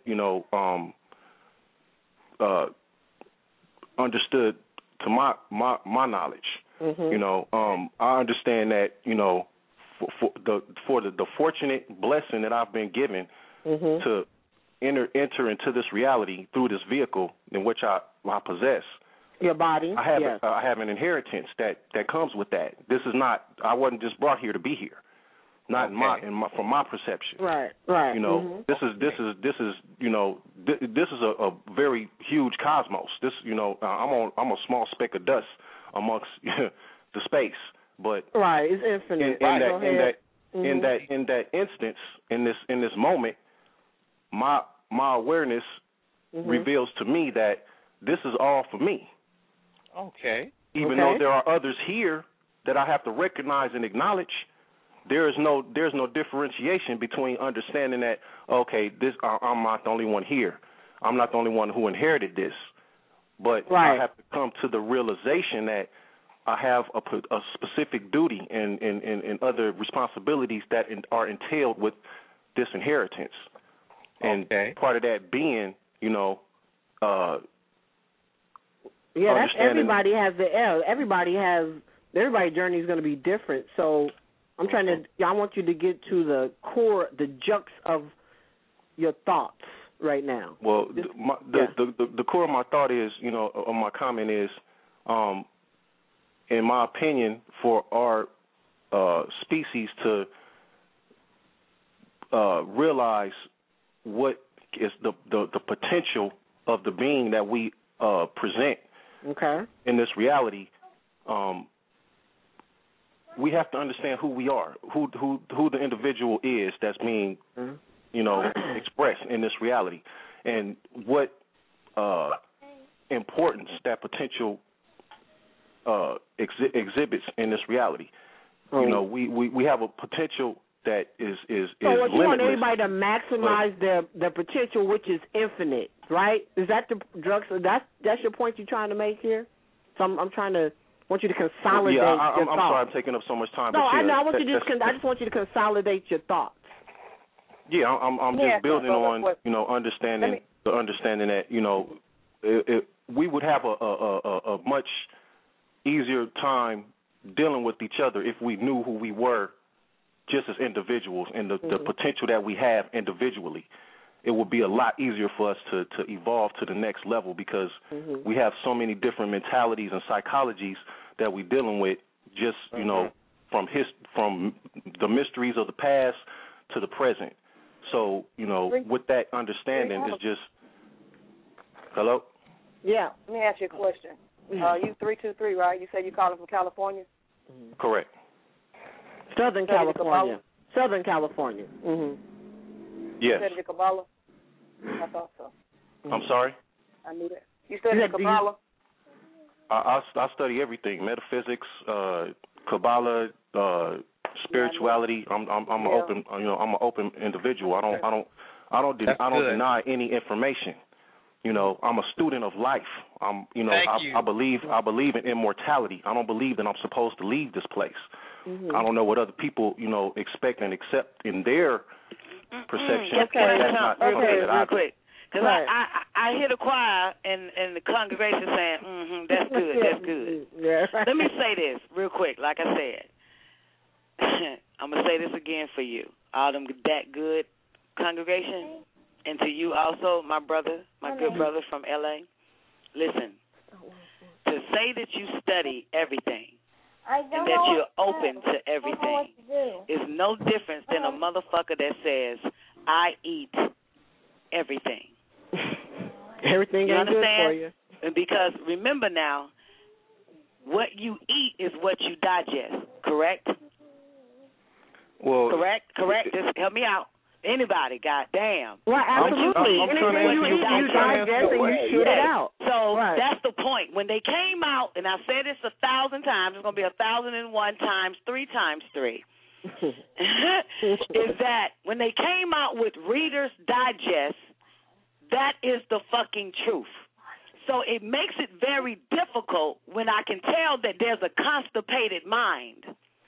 understood to my knowledge. I understand that for the fortunate blessing that I've been given to enter into this reality through this vehicle in which I possess. Your body. I have an inheritance that comes with that. This is not. I wasn't just brought here to be here. Not from my perception. Right. This is a very huge cosmos. This I'm a small speck of dust amongst the space, but it's infinite. In that instance, in this moment, my awareness reveals to me that this is all for me. Okay. Even though there are others here that I have to recognize and acknowledge, there's no differentiation between understanding that I'm not the only one here. I'm not the only one who inherited this, but I have to come to the realization that I have a specific duty and other responsibilities that are entailed with this inheritance, and part of that being, that's everybody has everybody's journey is going to be different. So I want you to get to the core, the jux of your thoughts right now. Well, the core of my thought is, of my comment is, in my opinion, for our species to realize what is the potential of the being that we present in this reality, we have to understand who we are, who the individual is that's being, expressed in this reality, and what importance that potential exhibits in this reality. We have a potential that is so what limitless. You want everybody to maximize their potential, which is infinite, right? Is that the drugs? That's your point you're trying to make here? So I'm trying to want you to consolidate your thoughts. I'm sorry I'm taking up so much time. No, I know. I just want you to consolidate your thoughts. Yeah, I'm just building on understanding that we would have a much easier time dealing with each other if we knew who we were just as individuals and the potential that we have individually. It would be a lot easier for us to evolve to the next level because we have so many different mentalities and psychologies that we're dealing with just, from the mysteries of the past to the present. So, with that understanding, it's just... Hello? Yeah. Let me ask you a question. You 323, right? You said you're calling from California? Correct. Southern California. Southern California. Yes. You studied Kabbalah? I thought so. I'm sorry? I knew that. You studied Kabbalah? I study everything, metaphysics, Kabbalah, spirituality. I'm an open, I'm an open individual. I don't deny any information. I'm a student of life. I believe in immortality. I don't believe that I'm supposed to leave this place. I don't know what other people, expect and accept in their perception. That's not something that I do. Because I hear the choir and the congregation saying, that's good, that's good. Yeah. Let me say this real quick, like I said. I'm going to say this again for you, all them that good congregation, and to you also, my brother, my good brother from L.A. Listen, to say that you study everything and that you're open to everything is no difference than a motherfucker that says, I eat everything. Everything you ain't understand? good for you. And because remember now, what you eat is what you digest, correct? Well, correct. Just help me out. Anybody, goddamn. Well, absolutely. Anything you eat, you digest and you shit it out. So that's the point. When they came out, and I said this 1,000 times, it's going to be 1,001 times 3 times 3. Is that when they came out with Reader's Digest, that is the fucking truth. So it makes it very difficult when I can tell that there's a constipated mind.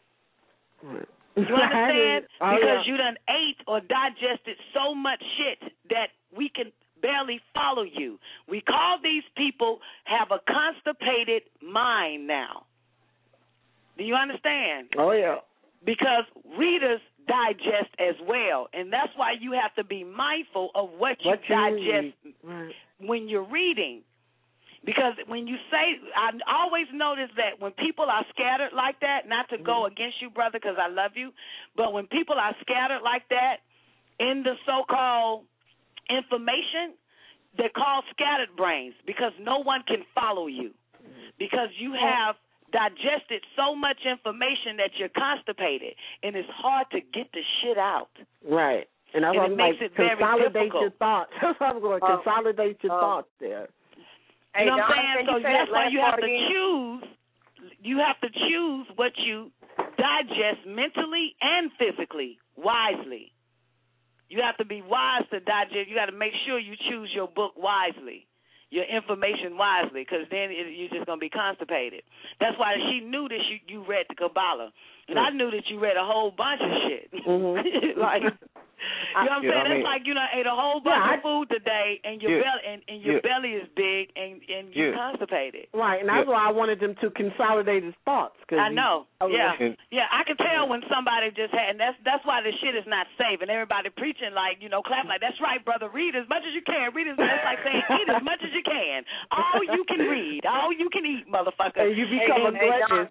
You understand? Because you done ate or digested so much shit that we can barely follow you. We call these people have a constipated mind now. Do you understand? Oh, yeah. Because readers digest as well, and that's why you have to be mindful of what you digest when you're reading. Because when you say, I always notice that when people are scattered like that, not to go against you, brother, because I love you, but when people are scattered like that in the so-called information, they're called scattered brains because no one can follow you. Because you have digested so much information that you're constipated, and it's hard to get the shit out. Right. And that's why I'm like, consolidate your thoughts. That's why I'm going to consolidate your thoughts there. You know what I'm saying? So that's why you have to choose. You have to choose what you digest mentally and physically wisely. You have to be wise to digest. You got to make sure you choose your book wisely, your information wisely, because then you're just going to be constipated. That's why she knew that you read the Kabbalah, and I knew that you read a whole bunch of shit. Like. You know what I'm saying? That's like ate a whole bunch of food today, and your belly is big, and you're constipated. Right, and that's why I wanted them to consolidate his thoughts. I know. I can tell when somebody just had, and that's why this shit is not safe. And everybody preaching like clap like that's right, brother. Read as much as you can. Read as much. That's like saying eat as much as you can. All you can read, all you can eat, motherfucker. And you become a glutton.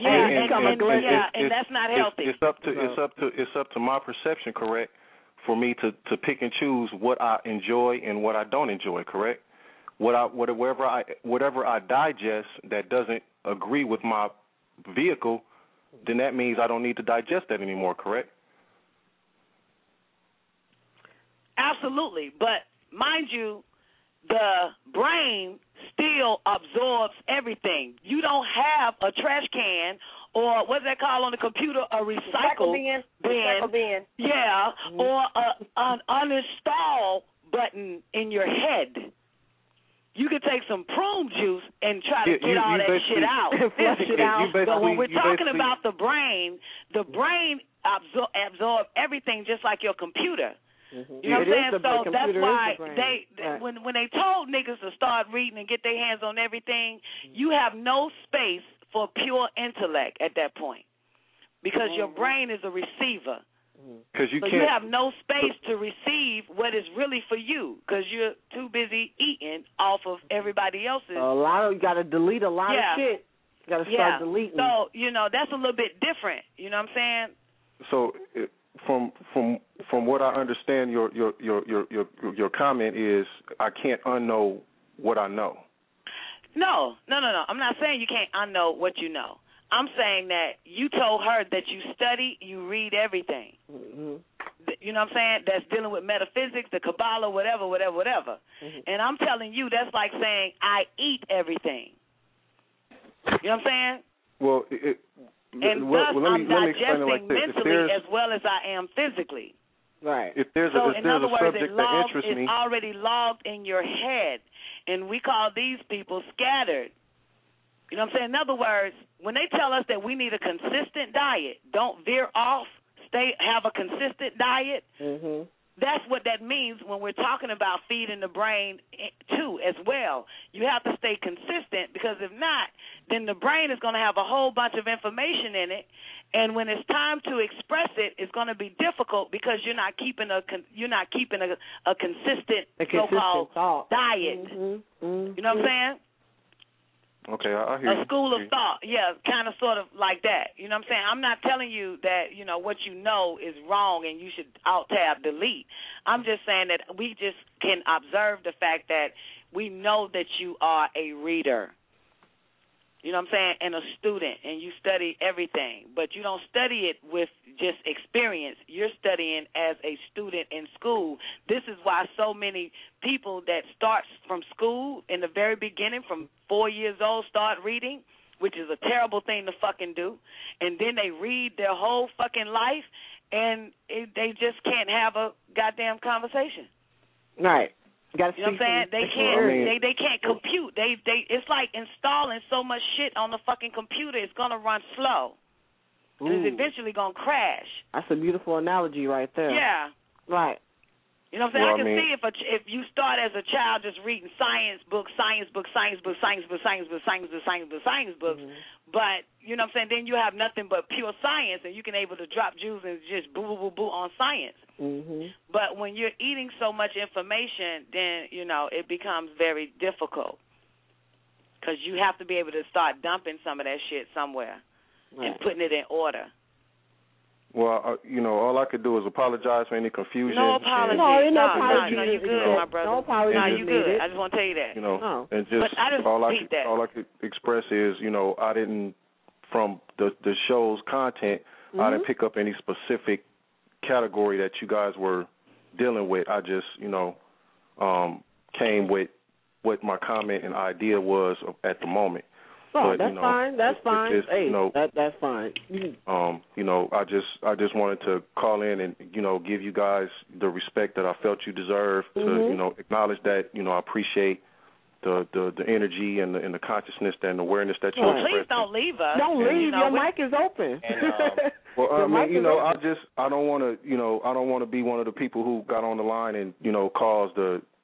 And that's not healthy. It's up to my perception, correct? For me to pick and choose what I enjoy and what I don't enjoy, correct? Whatever I digest that doesn't agree with my vehicle, then that means I don't need to digest that anymore, correct? Absolutely, but mind you, the brain still absorbs everything. You don't have a trash can or what's that called on the computer, a recycle bin. Yeah, or an uninstall button in your head. You can take some prune juice and try to get all that shit out. Flush it out. But when we're talking about the brain absorbs everything just like your computer. You know what I'm saying? So that's why when they told niggas to start reading and get their hands on everything, you have no space for pure intellect at that point because your brain is a receiver. You have no space to receive what is really for you because you're too busy eating off of everybody else's. You got to delete a lot of shit. You got to start deleting. So that's a little bit different. You know what I'm saying? So from what I understand, your comment is I can't unknow what I know. No. I'm not saying you can't unknow what you know. I'm saying that you told her that you study, you read everything. You know what I'm saying? That's dealing with metaphysics, the Kabbalah, whatever. And I'm telling you, that's like saying I eat everything. You know what I'm saying? Well, And well, thus, let me explain it like digesting this. mentally as well as I am physically. Right. If there's So, a in other words, subject that interests me, it's already logged in your head, and we call these people scattered. You know what I'm saying? In other words, when they tell us that we need a consistent diet, don't veer off, have a consistent diet, that's what that means when we're talking about feeding the brain too as well. You have to stay consistent, because if not, then the brain is going to have a whole bunch of information in it, and when it's time to express it, it's going to be difficult because you're not keeping a consistent so-called diet. You know what I'm saying? Okay, I hear you. A school of thought, kind of sort of like that. You know what I'm saying? I'm not telling you that, what you know is wrong and you should alt-tab delete. I'm just saying that we just can observe the fact that we know that you are a reader. You know what I'm saying? And a student, and you study everything. But you don't study it with just experience. You're studying as a student in school. This is why so many people that start from school in the very beginning, from 4 years old, start reading, which is a terrible thing to fucking do. And then they read their whole fucking life, and they just can't have a goddamn conversation. Right. You know what I'm saying? They can't. They can't compute. They. It's like installing so much shit on the fucking computer. It's gonna run slow, and it's eventually gonna crash. That's a beautiful analogy right there. Yeah. Right. You know what I'm saying? I can see if you start as a child just reading science books, but you know what I'm saying? Then you have nothing but pure science, and you can able to drop jewels and just boo on science. But when you're eating so much information, then it becomes very difficult, because you have to be able to start dumping some of that shit somewhere and putting it in order. Well, all I could do is apologize for any confusion. No apology. No, no, you good, my brother. No apology. No, you good. I just want to tell you that. And just, all I could express is, I didn't, from the show's content, I didn't pick up any specific category that you guys were dealing with. I just, came with what my comment and idea was at the moment. Oh, that's fine. That's fine. Just, that's fine. I just wanted to call in and give you guys the respect that I felt you deserve. To acknowledge that I appreciate the energy and the consciousness and awareness that you express. Please don't leave us. Don't leave. Your mic is open. Well, I don't want to be one of the people who got on the line and caused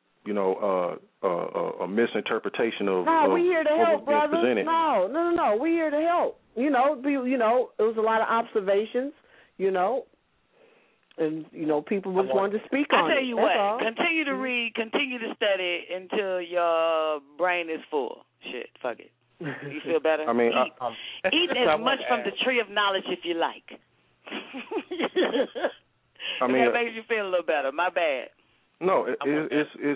a misinterpretation of we here to help, brother. Presented. No, we here to help. It was a lot of observations, and people just wanted to speak on it. I tell you what, continue to read, continue to study until your brain is full. Shit, fuck it. You feel better? I mean, eat as much from the tree of knowledge if you like. That makes you feel a little better. My bad. No, it's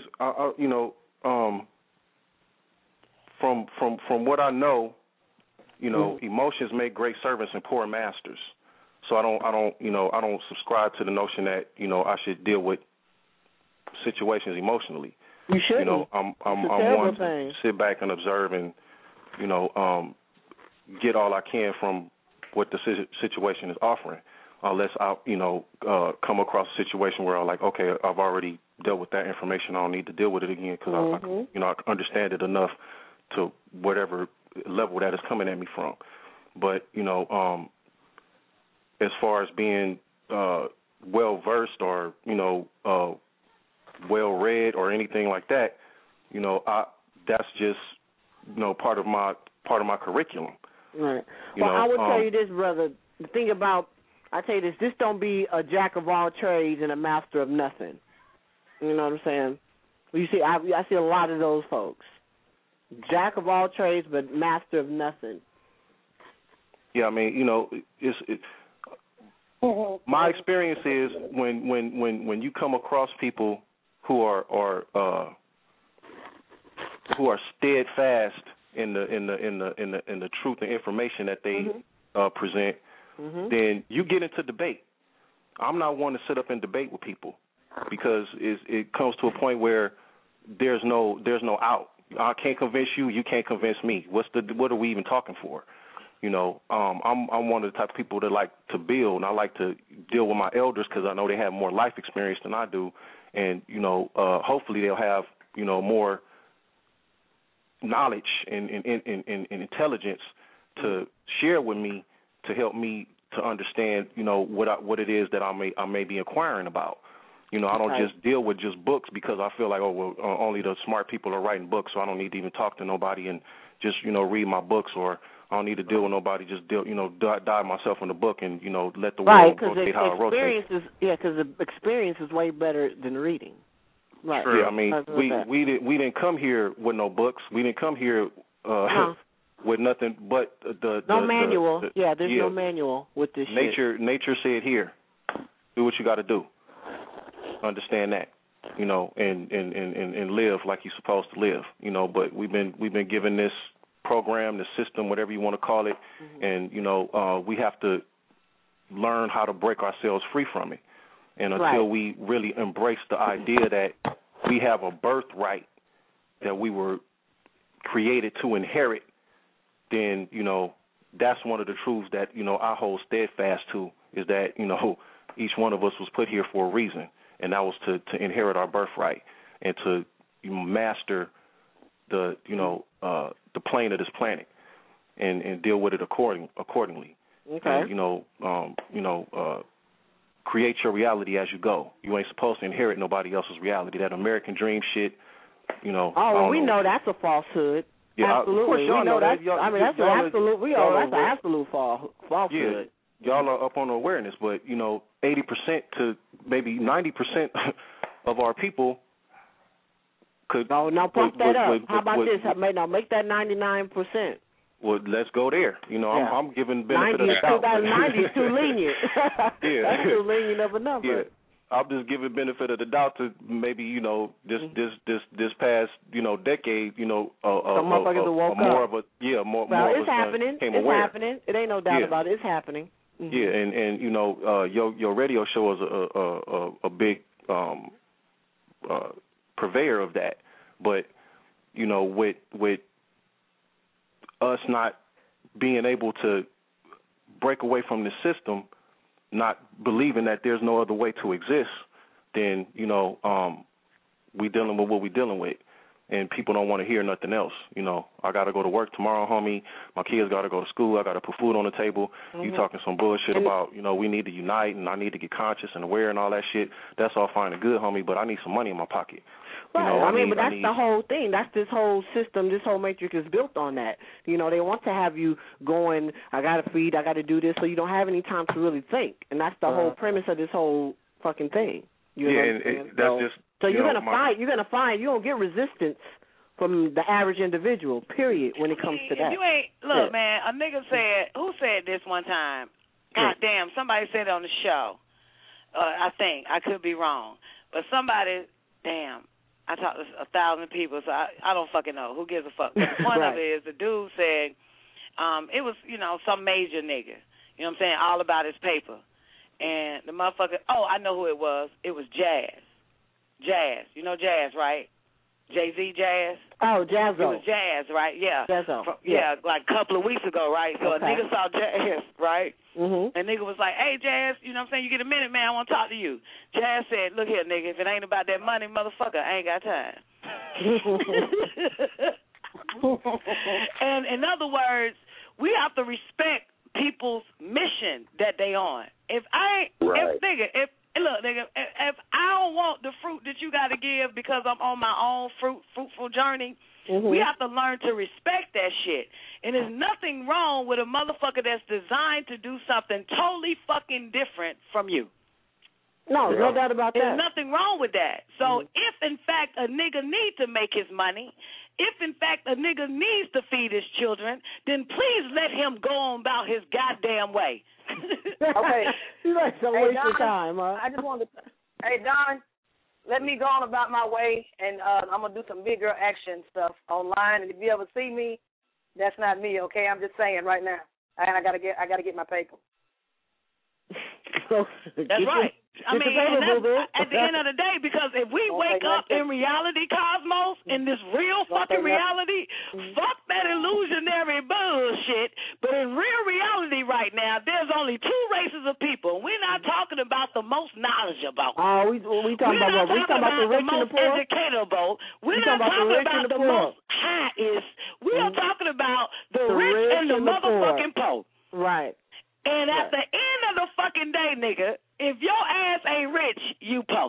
from what I know, emotions make great servants and poor masters. So I don't subscribe to the notion that I should deal with situations emotionally. You shouldn't. I'm one to sit back and observe and get all I can from what the situation is offering. Unless I come across a situation where I'm like, okay, I've already dealt with that information. I don't need to deal with it again because I understand it enough to whatever level that is coming at me from. But as far as being well versed or well read or anything like that, that's just part of my curriculum. Right. Well, I would tell you this, brother. The thing about I tell you this: just don't be a jack of all trades and a master of nothing. You know what I'm saying? You see, I see a lot of those folks. Jack of all trades, but master of nothing. Yeah, I mean, my experience is when you come across people who are steadfast in the truth and information that they present, then you get into debate. I'm not one to sit up and debate with people because it comes to a point where there's no out. I can't convince you. You can't convince me. What are we even talking for? You know, I'm one of the type of people that like to build, and I like to deal with my elders because I know they have more life experience than I do, and you know, hopefully they'll have more knowledge and intelligence to share with me to help me to understand, what it is that I may be inquiring about. You know, I don't just deal with just books because I feel like, only the smart people are writing books, so I don't need to even talk to nobody and just, read my books, or I don't need to deal with nobody, just dive myself in the book and, let the world rotate how it rotates. Because the experience is way better than reading. Right. True. Yeah, I mean, we didn't come here with no books. We didn't come here with nothing but the manual. There's yeah. No manual with this shit. Nature said, here, do what you got to do. Understand that, and live like you're supposed to live, But we've been given this program, the system, whatever you want to call it, and we have to learn how to break ourselves free from it. And until we really embrace the idea that we have a birthright that we were created to inherit, then, that's one of the truths that, I hold steadfast to, is that, each one of us was put here for a reason, and that was to inherit our birthright and to master the, the plane of this planet and deal with it accordingly. Okay. And, create your reality as you go. You ain't supposed to inherit nobody else's reality. That American dream shit, we know that's a falsehood. Yeah, absolutely. Of course y'all know that. That's an absolute. That's an absolute falsehood. Yeah, y'all are up on awareness, but 80% to maybe 90% of our people could. Now pump that up. How about this? Now make that 99%. Well, let's go there. I'm giving benefit of the doubt. 90 is too lenient. Yeah. That's too lenient of a number. Yeah. I'm just giving benefit of the doubt to maybe, this past, decade, some motherfuckers will woke more up. of a more well, more it's happening. It's aware. Happening. It ain't no doubt about it. It's happening. Mm-hmm. Yeah, and your radio show is a big purveyor of that. But, with us not being able to break away from the system, not believing that there's no other way to exist, then, we dealing with what we dealing with. And people don't want to hear nothing else. I got to go to work tomorrow, homie. My kids got to go to school. I got to put food on the table. Mm-hmm. You talking some bullshit about, we need to unite and I need to get conscious and aware and all that shit. That's all fine and good, homie, but I need some money in my pocket. Right. But that's the whole thing. That's this whole system. This whole matrix is built on that. They want to have you going, I got to feed, I got to do this, so you don't have any time to really think. And that's the whole premise of this whole fucking thing. That's just... So you're going to find, you don't get resistance from the average individual, period, when it comes to that. You ain't, look, man, a nigga said, who said this one time? God damn, somebody said it on the show. I think. I could be wrong. But somebody, I talked to 1,000 people, so I don't fucking know. Who gives a fuck? One of it is the dude said it was, some major nigga. You know what I'm saying? All about his paper. And the motherfucker, I know who it was. It was Jazz. Jazz. You know Jazz, right? Jay-Z Jazz? Oh, Jazzo. It was Jazz, right? Yeah. Jazzo. Yeah, like a couple of weeks ago, right? So a nigga saw Jazz, right? Mm-hmm. And nigga was like, hey, Jazz, you know what I'm saying? You get a minute, man, I want to talk to you. Jazz said, look here, nigga, if it ain't about that money, motherfucker, I ain't got time. And in other words, we have to respect people's mission that they on. If I don't want the fruit that you got to give because I'm on my own fruitful journey, we have to learn to respect that shit. And there's nothing wrong with a motherfucker that's designed to do something totally fucking different from you. No doubt about that. There's nothing wrong with that. So if, in fact, a nigga needs to make his money, if, in fact, a nigga needs to feed his children, then please let him go on about his goddamn way. Okay. You like to waste your time, huh? I just wanted to... Hey, Don, let me go on about my way, and I'm going to do some bigger action stuff online. And if you ever see me, that's not me, okay? I'm just saying right now. And I gotta get my paper. That's right. I mean, at the end of the day, because if we wake up in reality, Cosmos, in this real fucking reality, fuck that illusionary bullshit. But in real knowledgeable. Oh, we talking about what? We talking about the rich and the poor? Educatable. We're not talking about the most highest. We are talking about the rich and the motherfucking poor. Right. And at the end of the fucking day, nigga, if your ass ain't rich, you poor.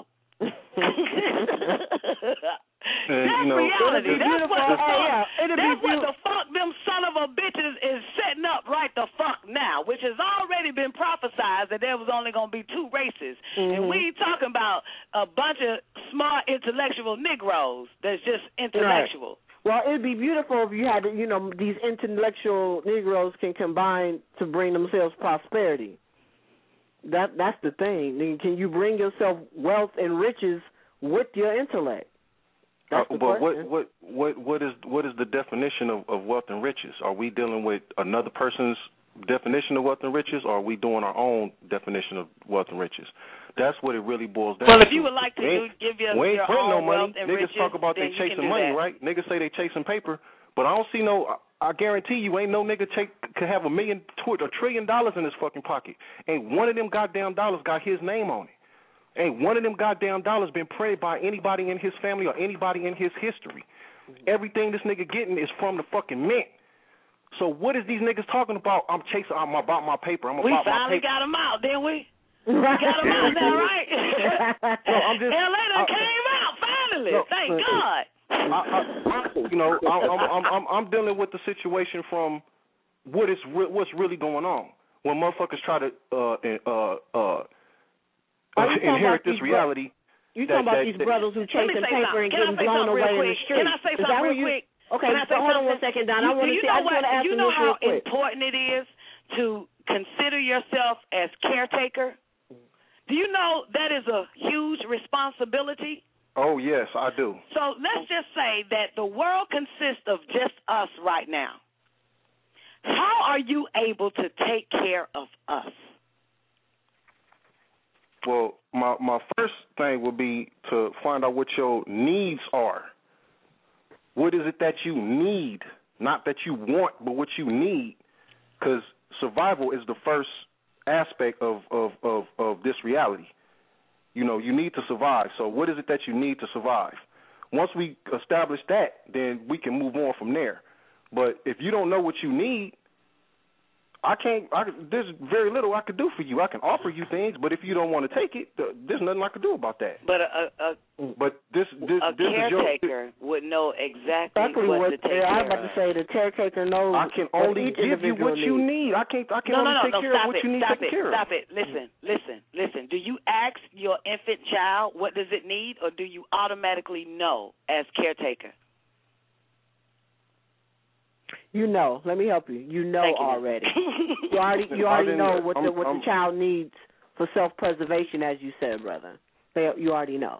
That's reality. That's what the fuck them son of a bitches is setting up right the fuck now, which has already been prophesied that there was only going to be two races. And we ain't talking about a bunch of smart intellectual Negroes that's just intellectual. Right. Well, it'd be beautiful if you had, these intellectual Negroes can combine to bring themselves prosperity. That's the thing. Can you bring yourself wealth and riches with your intellect? But what is the definition of wealth and riches? Are we dealing with another person's definition of wealth and riches, or are we doing our own definition of wealth and riches? That's what it really boils down to. Well, if you would like to give your own wealth and riches, niggas talk about they chasing money, right? Niggas say they chasing paper, but I don't see I guarantee you ain't no nigga could have $1 million, $1 trillion in his fucking pocket. Ain't one of them goddamn dollars got his name on it. Ain't one of them goddamn dollars been printed by anybody in his family or anybody in his history. Everything this nigga getting is from the fucking mint. So what is these niggas talking about? I'm about my paper. We finally got them out, didn't we? We got them out now, right? No, I'm just. LA done came out finally. Thank God. I'm dealing with the situation from what's really going on. When motherfuckers try to inherit this reality. You talking about these brothers who chasing paper and getting blown away in the street? Can I say something real quick? Okay, hold on 1 second, Don. I want to ask you know how important it is to consider yourself as caretaker? Do you know that is a huge responsibility? Oh, yes, I do. So let's just say that the world consists of just us right now. How are you able to take care of us? Well, my first thing would be to find out what your needs are. What is it that you need? Not that you want, but what you need. Because survival is the first aspect of this reality. You need to survive. So what is it that you need to survive? Once we establish that, then we can move on from there. But if you don't know what you need, there's very little I could do for you. I can offer you things, but if you don't want to take it, there's nothing I could do about that. But this caretaker would know exactly what to take care of. I was about to say the caretaker knows. I can only give you what you need. I can only take care of what you need taken care of. Stop it. Listen. Do you ask your infant child what does it need, or do you automatically know as caretaker? You know. Let me help you. You know already. You already know what the child needs for self-preservation, as you said, brother. You already know.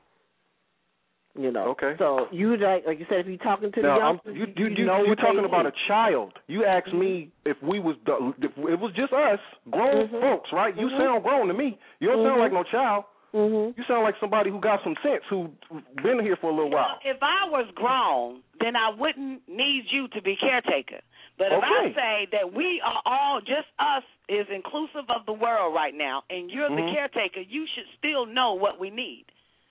Okay. So you like you said, if you're talking to the youngsters, you're talking about a child. You asked me if it was just us grown folks, right? You sound grown to me. You don't sound like no child. You sound like somebody who got some sense, who's been here for a little while. If I was grown, then I wouldn't need you to be caretaker. But if I say that we are all, just us is inclusive of the world right now, and you're the caretaker, you should still know what we need.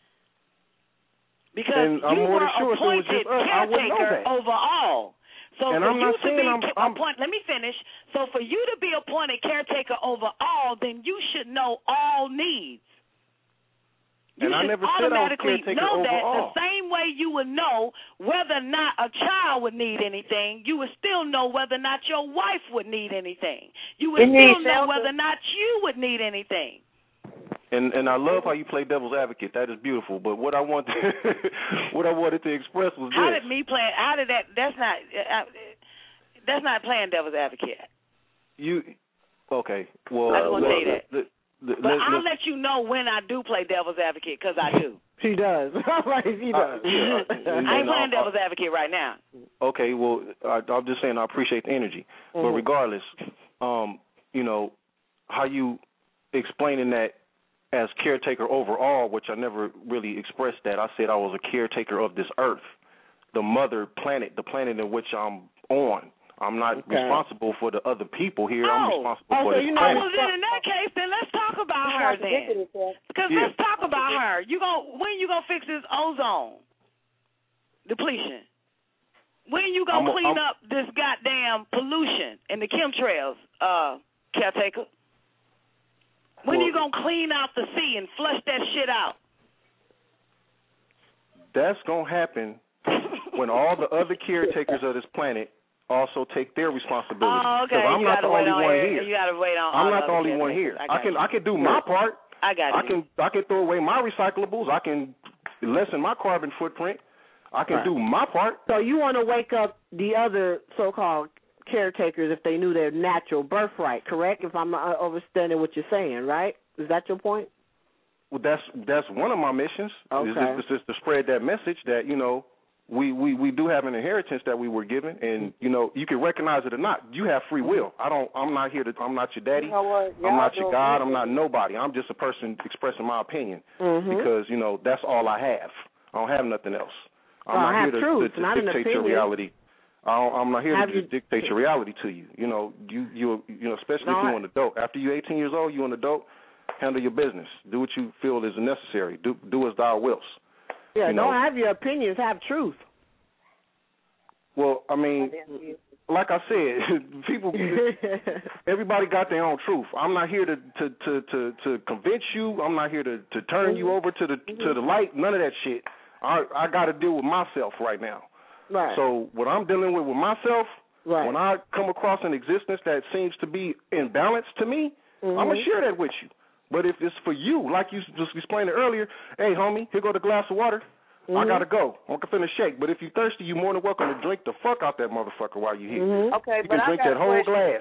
Because you were appointed caretaker over all. So for you to be appointed, let me finish. So for you to be appointed caretaker over all, then you should know all needs. You I never said I was caretaker know that overall. the same way you would know whether or not a child would need anything, you would still know whether or not your wife would need anything. You would still know whether or not you would need anything. And I love how you play devil's advocate. That is beautiful. But what I wanted to express was this. That's not playing devil's advocate. Okay. Well, I just want to say that. But I'll let you know when I do play devil's advocate, because I do. He does. He does. I ain't playing devil's advocate right now. Okay, well, I'm just saying I appreciate the energy. But regardless, how you explaining that as caretaker overall, which I never really expressed that. I said I was a caretaker of this earth, the mother planet, the planet in which I'm on. I'm not responsible for the other people here. I'm responsible for this planet. Well, then in that case, then let's talk talk about her then. Because let's talk about her. When you gonna fix this ozone depletion? When you gonna clean up this goddamn pollution and the chemtrails, caretaker? When you gonna clean out the sea and flush that shit out? That's gonna happen when all the other caretakers of this planet also take their responsibility. Oh, okay. I'm not the only one here. You gotta wait on. I'm not the only one here. I can do my part. I can throw away my recyclables. I can lessen my carbon footprint. I can do my part. So you want to wake up the other so-called caretakers if they knew their natural birthright, correct? If I'm understanding what you're saying, right? Is that your point? Well, that's one of my missions. Okay. Is just to spread that message that, you know, we do have an inheritance that we were given, and, you know, you can recognize it or not. You have free will. I'm not your daddy. You know what? I'm not your God. I'm not nobody. I'm just a person expressing my opinion because, you know, that's all I have. I don't have nothing else. I'm not here to dictate your reality. I'm not here to dictate your reality to you. You know, you especially if you're an adult. After you're 18 years old, you're an adult. Handle your business. Do what you feel is necessary. Do as thou wills. Yeah, don't have your opinions. Have truth. Well, I mean, like I said, people. Everybody got their own truth. I'm not here to convince you. I'm not here to turn you over to the light. None of that shit. I got to deal with myself right now. Right. So what I'm dealing with myself, when I come across an existence that seems to be in balance to me, I'm going to share that with you. But if it's for you, like you just explained earlier, hey, homie, here go the glass of water. I got to go. I'm going to shake. But if you're thirsty, you're more than welcome to drink the fuck out that motherfucker while you're here. Okay, you but can drink I got that whole glass.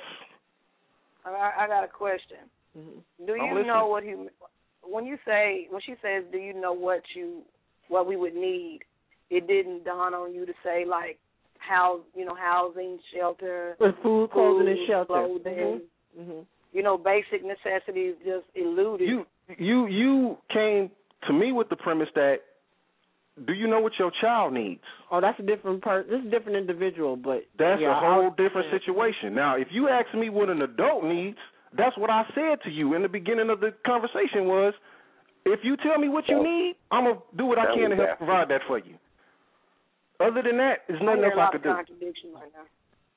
I got a question. Do you know when she says, do you know what we would need? It didn't dawn on you to say like housing, shelter, food, clothing, and shelter. Clothing, you know, basic necessities just eluded. You came to me with the premise that, do you know what your child needs? Oh, that's a different this is a different individual, but that's a whole different situation. Now, if you ask me what an adult needs, that's what I said to you in the beginning of the conversation was, if you tell me what you need, I'm going to do what I can to help provide that for you. Other than that, there's nothing else I could do. Contradiction right now.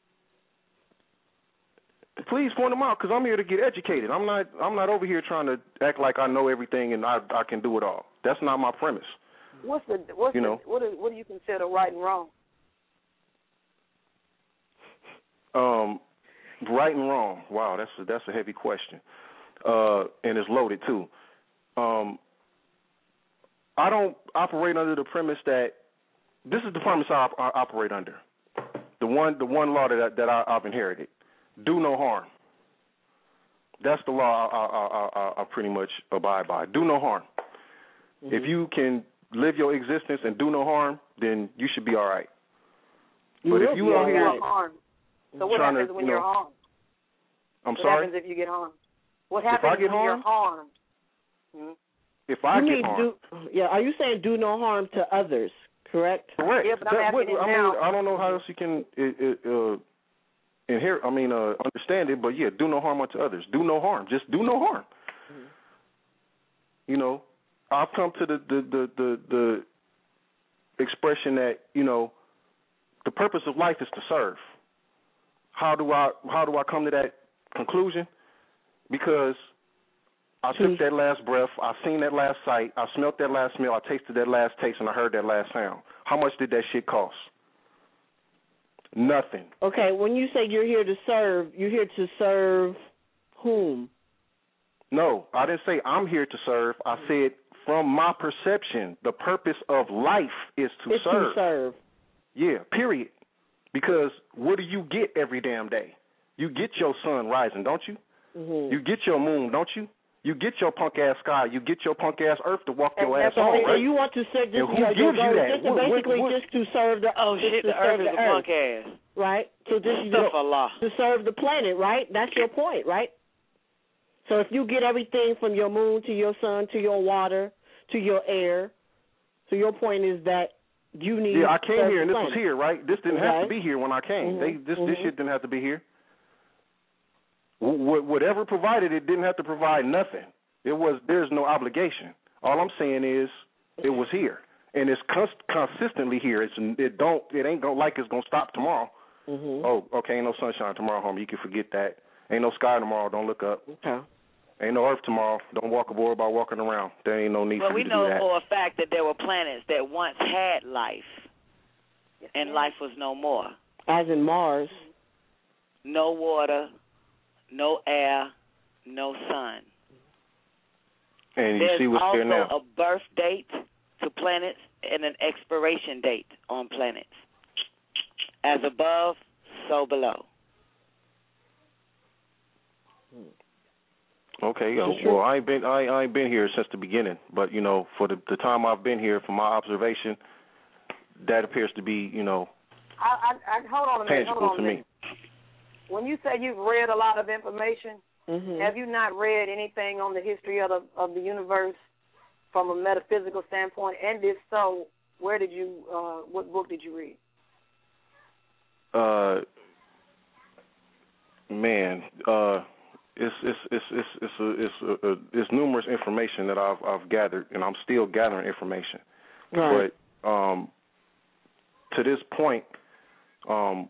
Please point them out, because I'm here to get educated. I'm not over here trying to act like I know everything and I can do it all. That's not my premise. What do you consider right and wrong? Right and wrong. Wow, that's a heavy question, and it's loaded too. I don't operate under the premise that this is the premise I operate under. The one law that I've inherited. Do no harm. That's the law I pretty much abide by. Do no harm. If you can live your existence and do no harm, then you should be all right. But if you are here harm. So what happens when you're harmed? I'm sorry? What happens if you get harmed? What happens when you're harmed? If I get harmed. Are you saying do no harm to others, correct? Correct. Yeah, but I'm asking now. I don't know how else you can understand it, but yeah, do no harm unto others. Do no harm. Just do no harm. You know, I've come to the expression that, you know, the purpose of life is to serve. How do I come to that conclusion? Because I took that last breath, I seen that last sight, I smelt that last smell, I tasted that last taste, and I heard that last sound. How much did that shit cost? Nothing. Okay, when you say you're here to serve whom? No, I didn't say I'm here to serve. I said from my perception, the purpose of life is to serve. To serve. Yeah, period. Because what do you get every damn day? You get your sun rising, don't you? You get your moon, don't you? You get your punk-ass sky. You get your punk-ass earth to walk your ass home, right? So you want to say just, who gives you that? Just to serve the the earth is a punk-ass. Right? So just to serve the planet, right? That's your point, right? So if you get everything from your moon to your sun to your water to your air, so your point is that you need. Yeah, I came here and this was here, right? This didn't have to be here when I came. This shit didn't have to be here. Whatever provided it didn't have to provide nothing. There's no obligation. All I'm saying is it was here, and it's consistently here. It ain't gonna like it's gonna stop tomorrow. Mm-hmm. Oh, okay, ain't no sunshine tomorrow, homie. You can forget that. Ain't no sky tomorrow. Don't look up. Okay. Ain't no earth tomorrow. Don't walk aboard about walking around. There ain't no need for you to do that. Well, we know for a fact that there were planets that once had life, and life was no more. As in Mars. No water, no air, no sun. And you see what's there now. There's also a birth date to planets and an expiration date on planets. As above, so below. Okay, well, I ain't been here since the beginning, but for the time I've been here, from my observation, that appears to be I hold on a minute. tangible to me. When you say you've read a lot of information, mm-hmm. have you not read anything on the history of the universe from a metaphysical standpoint? And if so, where did you? What book did you read? It's numerous information that I've gathered, and I'm still gathering information. Right. But to this point, from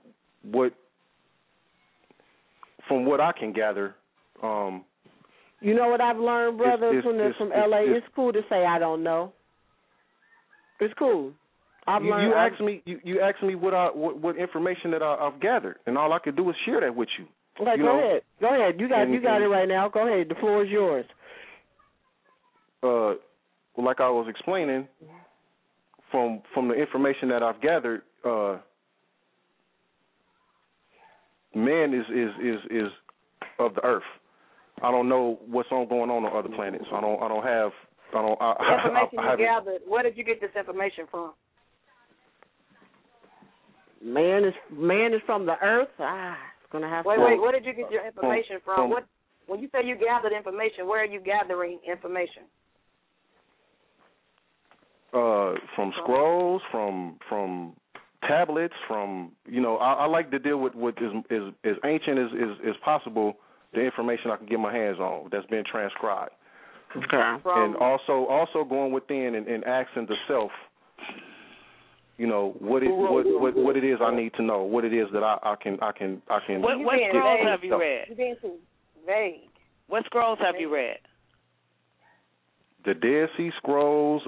what I can gather, you know what I've learned, brother, from LA. It's cool to say I don't know. It's cool. You asked me what information that I've gathered, and all I could do is share that with you. Okay, go ahead. Go ahead. You got it right now. Go ahead. The floor is yours. Like I was explaining, from the information that I've gathered, man is of the earth. I don't know what's going on other planets. I Information you gathered. Where did you get this information from? Man is from the earth. It's gonna have. Wait. Where did you get your information from? When you say you gathered information, where are you gathering information? From scrolls, from tablets, from I like to deal with as ancient as possible. The information I can get my hands on that's been transcribed. Okay. And also going within and asking the self, what it is I need to know, what it is that I can. What scrolls have you read? You're being too vague. What scrolls have you read? The Dead Sea Scrolls.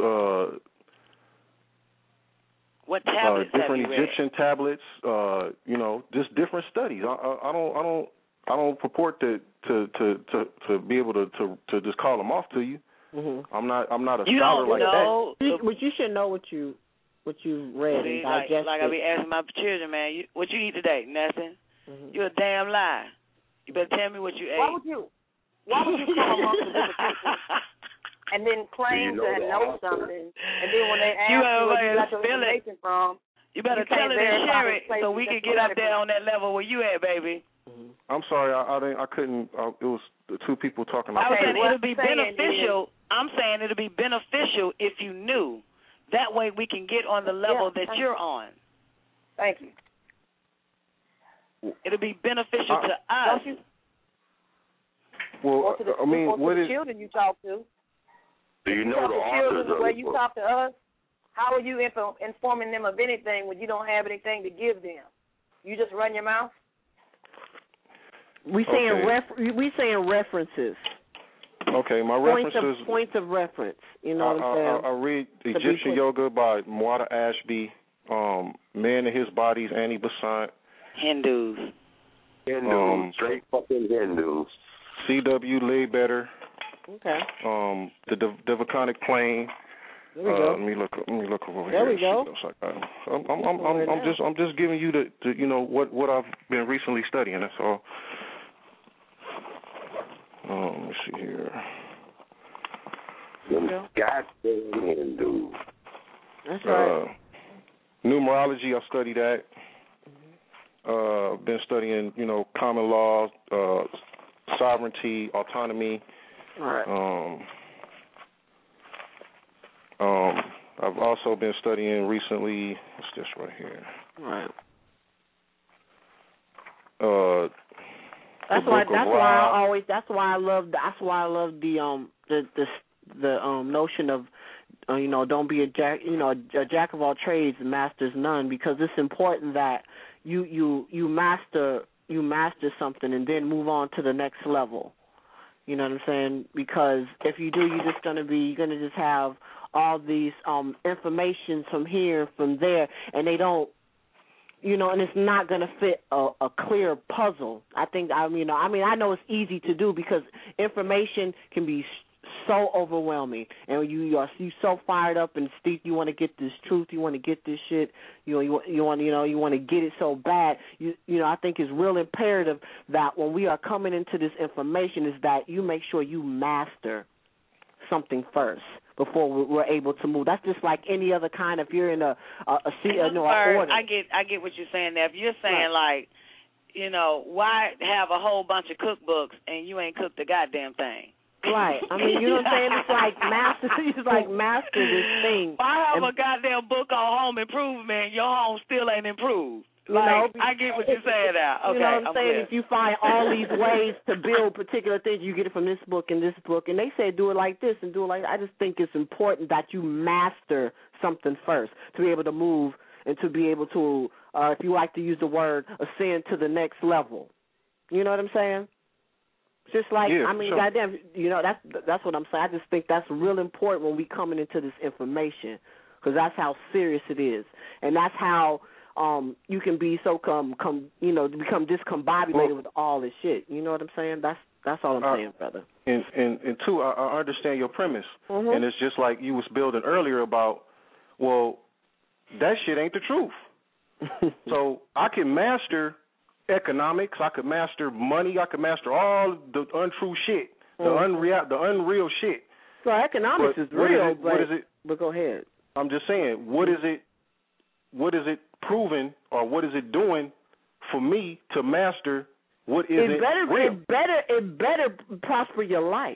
What tablets different have you Egyptian read? tablets. Just different studies. I don't purport to be able to just call them off to you. Mm-hmm. I'm not a you scholar don't like know. that. But you should know what you read and digest. Like I be asking my children, man, what you eat today? Nothing. Mm-hmm. You're a damn lie. You better tell me what you ate. Why would you come amongst the different people and then claim to know something, and then when they ask you where you got your information from, you better tell it and share it so we can get up there on that level where you at, baby. Mm-hmm. I'm sorry, I couldn't. It was the two people talking. I was saying it'll be beneficial. I'm saying it'll be beneficial if you knew. That way we can get on the level that you're on. Thank you. It'll be beneficial to us. Well, what is the children you talk to? Do you know the children authors the way of the you book? talk to us? How are you informing them of anything when you don't have anything to give them? You just run your mouth? We saying references. Okay, my references. Points of reference. You know what I'm saying? I read Egyptian Yoga by Muatta Ashby, Man and His Bodies, Annie Besant. Hindus. Straight fucking Hindus. C.W. Ledbetter. Okay. The Devaconic Plane. There we go. Let me look over there here. There we go. I'm just giving you the what I've been recently studying. That's all. Let me see here. Goddamn Hindus. That's right. Numerology, I study that. Been studying, common law, sovereignty, autonomy. All right. I've also been studying recently. What's this right here? All right. That's why I love notion of don't be a jack of all trades and masters none, because it's important that you master something and then move on to the next level. You know what I'm saying? Because if you do, you're gonna just have all these information from here, from there, and they don't, and it's not gonna fit a clear puzzle. I know it's easy to do because information can be so overwhelming, and you so fired up and steep. You want to get this truth. You want to get this shit. You want to get it so bad. I think it's real imperative that when we are coming into this information, is that you make sure you master something first before we're able to move. That's just like any other kind. If you're in a order. I get what you're saying there. If you're saying like, why have a whole bunch of cookbooks and you ain't cooked the goddamn thing? Right. I mean, you know what I'm saying? It's like master this thing. Why have a goddamn book on home improvement? Your home still ain't improved. I get what you're saying now. Okay, you know what I'm saying? clear. If you find all these ways to build particular things, you get it from this book and this book, and they say do it like this and do it like that. I just think it's important that you master something first to be able to move and to be able to, if you like to use the word, ascend to the next level. You know what I'm saying? Just like, sure. Goddamn, that's what I'm saying. I just think that's real important when we coming into this information, because that's how serious it is, and that's how you can be so become discombobulated with all this shit. You know what I'm saying? That's all I'm saying, brother. And two, I understand your premise, and it's just like you was building earlier about, well, that shit ain't the truth. So I can master economics, I could master money, I could master all the untrue shit, the unreal shit. So economics is real, but go ahead. I'm just saying, what is it proving, or what is it doing for me to master what isn't real? It better prosper your life.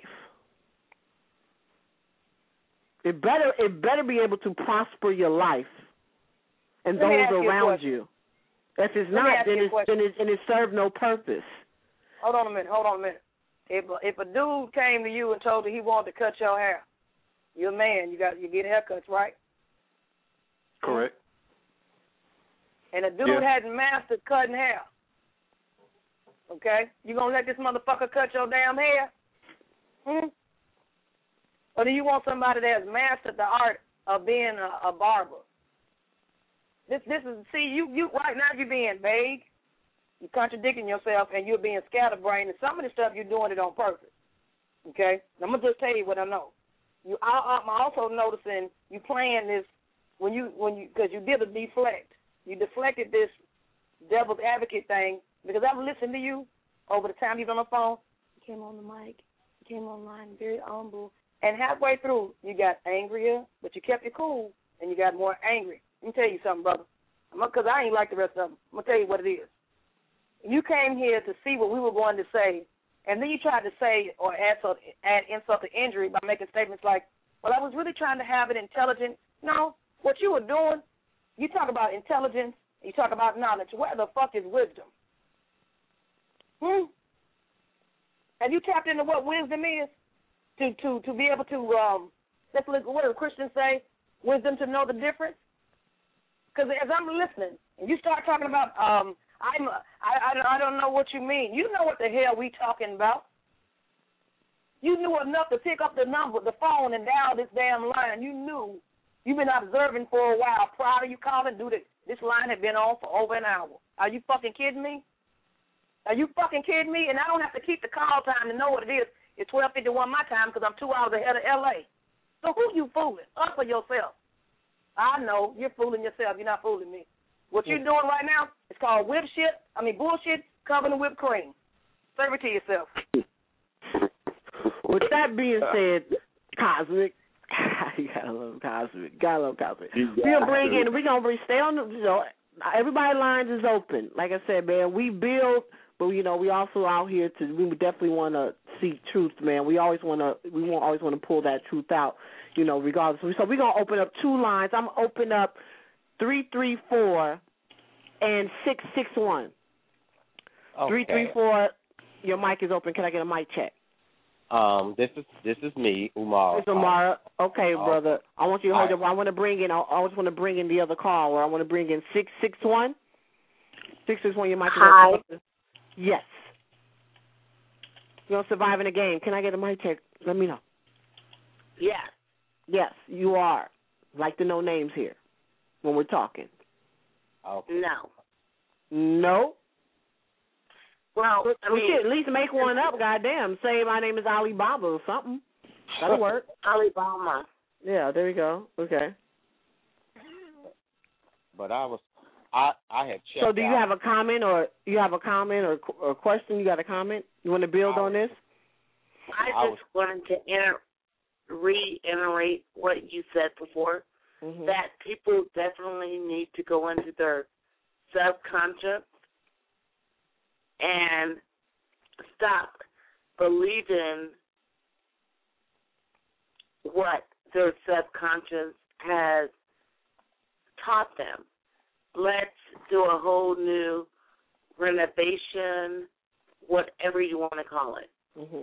It better be able to prosper your life and those around you. If it's not, then it served no purpose. Hold on a minute. If a dude came to you and told you he wanted to cut your hair, you're a man. You get haircuts, right? Correct. And a dude hadn't mastered cutting hair. Okay, you gonna let this motherfucker cut your damn hair? Or do you want somebody that's mastered the art of being a barber? This is, see, you right now you're being vague, you're contradicting yourself, and you're being scatterbrained, and some of the stuff you're doing it on purpose. Okay, I'm gonna just tell you what I know. I'm also noticing you playing this when you because you did a deflect. You deflected this devil's advocate thing because I've listened to you over the time you've been on the phone. You came on the mic, you came online very humble, and halfway through you got angrier, but you kept it cool, and you got more angry. Let me tell you something, brother, because I ain't like the rest of them. I'm going to tell you what it is. You came here to see what we were going to say, and then you tried to say or add insult to injury by making statements like, well, I was really trying to have it intelligent. No, what you were doing, you talk about intelligence, you talk about knowledge. Where the fuck is wisdom? Have you tapped into what wisdom is? To be able to, let's look, what do Christians say? Wisdom to know the difference? Because as I'm listening, and you start talking about, I don't know what you mean. You know what the hell we talking about. You knew enough to pick up the phone, and dial this damn line. You knew. You've been observing for a while. Prior to you calling, this line had been on for over an hour. Are you fucking kidding me? Are you fucking kidding me? And I don't have to keep the call time to know what it is. It's 12:51 my time because I'm 2 hours ahead of L.A. So who you fooling? Us or yourself? I know. You're fooling yourself. You're not fooling me. What you're doing right now is called bullshit covered in whipped cream. Serve it to yourself. With that being said, Cosmic, you gotta love Cosmic. We're gonna stay on everybody lines is open. Like I said, man, we build, but we also out here we definitely want to seek truth, man. We always want to pull that truth out, regardless. So we're gonna open up two lines. I'm gonna open up 334 and 661. Okay. 334. Your mic is open. Can I get a mic check? This is me, Umar. It's Umar. Okay, brother. I want you to hold up. I want to bring in. I always want to bring in the other caller. I want to bring in 661. 661. You might. Hi. Yes. You're on Surviving the Game. Can I get a mic check? Let me know. Yes. Yes, you are. Like to know names here when we're talking. Okay. No. No. Well, I mean, shit, at least make one up, goddamn. Say my name is Alibaba or something. That'll work. Alibaba. Yeah, there we go. Okay. But I had checked. So do you have a comment or question? You got a comment? You want to build on this? I just wanted to reiterate what you said before, that people definitely need to go into their subconscious and stop believing what their subconscious has taught them. Let's do a whole new renovation, whatever you want to call it.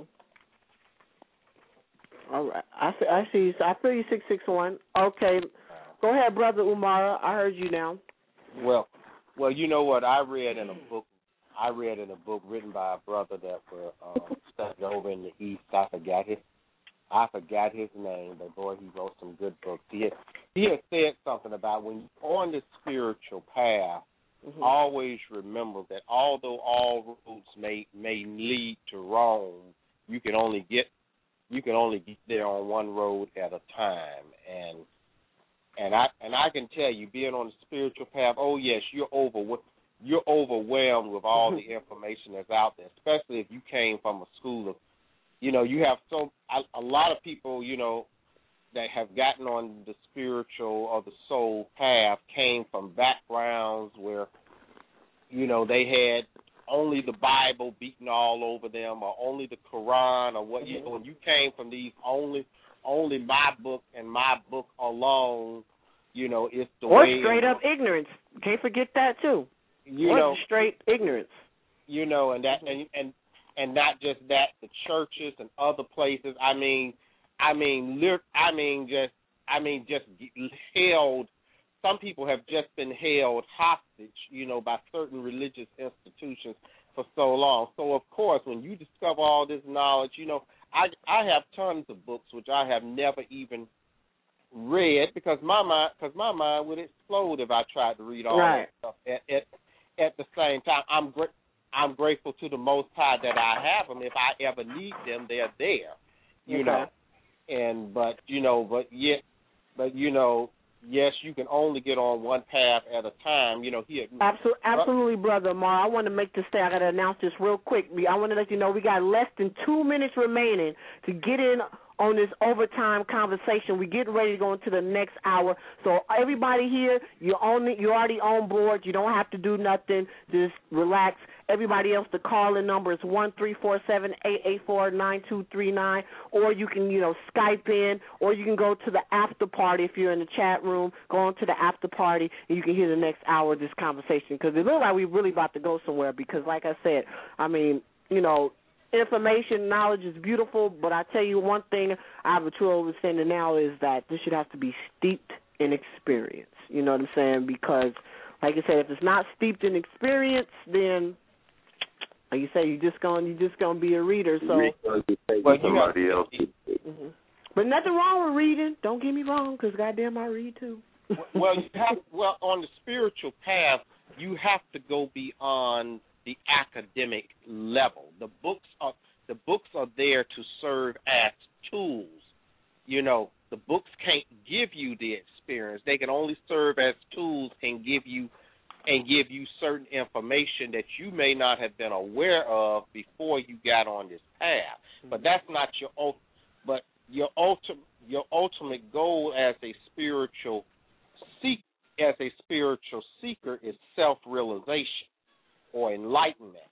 All right. I see. I feel you, 661. Okay. Go ahead, Brother Umara. I heard you now. Well, you know what? I read in a book written by a brother that studied over in the East. I forgot his name, but boy, he wrote some good books. He had said something about when you're on the spiritual path, always remember that although all roads may lead to Rome, you can only get there on one road at a time. And I can tell you, being on the spiritual path, oh yes, you're overwhelmed with all the information that's out there, especially if you came from a school of, you have a lot of people, that have gotten on the spiritual or the soul path came from backgrounds where, they had only the Bible beaten all over them or only the Quran or what, when you came from these only my book and my book alone, it's the or way. Or straight up ignorance. Can't forget that too. Or straight ignorance. And that and not just that, the churches and other places. Just held. Some people have just been held hostage, by certain religious institutions for so long. So of course, when you discover all this knowledge, I have tons of books which I have never even read because my mind would explode if I tried to read all that stuff at the same time. I'm grateful to the Most High that I have them. If I ever need them, they're there, you know. Yes, you can only get on one path at a time. Absolutely, Brother Mar. I want to make this thing. I got to announce this real quick. I want to let you know we got less than 2 minutes remaining to get in on this overtime conversation. We're getting ready to go into the next hour. So everybody here, you're already on board. You don't have to do nothing. Just relax. Everybody else, the call-in number is 1-347-884-9239, or you can, Skype in, or you can go to the after party if you're in the chat room. Go on to the after party, and you can hear the next hour of this conversation because it looks like we're really about to go somewhere because, like I said, information, knowledge is beautiful, but I tell you one thing I have a true understanding now is that this should have to be steeped in experience. You know what I'm saying? Because, like I said, if it's not steeped in experience, then like you say, you're just gonna be a reader. So, somebody else. But nothing wrong with reading. Don't get me wrong, because goddamn, I read too. Well, on the spiritual path, you have to go beyond the academic level. The books are there to serve as tools. The books can't give you the experience. They can only serve as tools and give you certain information that you may not have been aware of before you got on this path. But that's not your ultimate goal as a spiritual seeker is self-realization or enlightenment.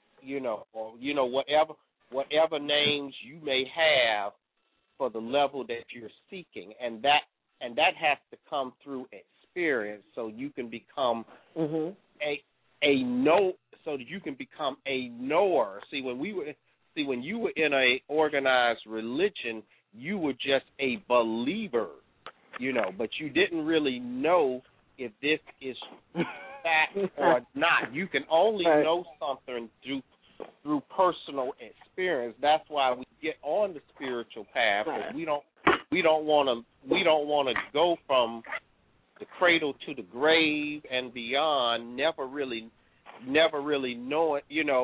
Whatever names you may have for the level that you're seeking, and that has to come through experience, so you can become a knower. See, when you were in a organized religion, you were just a believer, but you didn't really know if this is fact or not. You can only know something through personal experience. That's why we get on the spiritual path. Because we don't want to go from the cradle to the grave and beyond. Never really knowing.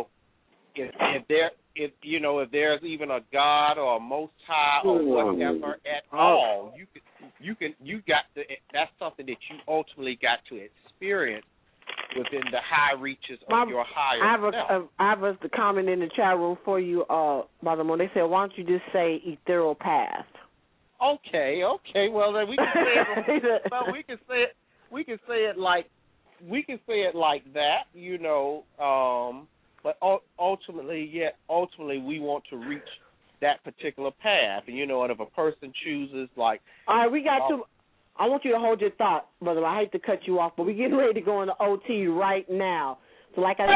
If there's even a God or a Most High or whatever at all, that's something that you ultimately got to experience within the high reaches of your higher self. I have a comment in the chat room for you, Brother Mo. They said, why don't you just say ethereal past? Okay. Well, then we can say it. Well, we can say it like that, But ultimately, we want to reach that particular path, and and if a person chooses like. All right, we got to. I want you to hold your thought, brother. I hate to cut you off, but we're getting ready to go into OT right now. So, like I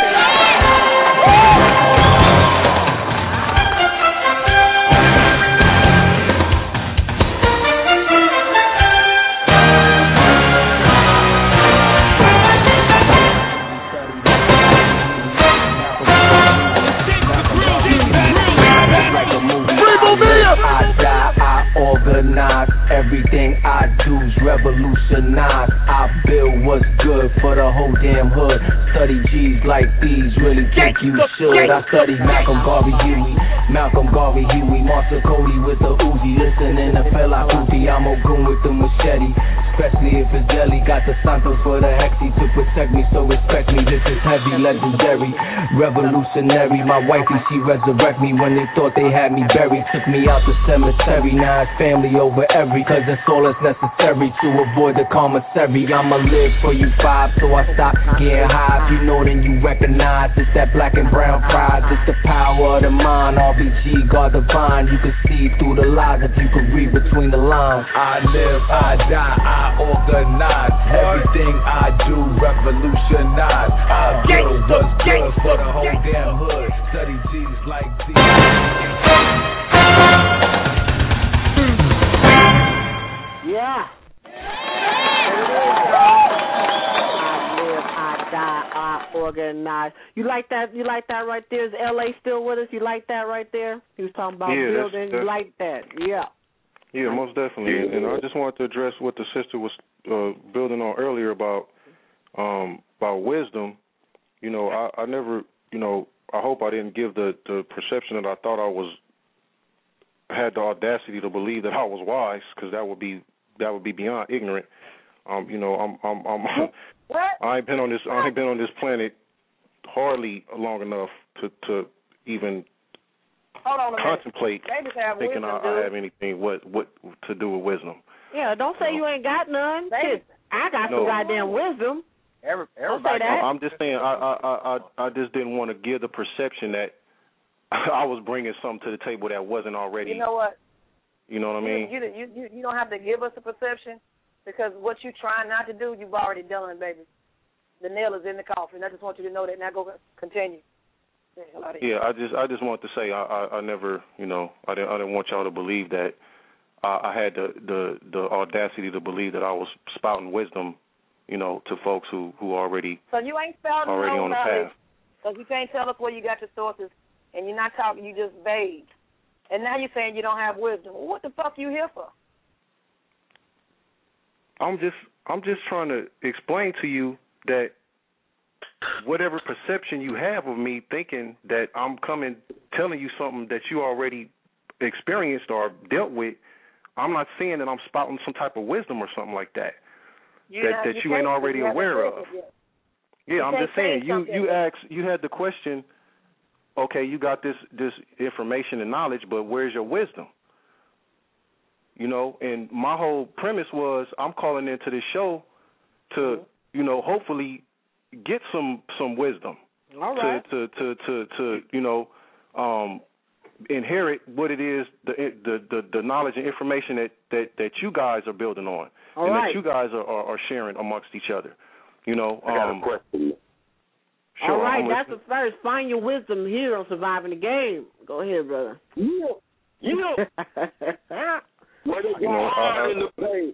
Organize everything I do's revolutionize. I build what's good for the whole damn hood. Study G's like these, really think you should. I studied Malcolm Garvey Huey, Martha Cody with the Uzi. Listening to Fela Kuti, I'm a goon with the machete. Especially if it's jelly, got the Santos for the hexy to protect me, so respect me. This is heavy, legendary, revolutionary. My wifey, she resurrect me when they thought they had me buried. Took me out the cemetery, now it's family over every, cause that's all that's necessary to avoid the commissary. I'ma live for you five, so I stop getting high. If you know, then you recognize it's that black and brown pride. It's the power of the mind, RBG, God divine. You can see through the lies if you can read between the lines. I live, I die, I organize everything I do, revolutionize. I build what's good for the whole damn hood. Study G's like these. Yeah. I live, I die, I organize. You like that? You like that right there? Is LA still with us? You like that right there? He was talking about building. You like that? Yeah. Yeah, most definitely. And I just wanted to address what the sister was building on earlier about wisdom. I never, I hope I didn't give the perception that I thought had the audacity to believe that I was wise, because that would be beyond ignorant. I ain't been on this planet hardly long enough to even contemplate thinking I have anything what to do with wisdom. Yeah, don't say you ain't got none. I got some goddamn wisdom. Everybody. I'm just saying I just didn't want to give the perception that I was bringing something to the table that wasn't already. You know what? You know what I mean? You don't have to give us a perception, because what you trying not to do, you've already done, baby. The nail is in the coffin. I just want you to know that. Now go continue. Yeah, I just want to say I never, I didn't want y'all to believe that I had the audacity to believe that I was spouting wisdom, to folks who already. So you ain't spouting already on the path. Because you can't tell us where you got your sources, and you're not talking. You just vague. And now you're saying you don't have wisdom. Well, what the fuck you here for? I'm just trying to explain to you that whatever perception you have of me, thinking that I'm telling you something that you already experienced or dealt with, I'm not saying that I'm spouting some type of wisdom or something like that that you ain't already aware of. Yeah, I'm just saying you had the question. Okay, you got this information and knowledge, but where's your wisdom? And my whole premise was I'm calling into this show to, hopefully get some wisdom. All right. To inherit what it is, the knowledge and information that you guys are building on, all and right. that you guys are sharing amongst each other. I got a question. Sure. All right, that's the first. Find your wisdom here on Surviving the Game. Go ahead, brother. What is You know, hard in the paint?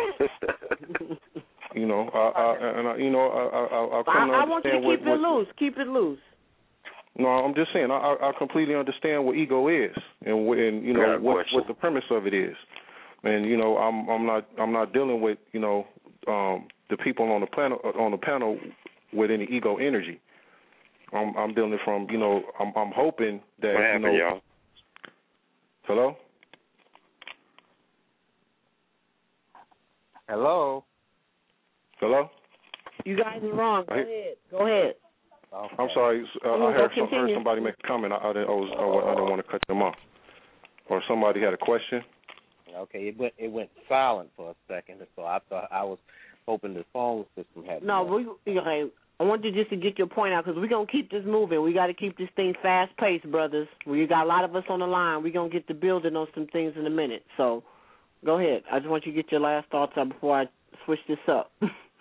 You know, I'll come to I want you to understand keep it loose. Keep it loose. No, I'm just saying I completely understand what ego is and you know what the premise of it is, and you know I'm not dealing with you know the people on the panel with any ego energy. I'm dealing from you know I'm hoping that what happened, y'all? Hello. Hello. Hello. You guys are wrong. Go ahead. Go ahead. Okay. I'm sorry. I heard somebody make a comment. I didn't want to cut them off. Or somebody had a question. Okay, it went silent for a second, so I thought I was hoping the phone system had. No, okay. I want you just to get your point out because we're gonna keep this moving. We got to keep this thing fast paced, brothers. We got a lot of us on the line. We're gonna get to building on some things in a minute. So, go ahead. I just want you to get your last thoughts out before I switch this up.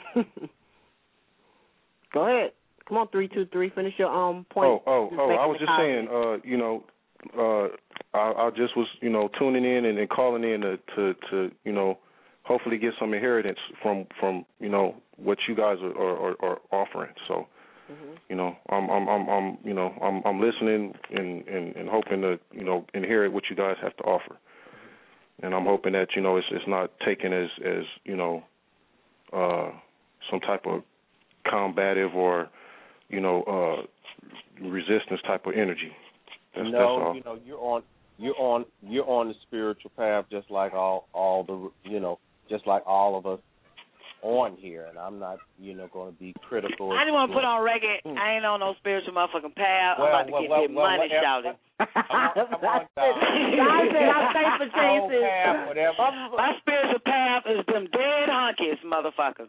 Go ahead. Come on, 323. Finish your point. I was just saying, you know, I just was, you know, tuning in and calling in to you know, hopefully get some inheritance from you know what you guys are offering. So, you know, I'm listening and hoping to you know inherit what you guys have to offer. And I'm hoping that you know it's not taken as you know some type of combative or you know, resistance type of energy. That's all. You know, you're on the spiritual path, just like all the you know, just like all of us on here, and I'm not you know going to be critical. I didn't want to put on record. I ain't on no spiritual motherfucking path. I'm about to get that money, shouting. My spiritual path is them dead honkies, motherfucker.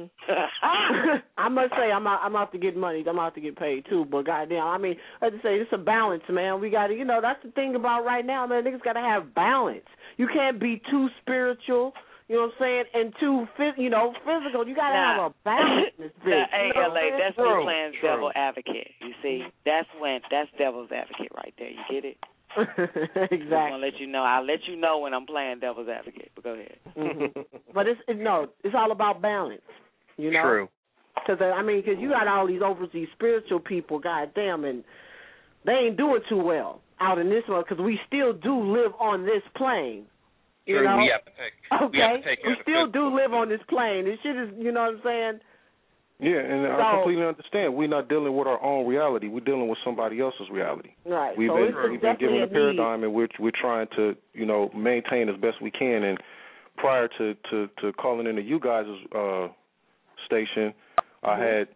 I must say, I'm out to get money. I'm out to get paid too. But goddamn, I mean, I have to say, it's a balance, man. We got to, you know, that's the thing about right now, man. Niggas got to have balance. You can't be too spiritual. You know what I'm saying? And too, you know, physical. You got to have a balance in this bitch. Hey, LA, that's me playing devil advocate. You see, that's devil's advocate right there. You get it? Exactly. I'm gonna let you know. I'll let you know when I'm playing devil's advocate. But go ahead. But it's all about balance. You know? True. Because you got all these overseas spiritual people, goddamn, and they ain't doing too well out in this world because we still do live on this plane. You know? We have to take we still do live on this plane. This shit is, you know what I'm saying? Yeah, and I completely understand. We're not dealing with our own reality. We're dealing with somebody else's reality. Right. We've been given a paradigm, and we're trying to, you know, maintain as best we can. And prior to calling into you guys' station, I had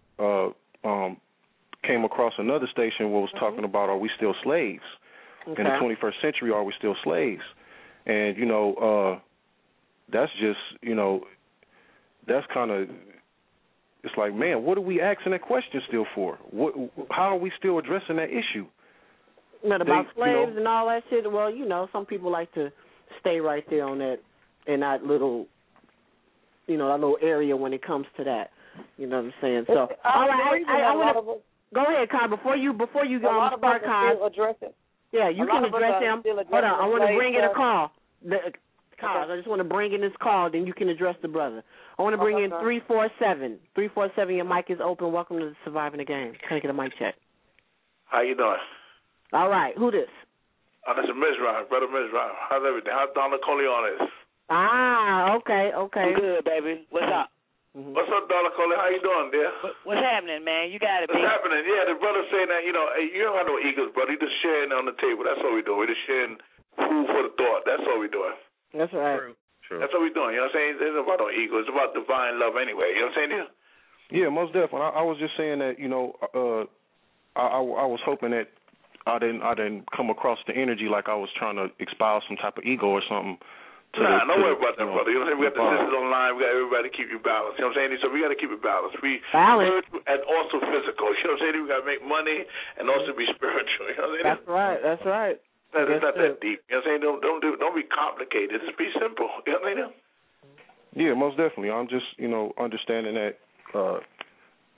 came across another station where was talking about, are we still slaves? In the 21st century, are we still slaves? And, you know, that's just, you know, that's kind of, it's like, man, what are we asking that question still for? How are we still addressing that issue? About slaves and all that shit? Well, you know, some people like to stay right there on that, in that little, you know, that little area when it comes to that. You know what I'm saying? So, all right, I want to go ahead, Kyle. Before you start, Kyle. Address it. Yeah, you can address him. Hold on, I want to bring in a call. Kyle, I just want to bring in this call, then you can address the brother. I want to bring in 347. 347, your mic is open. Welcome to Surviving the Game. Can I get a mic check? How you doing? All right, who this? This is Mizrahi, brother Mizrahi. How's everything? How's Donna Corleone is? Okay. I'm good, baby. What's up? Mm-hmm. What's up, Donna Corleone? How you doing, dear? What's happening, man? You got it, baby. What's happening? Yeah, the brother saying that, you know, hey, you don't have no egos, brother. You just sharing on the table. That's what we're doing. We're just sharing food for the thought. That's what we're doing. That's right. True. That's what we're doing. You know what I'm saying? It's about no ego. It's about divine love anyway. You know what I'm saying, dear? Yeah, most definitely. I was just saying that, you know, I was hoping that I didn't come across the energy like I was trying to espouse some type of ego or something. Don't worry about that, brother. You know what I'm saying? We got the sisters online. We got everybody to keep you balanced. You know what I'm saying? So we got to keep it balanced. Spiritual and also physical. You know what I'm saying? We got to make money and also be spiritual. You know what I'm saying? That's right. It's not that deep. You know what I'm saying? Don't be complicated. Just be simple. You know what I mean? Yeah, most definitely. I'm just, you know, understanding that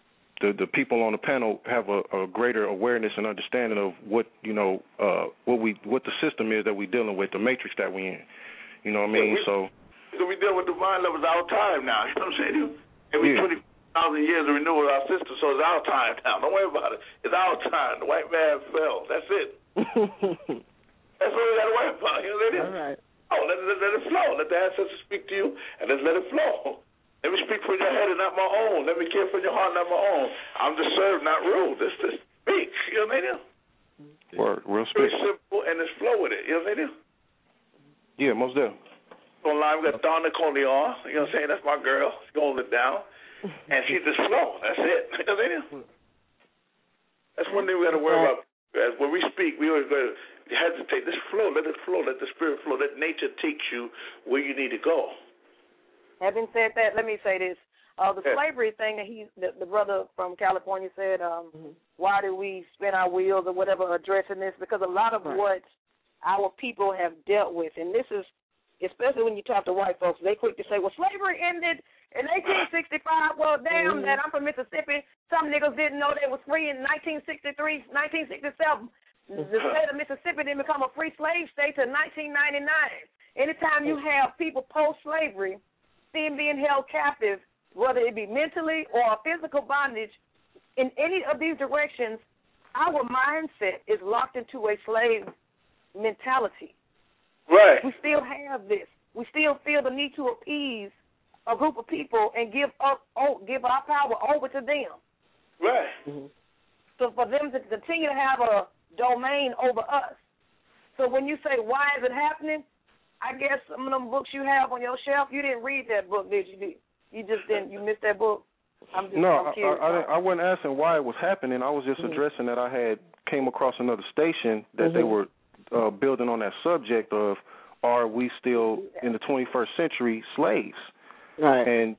the people on the panel have a greater awareness and understanding of what what the system is that we're dealing with, the matrix that we're in. You know what I mean? So we deal with divine love. It's our time now. You know what I'm saying? Every 20,000 years of renewal of our system, so it's our time now. Don't worry about it. It's our time. The white man fell. That's it. That's all we got to worry about. You know what I'm saying? All right. Oh, let it flow. Let the ancestors speak to you, and let's let it flow. Let me speak from your head and not my own. Let me care from your heart, not my own. I'm to serve, not rule. This speak. You know what I mean? Word, real speak. Very simple, and just flow with it. You know what I mean? Yeah, most definitely. Online, we got Donna Corleone. You know what I'm saying? That's my girl. She's holding it down. And she just flow. That's it. You know what I mean? That's one thing we got to worry about. As when we speak, we always got to hesitate. Just flow. Let it flow. Let the spirit flow. Let nature take you where you need to go. Having said that, let me say this. The slavery thing that the brother from California said, why do we spin our wheels or whatever addressing this? Because a lot of what our people have dealt with, and this is, especially when you talk to white folks, they quick to say, well, slavery ended in 1865. Well, damn that. I'm from Mississippi. Some niggas didn't know they was free in 1963, 1967. The state of Mississippi didn't become a free slave state till 1999. Anytime you have people post-slavery being held captive, whether it be mentally or physical bondage, in any of these directions, our mindset is locked into a slave mentality. Right. We still have this. We still feel the need to appease a group of people and give our power over to them. Right. So for them to continue to have a domain over us. So when you say, why is it happening? I guess some of them books you have on your shelf, you didn't read that book, did you? You just didn't. You missed that book. I'm curious. I wasn't asking why it was happening. I was just addressing that I had came across another station that they were building on that subject of, are we still in the 21st century slaves? Right. And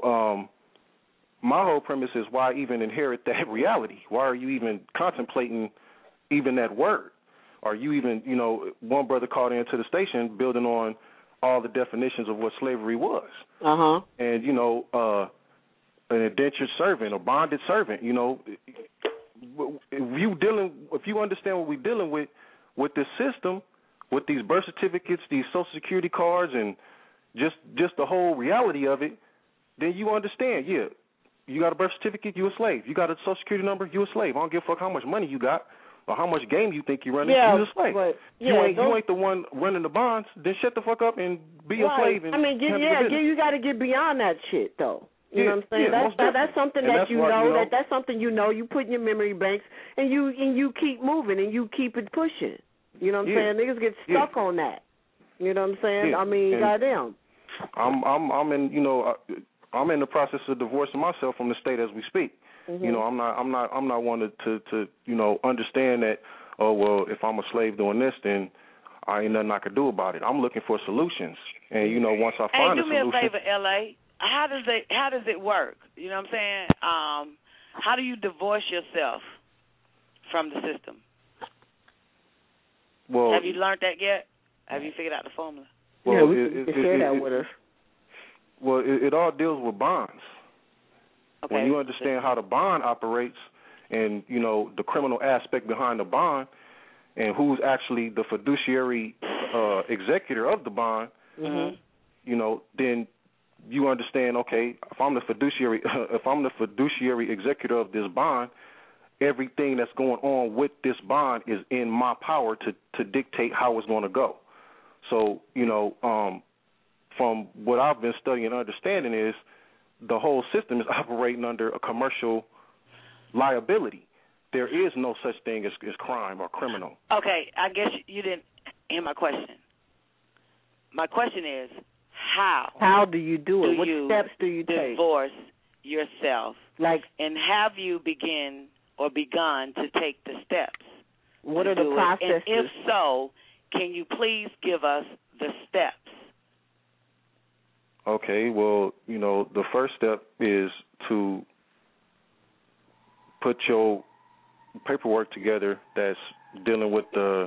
my whole premise is, why even inherit that reality? Why are you even contemplating even that word? Are you even, one brother called into the station building on all the definitions of what slavery was. And, an indentured servant, a bonded servant, if you understand what we're dealing with this system, with these birth certificates, these Social Security cards, and just the whole reality of it, then you understand, you got a birth certificate, you a slave. You got a Social Security number, you a slave. I don't give a fuck how much money you got or how much game you think you're running, you're a slave. You ain't the one running the bonds. Then shut the fuck up and be a slave. And you got to get beyond that shit, though. You know what I'm saying? That's something that you know. That's something you know. You put in your memory banks, and you keep moving and you keep it pushing. You know what I'm saying? Niggas get stuck on that. You know what I'm saying? I mean, goddamn. I'm in the process of divorcing myself from the state as we speak. I'm not one to understand that, oh, well, if I'm a slave doing this, then I ain't nothing I could do about it. I'm looking for solutions. And, once I find a solution. Hey, do me a favor, L.A. How does it work? You know what I'm saying? How do you divorce yourself from the system? Well, have you learned that yet? Have you figured out the formula? Well, you can share that with us. Well, it all deals with bonds. Okay. When you understand how the bond operates and, the criminal aspect behind the bond and who's actually the fiduciary executor of the bond, then you understand, okay, if I'm the fiduciary executor of this bond, everything that's going on with this bond is in my power to dictate how it's going to go. So, from what I've been studying and understanding is the whole system is operating under a commercial liability. There is no such thing as crime or criminal. Okay, I guess you didn't hear my question. My question is, how do you do it? What steps do you take? Divorce yourself. And have you begun to take the steps? What are the processes? And if so, can you please give us the steps? Okay, well, the first step is to put your paperwork together that's dealing with the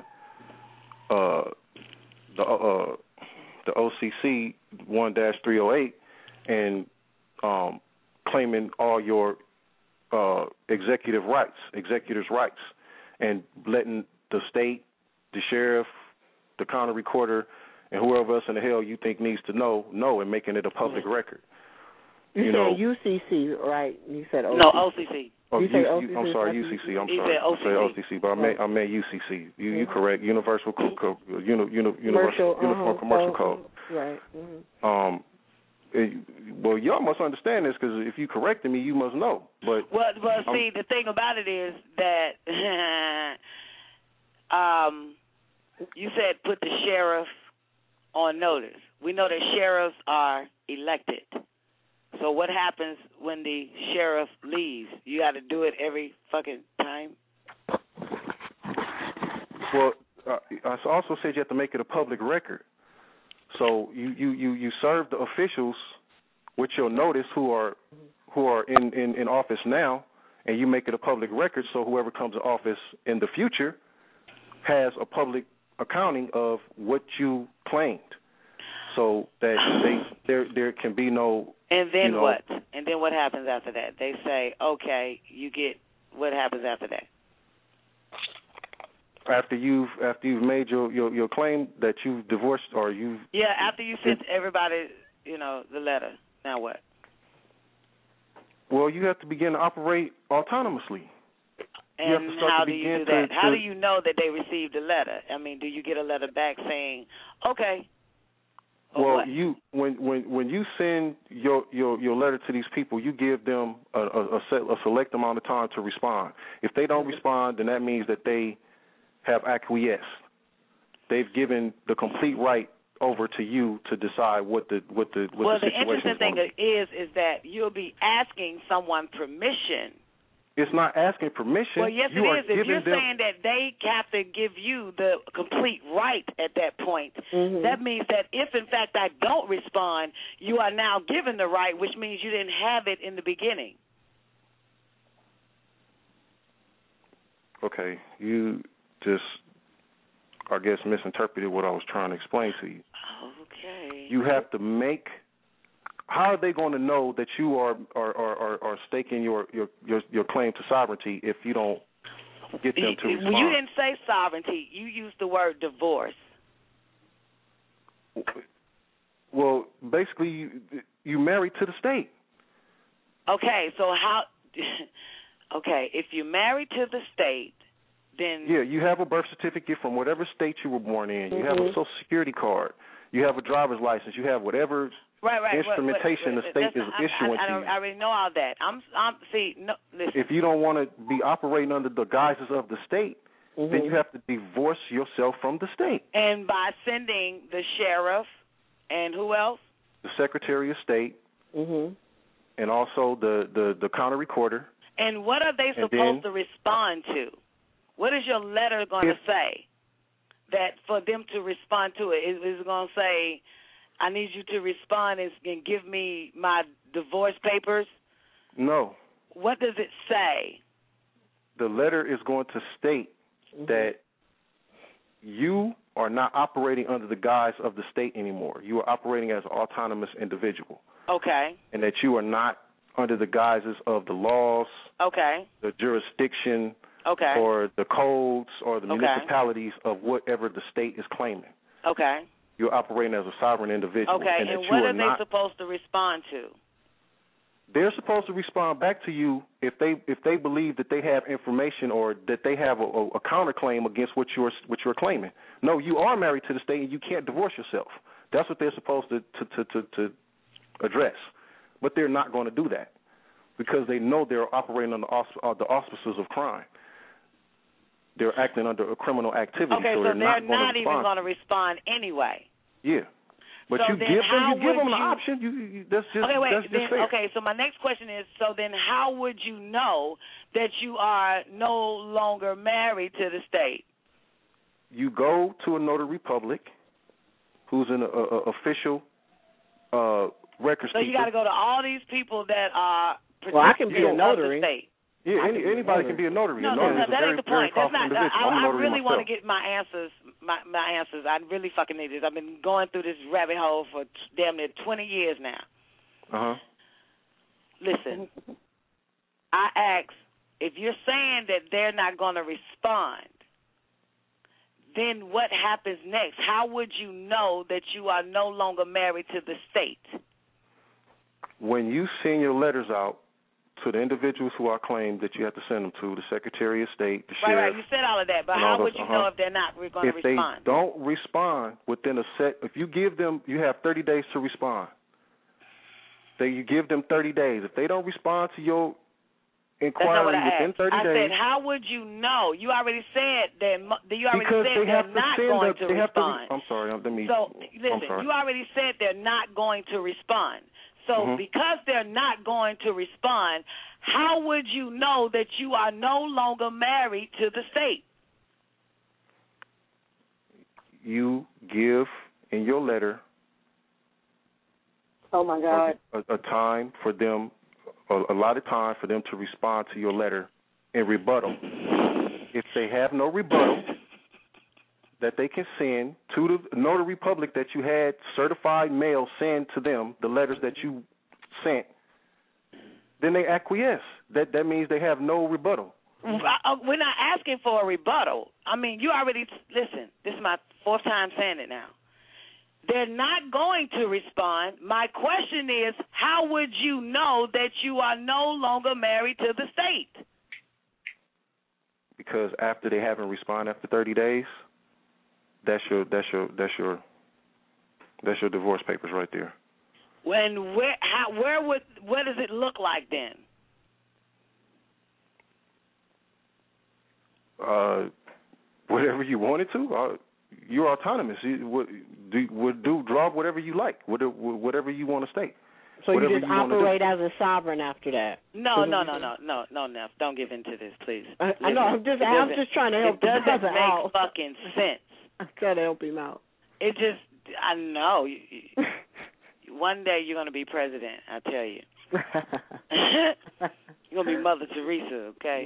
OCC 1-308 and claiming all your executors' rights, and letting the state, the sheriff, the county recorder, and whoever else in the hell you think needs to know, and making it a public record. You said UCC, right? You said OCC. No, OCC. Oh, you say OCC? I'm sorry, UCC. I'm He sorry. said OCC. I said OCC, but I meant UCC. You correct? Universal Universal Uniform Commercial Code. Right. Well, y'all must understand this because if you corrected me, you must know. But well, see, the thing about it is that you said put the sheriff on notice. We know that sheriffs are elected. So what happens when the sheriff leaves? You got to do it every fucking time? Well, I also said you have to make it a public record. So you serve the officials with your notice who are in office now, and you make it a public record so whoever comes to office in the future has a public accounting of what you claimed, so that there can be no. And then what? And then what happens after that? They say, okay, you get. What happens after that? After you've made your claim that you've divorced or you. Yeah, after you sent everybody, the letter. Now what? Well, you have to begin to operate autonomously. And how do you do that? How do you know that they received a letter? I mean, do you get a letter back saying, okay? Well, when you send your letter to these people, you give them a select amount of time to respond. If they don't respond, then that means that they have acquiesced. They've given the complete right over to you to decide what the situation is. Well, the interesting thing is that you'll be asking someone permission. It's not asking permission. Well, yes, it is. If you're saying that they have to give you the complete right at that point, that means that if, in fact, I don't respond, you are now given the right, which means you didn't have it in the beginning. Okay. You just, I guess, misinterpreted what I was trying to explain to you. Okay. You have to make. How are they going to know that you are staking your claim to sovereignty if you don't get them to respond? You didn't say sovereignty. You used the word divorce. Well, basically, you married to the state. Okay, so how? Okay, if you're married to the state, then yeah, you have a birth certificate from whatever state you were born in. You have a Social Security card. You have a driver's license. You have whatever. Right. Instrumentation the state is issuing to you. I already know all that. Listen. If you don't want to be operating under the guises of the state, then you have to divorce yourself from the state. And by sending the sheriff and who else? The Secretary of State, and also the county recorder. And what are they supposed to respond to? What is your letter going to say that for them to respond to it? Is it going to say, I need you to respond and give me my divorce papers? No. What does it say? The letter is going to state that you are not operating under the guise of the state anymore. You are operating as an autonomous individual. Okay. And that you are not under the guises of the laws, the jurisdiction, or the codes or the municipalities of whatever the state is claiming. Okay. You're operating as a sovereign individual. Okay, and what are they supposed to respond to? They're supposed to respond back to you if they believe that they have information or that they have a counterclaim against what you're claiming. No, you are married to the state and you can't divorce yourself. That's what they're supposed to address. But they're not going to do that because they know they're operating under the auspices of crime. They're acting under a criminal activity. Okay, so they're not even going to respond anyway. Yeah. But so you give them the option. That's just fair. Okay, so my next question is, so then how would you know that you are no longer married to the state? You go to a notary public who's an official record So you got to go to all these people that are I can be a notary. Of the state. Yeah, anybody can be a notary. No, that ain't the point. That's not. I really want to get my answers. My answers. I really fucking need this. I've been going through this rabbit hole for damn near 20 years now. Uh huh. Listen, I asked, if you're saying that they're not going to respond, then what happens next? How would you know that you are no longer married to the state? When you send your letters out to the individuals who are claimed that you have to send them to, the Secretary of State, the sheriff. Right, you said all of that, but how would you know if they're not going to respond? If they don't respond within a set, if you give them, you have 30 days to respond. You give them 30 days. If they don't respond to your inquiry within 30 days. I said, how would you know? You already said they're not going to respond. I'm sorry. Let me. So listen, you already said they're not going to respond. So because they're not going to respond, how would you know that you are no longer married to the state? You give in your letter. Oh my God. A time for them. A lot of time for them to respond to your letter in rebuttal. If they have no rebuttal that they can send to the notary public that you had certified mail send to them the letters that you sent, then they acquiesce. That means they have no rebuttal. We're not asking for a rebuttal. I mean, you already, listen, this is my fourth time saying it now. They're not going to respond. My question is, how would you know that you are no longer married to the state? Because after they haven't responded after 30 days, that's your divorce papers right there. What does it look like then? Whatever you wanted to. You're autonomous. You draw whatever you like, whatever you want to state. So you just operate as a sovereign after that. No, Neff. Don't give in to this, please. I know. I'm just trying to help. It doesn't make fucking sense. I'm trying to help him out. It just, I know. One day you're going to be president, I tell you. You're going to be Mother Teresa, okay?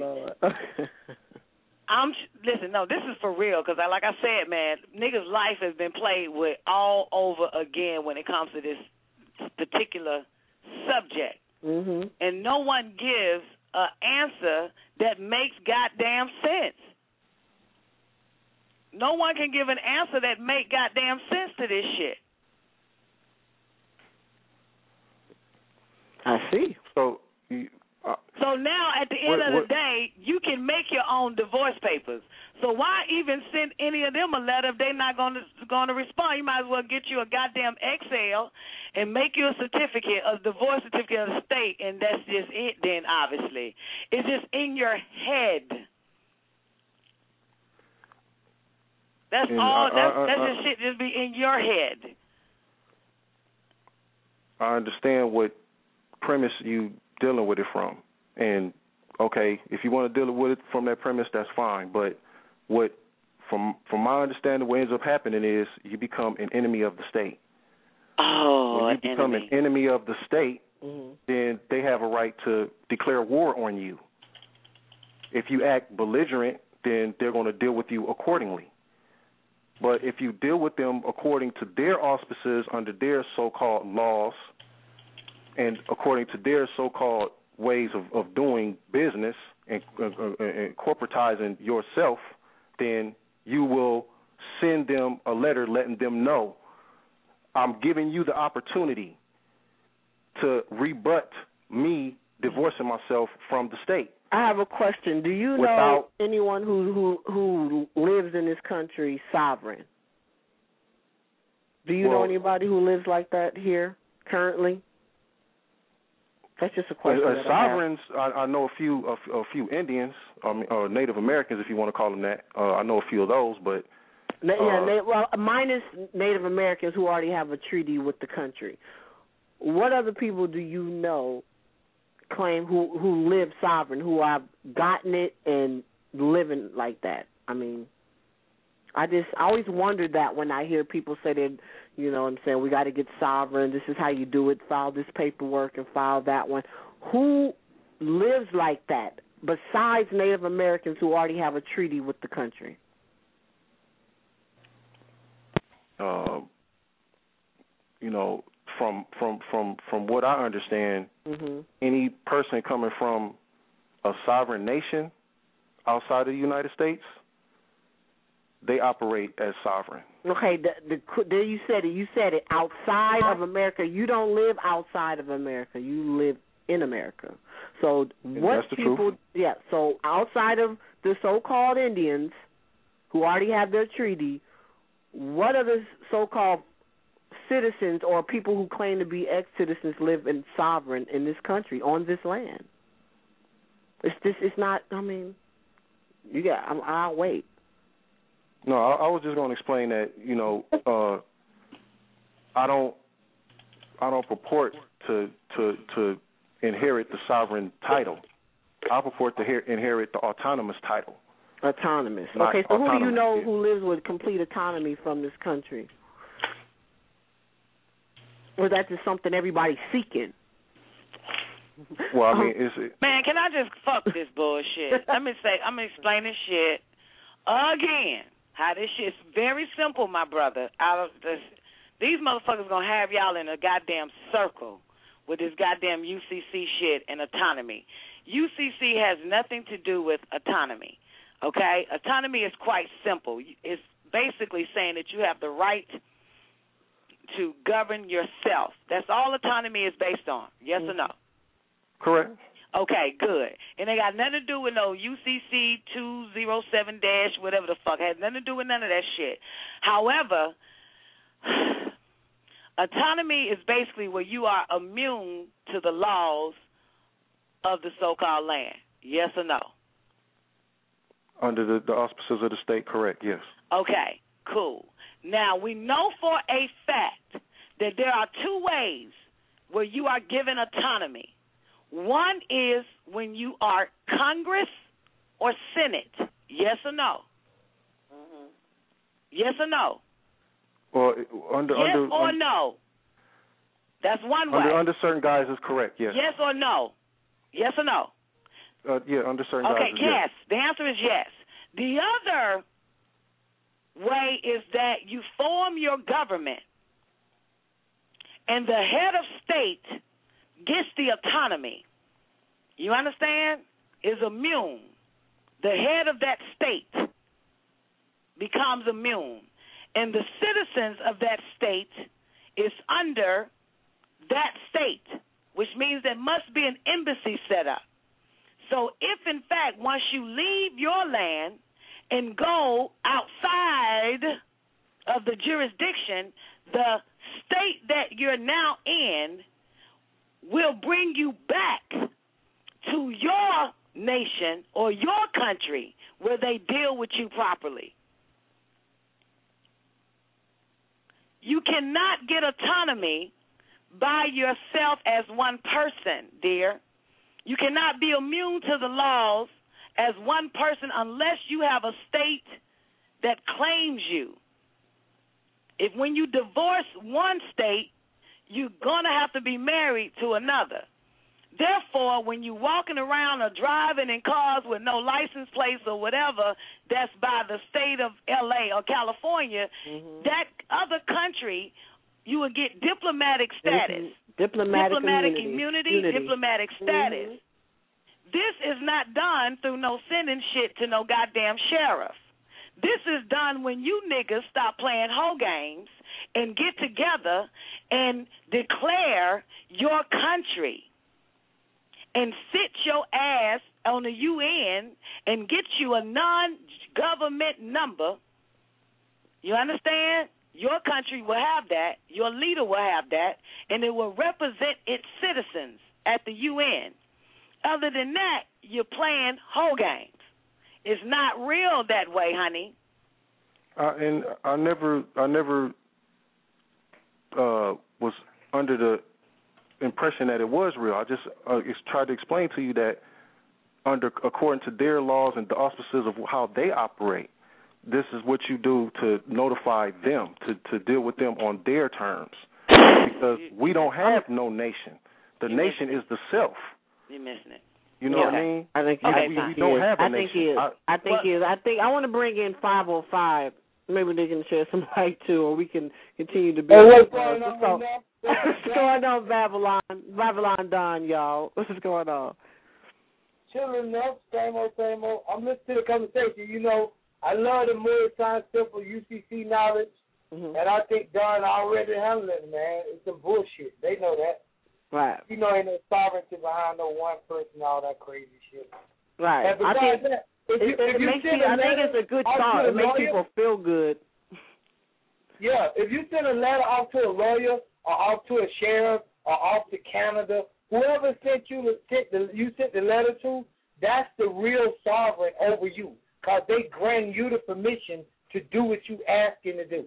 Listen, no, this is for real, because like I said, man, niggas' life has been played with all over again when it comes to this particular subject. Mm-hmm. And no one gives an answer that makes goddamn sense. No one can give an answer that make goddamn sense to this shit. I see. So now, at the end of the day, you can make your own divorce papers. So why even send any of them a letter if they're not going to respond? You might as well get you a goddamn Excel and make you a certificate, a divorce certificate of the state, and that's just it then, obviously. It's just in your head. That's all. That's just shit just be in your head. I understand what premise you dealing with it from. And, okay, if you want to deal with it from that premise, that's fine. But from my understanding, what ends up happening is you become an enemy of the state. Oh, when you become an enemy of the state, then they have a right to declare war on you. If you act belligerent, then they're going to deal with you accordingly. But if you deal with them according to their auspices under their so-called laws and according to their so-called ways of doing business and corporatizing yourself, then you will send them a letter letting them know, I'm giving you the opportunity to rebut me divorcing myself from the state. I have a question. Do you know anyone who lives in this country sovereign? Do you know anybody who lives like that here currently? That's just a question. Sovereigns, I know a few Indians, or Native Americans, if you want to call them that. I know a few of those, but minus Native Americans who already have a treaty with the country. What other people do you know claim who live sovereign, who have gotten it and living like that? I mean, I always wondered that when I hear people say that, you know what I'm saying, we got to get sovereign, this is how you do it, file this paperwork and file that one. Who lives like that besides Native Americans who already have a treaty with the country? You know, from what I understand, any person coming from a sovereign nation outside of the United States, they operate as sovereign. Okay, there you said it. You said it. Outside of America, you don't live outside of America. You live in America. So what that's the people? truth. Yeah. So outside of the so-called Indians, who already have their treaty, what other so-called citizens or people who claim to be ex-citizens live in sovereign in this country on this land? It's not. I mean, I'll wait. No, I was just going to explain that, I don't purport to inherit the sovereign title. I purport to inherit the autonomous title. Autonomous. Not okay, so who do you know yeah. who lives with complete autonomy from this country? Or that's just something everybody's seeking? Well, I mean, Man, can I just fuck this bullshit? I'm going to explain this shit again. How this shit's very simple, my brother. These motherfuckers gonna have y'all in a goddamn circle with this goddamn UCC shit and autonomy. UCC has nothing to do with autonomy, okay? Autonomy is quite simple. It's basically saying that you have the right to govern yourself. That's all autonomy is based on, yes or no? Correct. Okay, good. And they got nothing to do with no UCC 207 – whatever the fuck. It has nothing to do with none of that shit. However, autonomy is basically where you are immune to the laws of the so-called land. Yes or no? Under the auspices of the state, correct, yes. Okay, cool. Now, we know for a fact that there are two ways where you are given autonomy. One is when you are Congress or Senate. Yes or no? Mm-hmm. Yes or no? Well, yes or no? That's one way. Under certain guise is correct, yes. Yes or no? Yes or no? Yeah, under certain guise is yes. yes. The answer is yes. The other way is that you form your government and the head of state gets the autonomy. You understand? Is immune. The head of that state becomes immune. And the citizens of that state is under that state, which means there must be an embassy set up. So if, in fact, once you leave your land and go outside of the jurisdiction, the state that you're now in will bring you back to your nation or your country where they deal with you properly. You cannot get autonomy by yourself as one person, dear. You cannot be immune to the laws as one person unless you have a state that claims you. If when you divorce one state, you're going to have to be married to another. Therefore, when you're walking around or driving in cars with no license plates or whatever, that's by the state of L.A. or California, that other country, you will get diplomatic status. Diplomatic immunity. Diplomatic status. This is not done through no sending shit to no goddamn sheriff. This is done when you niggas stop playing hoe games and get together and declare your country and sit your ass on the UN and get you a non-government number. You understand? Your country will have that. Your leader will have that. And it will represent its citizens at the UN. Other than that, you're playing hoe games. It's not real that way, honey. And I never was under the impression that it was real. I just tried to explain to you that according to their laws and the auspices of how they operate, this is what you do to notify them, to deal with them on their terms. Because we don't have no nation. The nation is the self. You're missing it. You know what I mean? I think we don't have a nation. I think I want to bring in 505. Maybe they can share some light too, or we can continue to be. Hey, what's going on? What's going on, Babylon? Babylon Don, y'all. What's going on? chilling up, same old, same old. I'm listening to the conversation. You know, I love the Moore Time Simple UCC knowledge, and I think Don already handling it, man. It's some bullshit. They know that. Right. You know, ain't no sovereignty behind no one person, all that crazy shit. Right. And I think that, I think it's a good thought. It makes people feel good. Yeah, if you send a letter off to a lawyer or off to a sheriff or off to Canada, whoever sent you sent the letter to, that's the real sovereign over you, because they grant you the permission to do what you asking to do.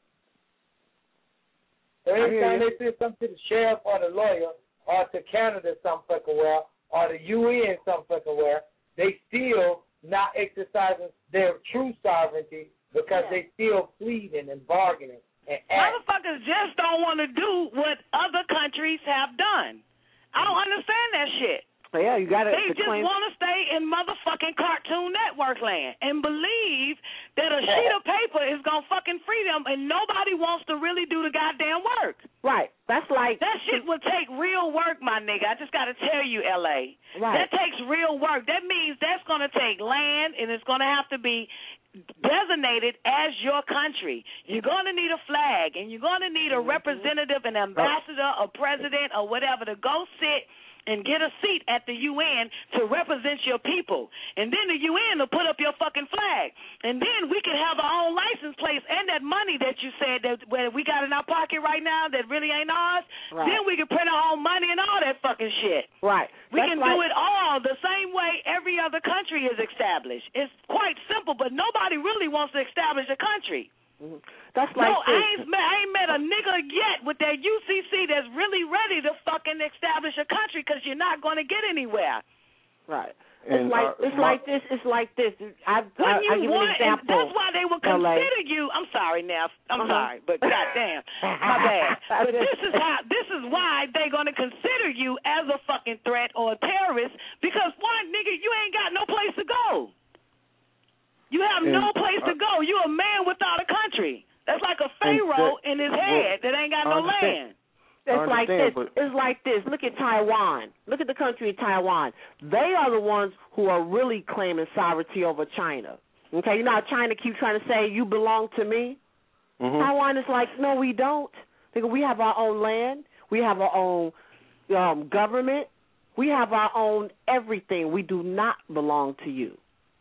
So every time they send something to the sheriff or the lawyer or to Canada some fucking where or the UN some fucking where, they still not exercising their true sovereignty because they still pleading and bargaining and motherfuckers just don't want to do what other countries have done. I don't understand that shit. Yeah, you got it. They just want to stay in motherfucking Cartoon Network land and believe that a sheet of paper is going to fucking free them, and nobody wants to really do the goddamn work. Right. That's like... That shit will take real work, my nigga. I just got to tell you, L.A. Right. That takes real work. That means that's going to take land, and it's going to have to be designated as your country. You're going to need a flag, and you're going to need a representative, an ambassador, a president, or whatever to go sit and get a seat at the UN to represent your people. And then the UN will put up your fucking flag. And then we can have our own license plates and that money that you said that we got in our pocket right now that really ain't ours. Right. Then we can print our own money and all that fucking shit. Right. We can do it all the same way every other country is established. It's quite simple, but nobody really wants to establish a country. That's like I ain't met a nigga yet with that UCC that's really ready to fucking establish a country, because you're not going to get anywhere. Right. It's like this. I'll give you an example. That's why they will consider you. I'm sorry now. I'm sorry, but goddamn, my bad. But this is why they're going to consider you as a fucking threat or a terrorist, because one, nigga, you ain't got no place to go. You have no place to go. You're a man without a country. That's like a pharaoh in his head that ain't got no land. It's like this. It's like this. Look at Taiwan. Look at the country of Taiwan. They are the ones who are really claiming sovereignty over China. Okay, you know how China keeps trying to say, you belong to me? Taiwan is like, no, we don't. We have our own land. We have our own government. We have our own everything. We do not belong to you.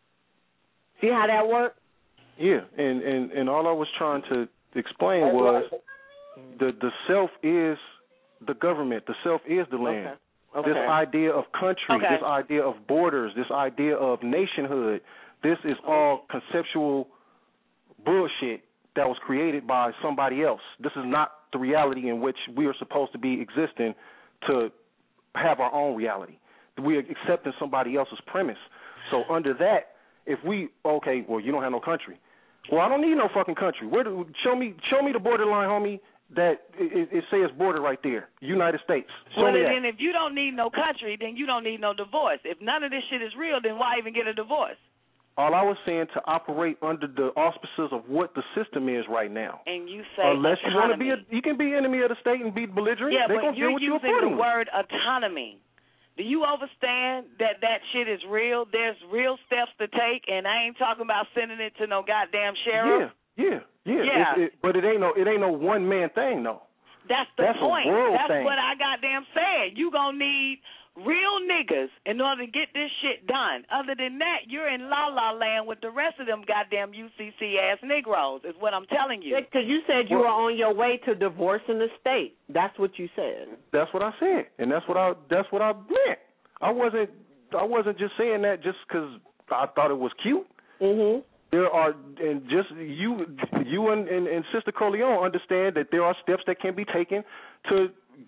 See how that works? Yeah, and all I was trying to explain was the self is the government. The self is the land. Okay. This idea of country, this idea of borders, this idea of nationhood, this is all conceptual bullshit that was created by somebody else. This is not the reality in which we are supposed to be existing to have our own reality. We are accepting somebody else's premise. So under that, if we, you don't have no country. Well, I don't need no fucking country. Show me the borderline, homie, that it says border right there, United States. Well, then if you don't need no country, then you don't need no divorce. If none of this shit is real, then why even get a divorce? All I was saying, to operate under the auspices of what the system is right now. And you say unless autonomy. you want to be, you can be enemy of the state and be belligerent. Yeah, they're but you're using the word autonomy. Do you understand that shit is real? There's real steps to take, and I ain't talking about sending it to no goddamn sheriff. Yeah. But it ain't no one man thing, though. That's the point. A world That's thing. what I goddamn said. You gonna need real niggas in order to get this shit done. Other than that, you're in la-la land with the rest of them goddamn UCC-ass Negroes, is what I'm telling you. Because you said you were on your way to divorcing the state. That's what you said. That's what I said, and that's what I meant. I wasn't just saying that just because I thought it was cute. There are, and just you and Sister Corleone understand that there are steps that can be taken to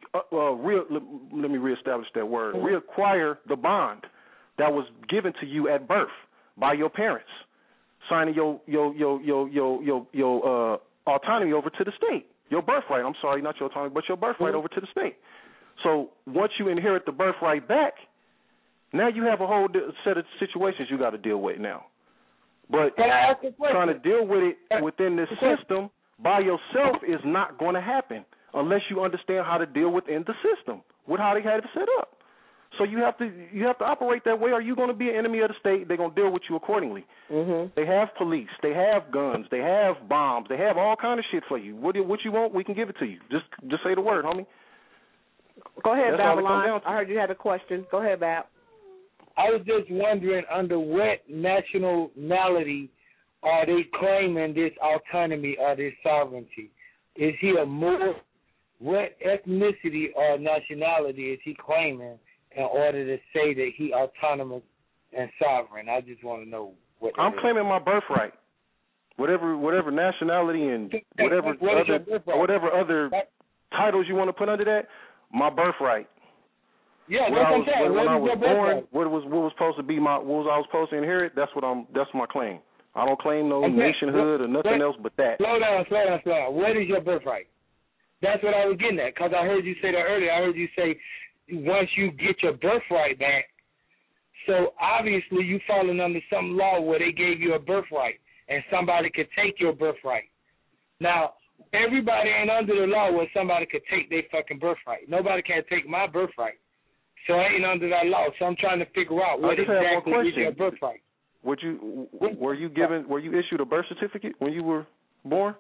let me reestablish that word. Reacquire the bond that was given to you at birth by your parents, signing your autonomy over to the state. Your birthright. I'm sorry, not your autonomy, but your birthright over to the state. So once you inherit the birthright back, now you have a whole set of situations you got to deal with now. But trying to deal with it within this system by yourself is not going to happen unless you understand how to deal within the system with how they had it set up. So you have to operate that way, or you're going to be an enemy of the state. They're going to deal with you accordingly. Mm-hmm. They have police, they have guns, they have bombs, they have all kind of shit for you. What you want, we can give it to you. Just say the word, homie. Go ahead, That's all it Babylon. comes down to. I heard you had a question. Go ahead, Bab. I was just wondering under what nationality are they claiming this autonomy or this sovereignty? Is he a Moor? What ethnicity or nationality is he claiming in order to say that he autonomous and sovereign? I just want to know what. I'm claiming my birthright. Whatever nationality and whatever other titles you want to put under that, my birthright. Yeah, that's what I'm saying. When I was born, what was supposed to be what I was supposed to inherit, that's my claim. I don't claim no nationhood or nothing else but that. Slow down. What is your birthright? That's what I was getting at, because I heard you say that earlier. I heard you say once you get your birthright back, so obviously you falling under some law where they gave you a birthright and somebody could take your birthright. Now, everybody ain't under the law where somebody could take their fucking birthright. Nobody can take my birthright. So I ain't under that law. So I'm trying to figure out what exactly is your birthright. Were you issued a birth certificate when you were born?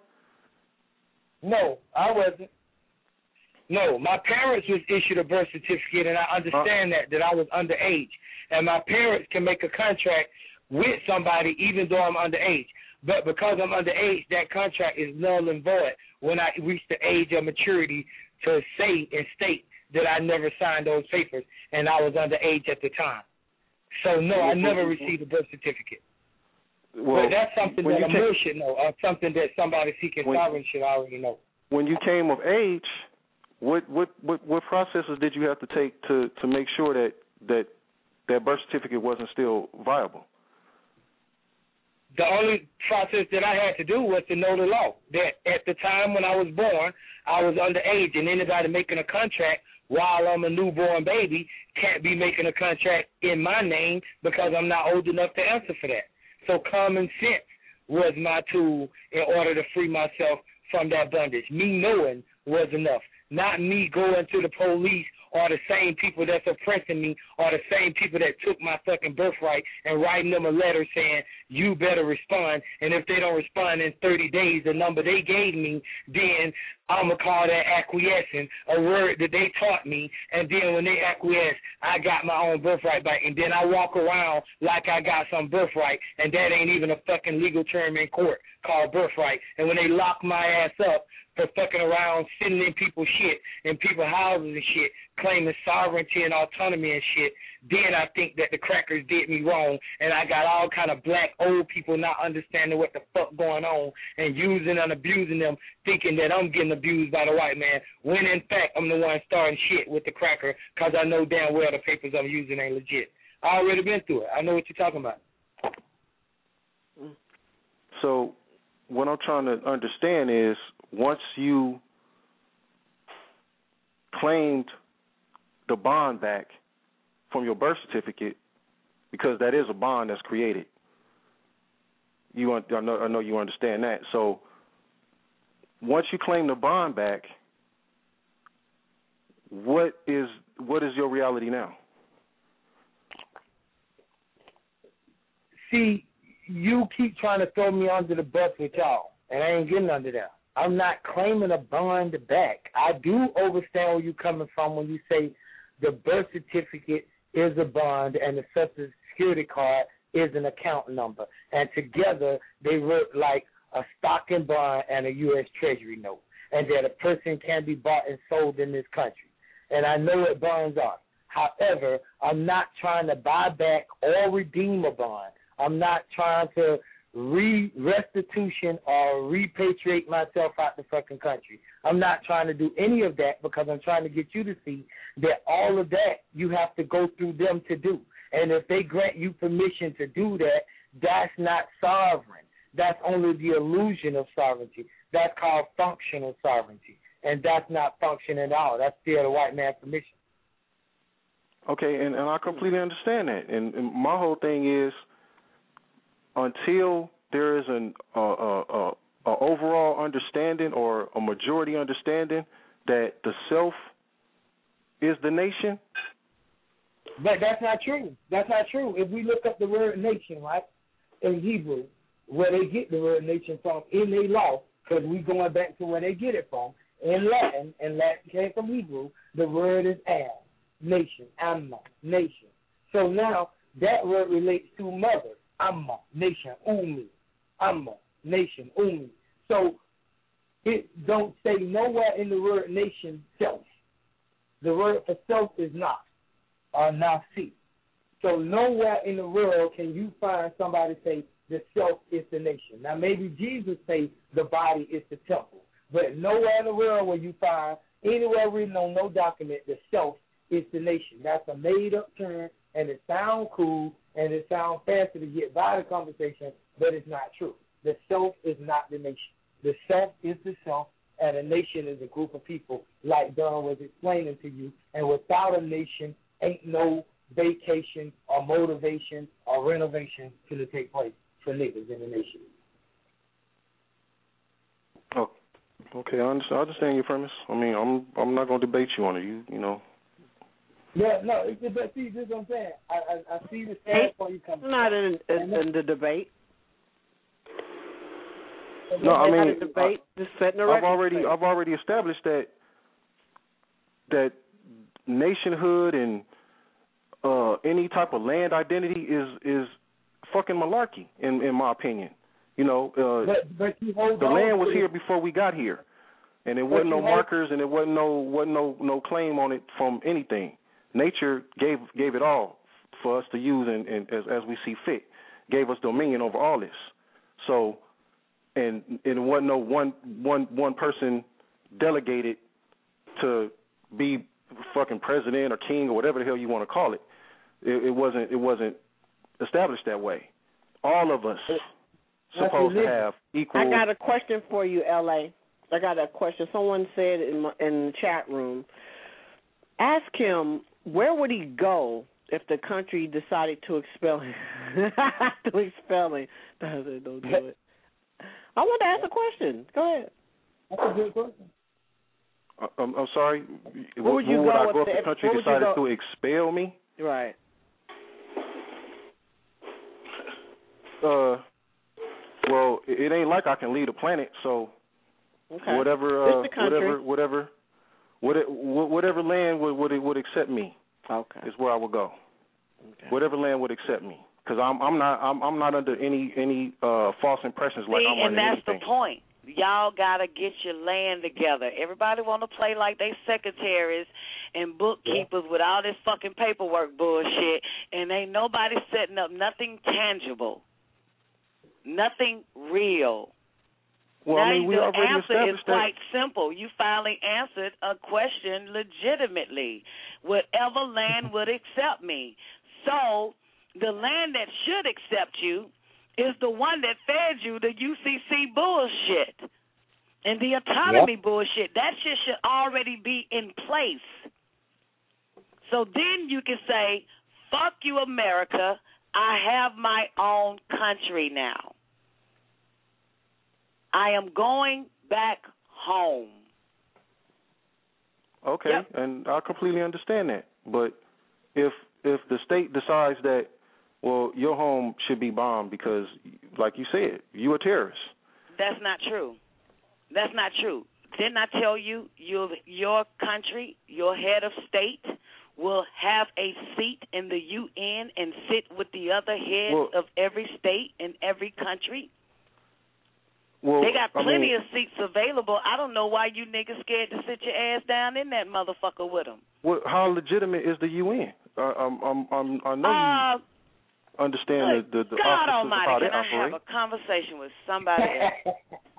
No, I wasn't. No, my parents was issued a birth certificate, and I understand that I was underage. And my parents can make a contract with somebody even though I'm underage. But because I'm underage, that contract is null and void when I reach the age of maturity to say and state that I never signed those papers and I was underage at the time. So, no, I never received a birth certificate. Well, but that's something that a Moor should know, or something that somebody seeking sovereign should already know. When you came of age, what processes did you have to take to make sure that birth certificate wasn't still viable? The only process that I had to do was to know the law. That at the time when I was born, I was underage, and anybody making a contract while I'm a newborn baby can't be making a contract in my name because I'm not old enough to answer for that. So common sense was my tool in order to free myself from that bondage. Me knowing was enough, not me going to the police or the same people that's oppressing me or the same people that took my fucking birthright and writing them a letter saying, you better respond, and if they don't respond in 30 days, the number they gave me, then I'm going to call that acquiescing, a word that they taught me, and then when they acquiesce, I got my own birthright back, and then I walk around like I got some birthright, and that ain't even a fucking legal term in court called birthright, and when they lock my ass up for fucking around, sitting in people's shit, in people's houses and shit, claiming sovereignty and autonomy and shit, then I think that the crackers did me wrong, and I got all kind of black old people not understanding what the fuck going on and using and abusing them, thinking that I'm getting abused by the white man, when in fact I'm the one starting shit with the cracker because I know damn well the papers I'm using ain't legit. I already been through it. I know what you're talking about. So what I'm trying to understand is, once you claimed the bond back from your birth certificate, because that is a bond that's created, I know you understand that. So once you claim the bond back, what is your reality now? See, you keep trying to throw me under the bus with y'all, and I ain't getting under there. I'm not claiming a bond back. I do understand where you're coming from when you say the birth certificate is a bond and the Social Security card is an account number. And together they work like a stock and bond and a U.S. Treasury note, and that a person can be bought and sold in this country. And I know what bonds are. However, I'm not trying to buy back or redeem a bond. I'm not trying to restitution or repatriate myself out the fucking country. I'm not trying to do any of that because I'm trying to get you to see that all of that you have to go through them to do. And if they grant you permission to do that, that's not sovereign. That's only the illusion of sovereignty. That's called functional sovereignty. And that's not function at all. That's still the white man's permission. Okay, and I completely understand that. And my whole thing is, until there is an overall understanding or a majority understanding that the self is the nation, But that's not true. That's not true. If we look up the word nation, right, in Hebrew, where they get the word nation from in their law, because we going back to where they get it from, in Latin, and Latin came from Hebrew, the word is am, nation, amma, nation. So now that word relates to mother, amma, nation, umi, amma, nation, umi. So it don't say nowhere in the word nation self. The word for self is not, or nasi. So nowhere in the world can you find somebody say the self is the nation. Now maybe Jesus say the body is the temple, but nowhere in the world will you find anywhere written on no document the self is the nation. That's a made up term, and it sounds cool and it sounds fancy to get by the conversation, but it's not true. The self is not the nation. The self is the self, and a nation is a group of people, like Don was explaining to you. And without a nation, ain't no vacation or motivation or renovation to take place for niggas in the nation. Oh, okay. I understand your premise. I mean, I'm not going to debate you on it. You know. Yeah, no. But see, this is what I'm saying. I see the standpoint you come from. Not in the debate. No, I mean, just setting the I've already established that nationhood and any type of land identity is fucking malarkey, in my opinion. You know, but you hold the land was here before we got here, and there wasn't no markers, and there wasn't no claim on it from anything. Nature gave it all for us to use, and as we see fit, gave us dominion over all this. So. And it wasn't no one person delegated to be fucking president or king or whatever the hell you want to call it. It wasn't established that way. All of us supposed to have equal. I got a question for you, L.A. I got a question. Someone said in the chat room, ask him where would he go if the country decided to expel him. To expel him. Don't do it. I want to ask a question. Go ahead. That's a good question. I'm sorry. Where would I go if the country decided to expel me? Right. Well, it ain't like I can leave the planet, so okay. whatever land would accept me. Okay. Is where I would go. Okay. Whatever land would accept me. Because I'm not under any false impressions like I'm under anything. And that's the point. Y'all gotta get your land together. Everybody want to play like they secretaries and bookkeepers with all this fucking paperwork bullshit, and ain't nobody setting up nothing tangible, nothing real. Well, now I mean, we the already answer is established that. quite simple. You finally answered a question legitimately. Whatever land would accept me. So the land that should accept you is the one that fed you the UCC bullshit and the autonomy bullshit. That shit should already be in place. So then you can say, fuck you, America. I have my own country now. I am going back home. Okay, and I completely understand that. But if the state decides that, well, your home should be bombed because, like you said, you're a terrorist. That's not true. That's not true. Didn't I tell you your country, your head of state, will have a seat in the UN and sit with the other heads of every state in every country? Well, they got plenty of seats available. I don't know why you niggas scared to sit your ass down in that motherfucker with them. Well, how legitimate is the UN? I know you understand the God offices Almighty, of how they can I operate. have a conversation with somebody else?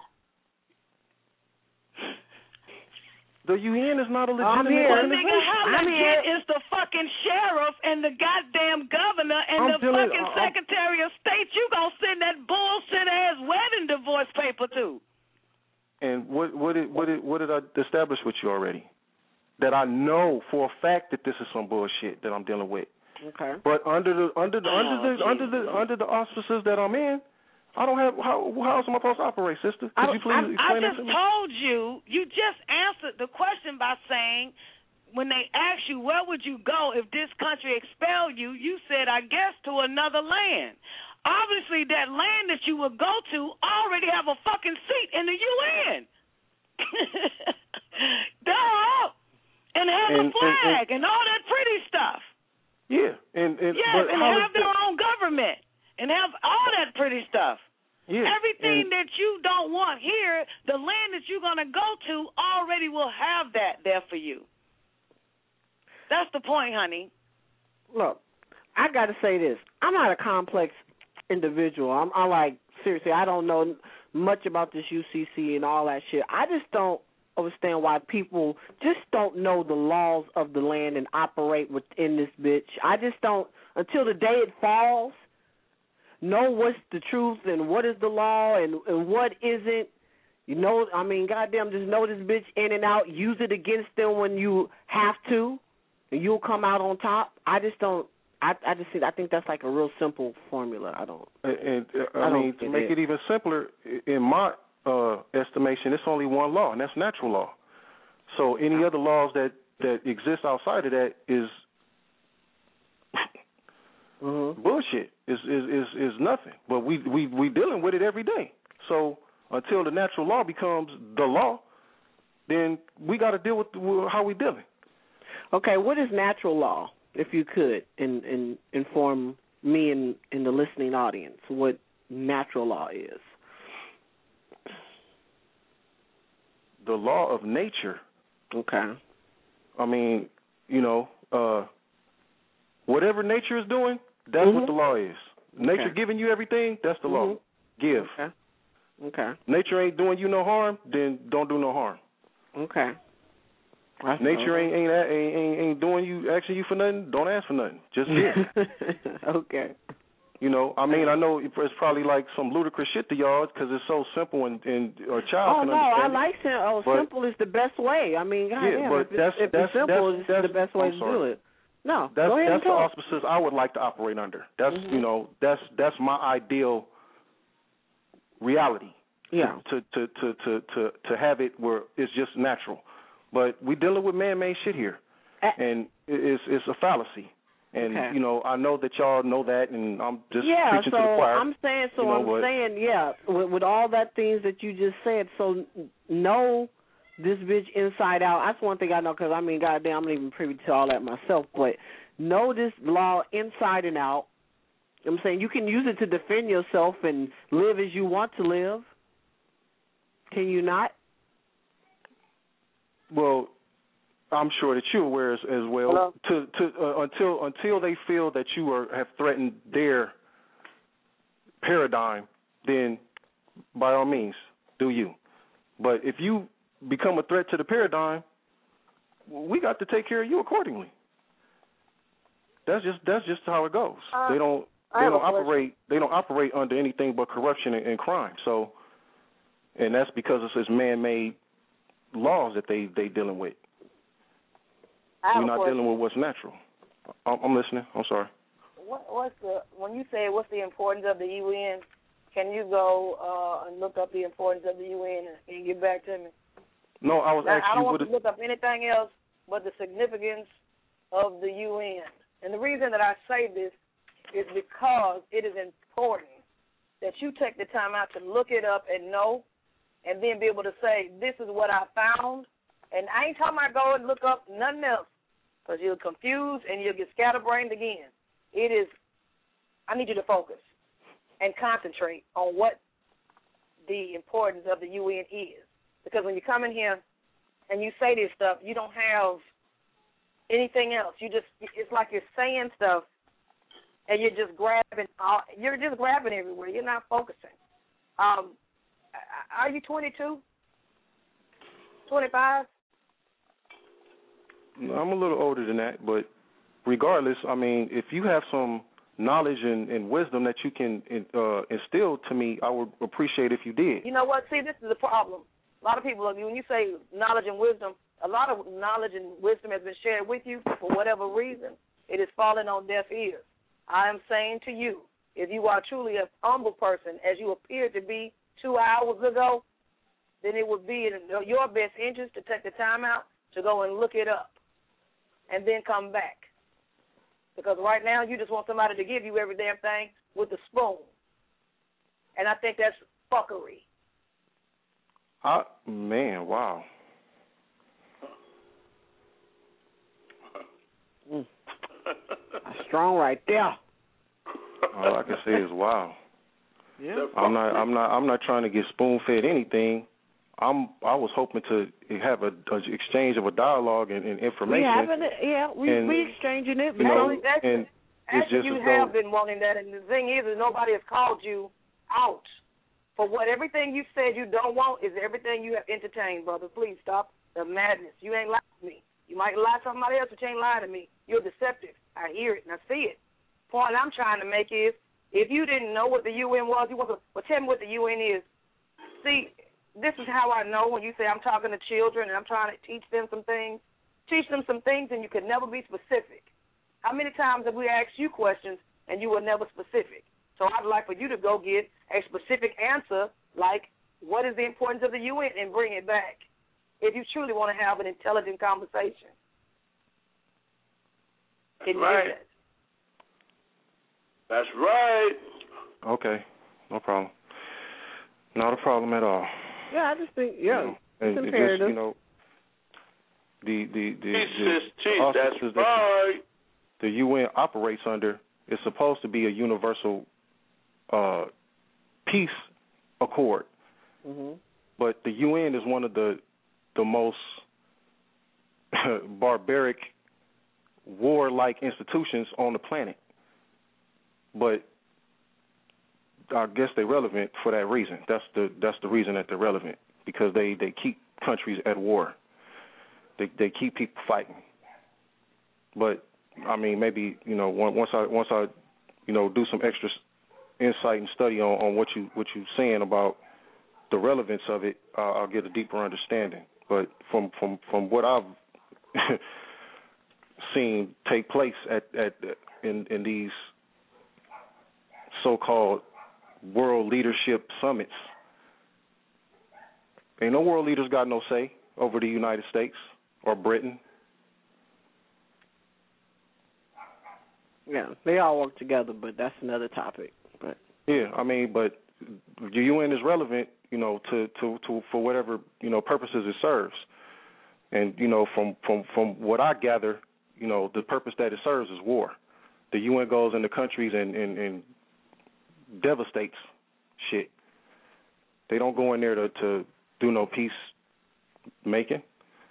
The UN is not a legitimate Well, organization. nigga, how legit is the fucking sheriff and the goddamn governor and the fucking Secretary of State you gonna send that bullshit ass wedding divorce paper to? And what did I establish with you already? That I know for a fact that this is some bullshit that I'm dealing with. Okay. But under the auspices that I'm in, I don't have how else am I supposed to operate, sister? Could you please explain that to me? I just told you. You just answered the question by saying when they asked you where would you go if this country expelled you, you said, I guess, to another land. Obviously, that land that you would go to already have a fucking seat in the UN. Duh. And have a flag and all that pretty stuff. Yeah. And have their own government and have all that pretty stuff. Yeah. Everything that you don't want here, the land that you're going to go to already will have that there for you. That's the point, honey. Look, I got to say this. I'm not a complex individual. I'm like, seriously, I don't know much about this UCC and all that shit. I just don't understand why people just don't know the laws of the land and operate within this bitch. I just don't, until the day it falls, know what's the truth and what is the law and what isn't. You know, I mean, goddamn, just know this bitch in and out. Use it against them when you have to, and you'll come out on top. I just don't. I think that's like a real simple formula. I don't. And I mean, to make it even simpler, in my estimation, it's only one law, and that's natural law. So any other laws that exist outside of that is bullshit. Is nothing. But we dealing with it every day. So until the natural law becomes the law, then we got to deal with how we dealing. Okay, what is natural law? If you could, inform me and the listening audience what natural law is. The law of nature. Okay. I mean, you know, whatever nature is doing, that's what the law is. Nature giving you everything, that's the law. Give. Okay. Nature ain't doing you no harm, then don't do no harm. Okay. Nature ain't doing you, asking you for nothing, don't ask for nothing. Just give. Okay. You know, I mean, I know it's probably like some ludicrous shit to y'all because it's so simple and a child can understand. I like simple is the best way. I mean, goddamn, but if it's simple, it's the best way to do it. No, that's go ahead and the auspices I would like to operate under. That's you know, that's my ideal reality. Yeah. To have it where it's just natural. But we dealing with man-made shit here, and it's a fallacy. And you know, I know that y'all know that, and I'm just preaching to the choir. I'm saying, with all that things that you just said, so know this bitch inside out. That's one thing I know, because I mean, goddamn, I'm not even privy to all that myself. But know this law inside and out. I'm saying you can use it to defend yourself and live as you want to live. Can you not? Well, I'm sure that you're aware as well. Until they feel that you have threatened their paradigm, then by all means, do you. But if you become a threat to the paradigm, we got to take care of you accordingly. That's just how it goes. They don't operate under anything but corruption and crime. So, and that's because it's man-made laws that they dealing with. We're not dealing with what's natural. I'm listening. I'm sorry. When you say what's the importance of the UN, can you go and look up the importance of the UN and get back to me? No, I was asking you. I don't want to look up anything else but the significance of the UN. And the reason that I say this is because it is important that you take the time out to look it up and know, and then be able to say, this is what I found. And I ain't talking about go and look up nothing else, because you'll confuse and you'll get scatterbrained again. I need you to focus and concentrate on what the importance of the UN is. Because when you come in here and you say this stuff, you don't have anything else. It's like you're saying stuff and you're just grabbing everywhere. You're not focusing. Are you 22? 25? I'm a little older than that, but regardless, I mean, if you have some knowledge and wisdom that you can instill to me, I would appreciate if you did. You know what? See, this is the problem. A lot of people, when you say knowledge and wisdom, a lot of knowledge and wisdom has been shared with you for whatever reason. It is falling on deaf ears. I am saying to you, if you are truly a humble person, as you appeared to be 2 hours ago, then it would be in your best interest to take the time out to go and look it up. and then come back. Because right now you just want somebody to give you every damn thing with a spoon. And I think that's fuckery. Man, wow. Strong right there. All I can say is wow. Yeah. I'm not trying to get spoon fed anything. I was hoping to have a exchange of a dialogue and information. We exchanging it. You know, and it's just you as though, have been wanting that, and the thing is nobody has called you out for what everything you said you don't want is everything you have entertained, brother. Please stop the madness. You ain't lying to me. You might lie to somebody else, but you ain't lying to me. You're deceptive. I hear it and I see it. Point I'm trying to make is, if you didn't know what the UN was, you want to tell me what the UN is. See, this is how I know when you say I'm talking to children and I'm trying to teach them some things. Teach them some things and you could never be specific. How many times have we asked you questions and you were never specific? So I'd like for you to go get a specific answer, like what is the importance of the UN, and bring it back, if you truly want to have an intelligent conversation. That's right. That's right. Okay, no problem. Not a problem at all. Yeah, I just think, it's imperative. Just, you know, the auspices that the UN operates under is supposed to be a universal peace accord. Mm-hmm. But the UN is one of the most barbaric, war-like institutions on the planet. But I guess they're relevant for that reason. That's the reason that they're relevant, because they keep countries at war. They keep people fighting. But I mean, maybe, you know, once I you know, do some extra insight and study on what you're saying about the relevance of it, I'll get a deeper understanding. But from what I've seen take place in these so-called world leadership summits, ain't no world leaders got no say over the United States or Britain. Yeah, they all work together, but that's another topic. But yeah, I mean, but the UN is relevant, you know, to for whatever, you know, purposes it serves. And, you know, from what I gather, you know, the purpose that it serves is war. The UN goes into countries and devastates shit. They don't go in there to do no peace making.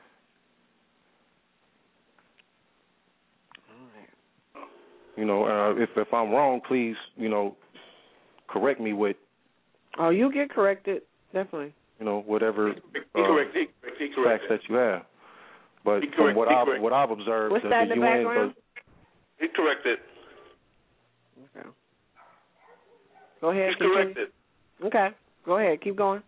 You know, if I'm wrong, please, you know, correct me with. Oh, you get corrected, definitely. You know, whatever facts that you have. But from what I've observed, what's that in the UN background? He corrected. Okay. Go ahead. He's corrected. Okay. Go ahead. Keep going.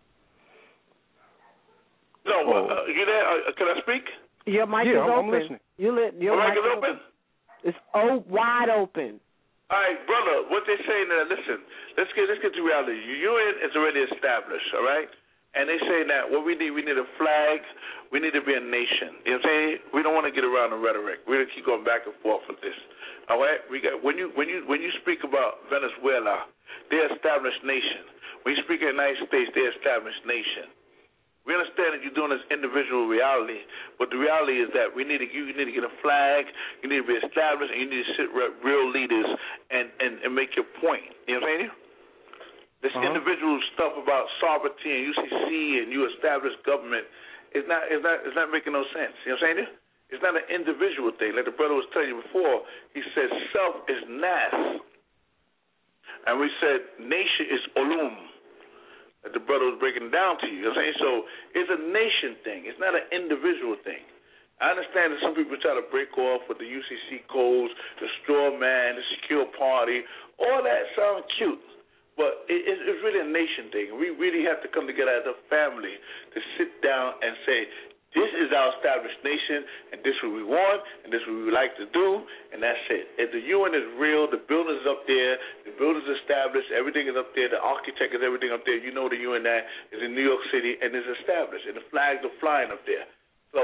No, you there? Can I speak? Your mic is open. I'm listening. Your mic is open? It's wide open. All right, brother, what they're saying now, listen, let's get to reality. The UN is already established, all right? And they say that what we need a flag, we need to be a nation. You know what I'm saying? We don't want to get around the rhetoric. We're going to keep going back and forth with this. All right? When you speak about Venezuela, they're established nation. When you speak of the United States, they're established nation. We understand that you're doing this individual reality, but the reality is that you need to get a flag, you need to be established, and you need to sit with real leaders and make your point. You know what I'm saying? This individual stuff about sovereignty and UCC and you established government is not making no sense. You know what I'm saying? It's not an individual thing. Like the brother was telling you before, he said self is nas, and we said nation is olum. That the brother was breaking down to you. You know what I'm saying? So it's a nation thing. It's not an individual thing. I understand that some people try to break off with the UCC codes, the straw man, the secure party. All that sounds cute, but it's really a nation thing. We really have to come together as a family to sit down and say, this is our established nation, and this is what we want, and this is what we would like to do, and that's it. If the UN is real, the building is up there, the building is established, everything is up there, the architect is everything up there. You know the UN that is in New York City and is established, and the flags are flying up there. So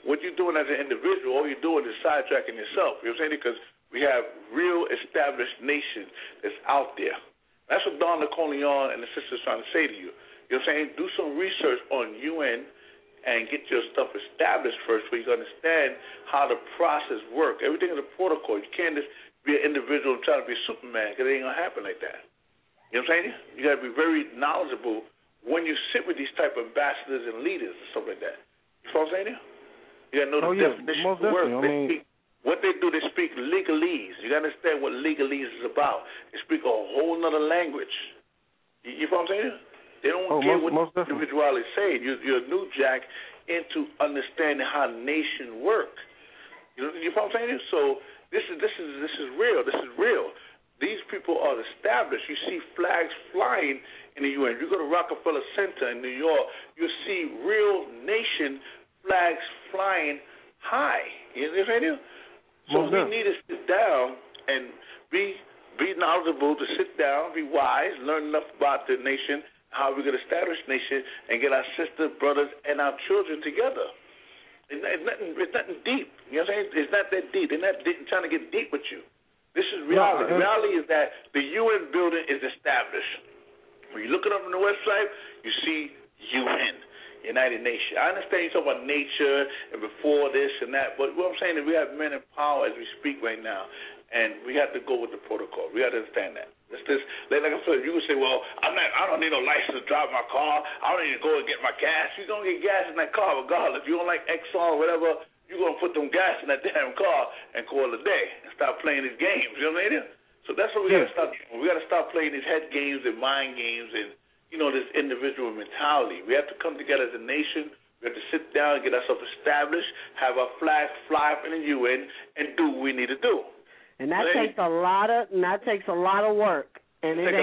what you're doing as an individual, all you're doing is sidetracking yourself. You know what I'm saying? Because we have real established nations that's out there. That's what Don Napoleon and the sisters trying to say to you. You know what I'm saying? Do some research on UN and get your stuff established first so you can understand how the process works. Everything is a protocol. You can't just be an individual and try to be Superman because it ain't going to happen like that. You know what I'm saying? You got to be very knowledgeable when you sit with these type of ambassadors and leaders and stuff like that. You know what I'm saying? You got to know the definition of the word. What they do, they speak legalese. You got to understand what legalese is about. They speak a whole nother language. You know what I'm saying? They don't care what individuality is saying. You're a new jack into understanding how nation work. You know what I'm saying? So this is real. This is real. These people are established. You see flags flying in the UN. If you go to Rockefeller Center in New York, you see real nation flags flying high. You know what I'm saying? So we need to sit down and be knowledgeable, to sit down, be wise, learn enough about the nation, how we could establish nation, and get our sisters, brothers, and our children together. It's nothing deep. You know what I'm saying? It's not that deep. They're not trying to get deep with you. This is reality. The reality is that the UN building is established. When you look it up on the website, you see UN. United Nations. I understand you talk about nature and before this and that, but what I'm saying is we have men in power as we speak right now, and we have to go with the protocol. We have to understand that. It's just, like I said, you would say, well, I don't need no license to drive my car. I don't need to go and get my gas. You're going to get gas in that car regardless. If you don't like Exxon or whatever, you're going to put them gas in that damn car and call it a day and stop playing these games. You know what I mean? So that's what we got to stop doing. We got to stop playing these head games and mind games and this individual mentality. We have to come together as a nation. We have to sit down and get ourselves established, have our flag fly up in the UN, and do what we need to do. And that takes a lot of work. And I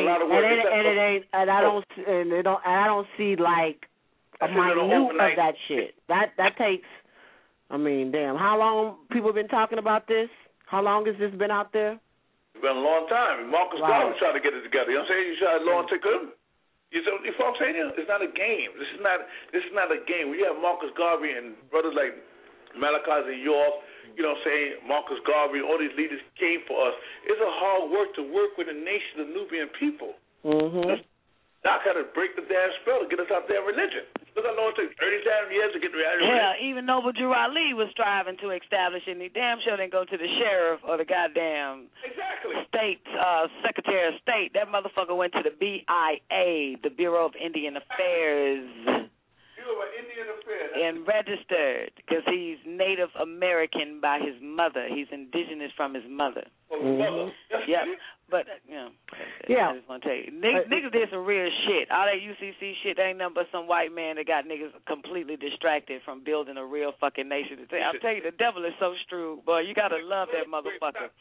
don't see like a minute of that shit. That takes. I mean, damn. How long people been talking about this? How long has this been out there? It's been a long time. Marcus Garvey tried to get it together. You know what I'm saying? You tried a long time. You know what I'm saying? It's not a game. This is not a game. We have Marcus Garvey and brothers like Malachi York, you know what I'm saying, Marcus Garvey, all these leaders came for us. It's a hard work to work with a nation of Nubian people. Mm-hmm. Doc had to break the damn spell to get us out their religion. Look how long it took, 30 damn years to get the religion. Yeah, even Noble Drew Ali was striving to establish it, and he damn sure didn't go to the sheriff or the goddamn state Secretary of State. That motherfucker went to the BIA, the Bureau of Indian Affairs. And registered because he's Native American by his mother. He's indigenous from his mother. Mm-hmm. Yep. But, I just want to tell you, niggas did some real shit. All that UCC shit, that ain't nothing but some white man that got niggas completely distracted from building a real fucking nation. I'll tell you, the devil is so shrewd, boy. You got to love that motherfucker.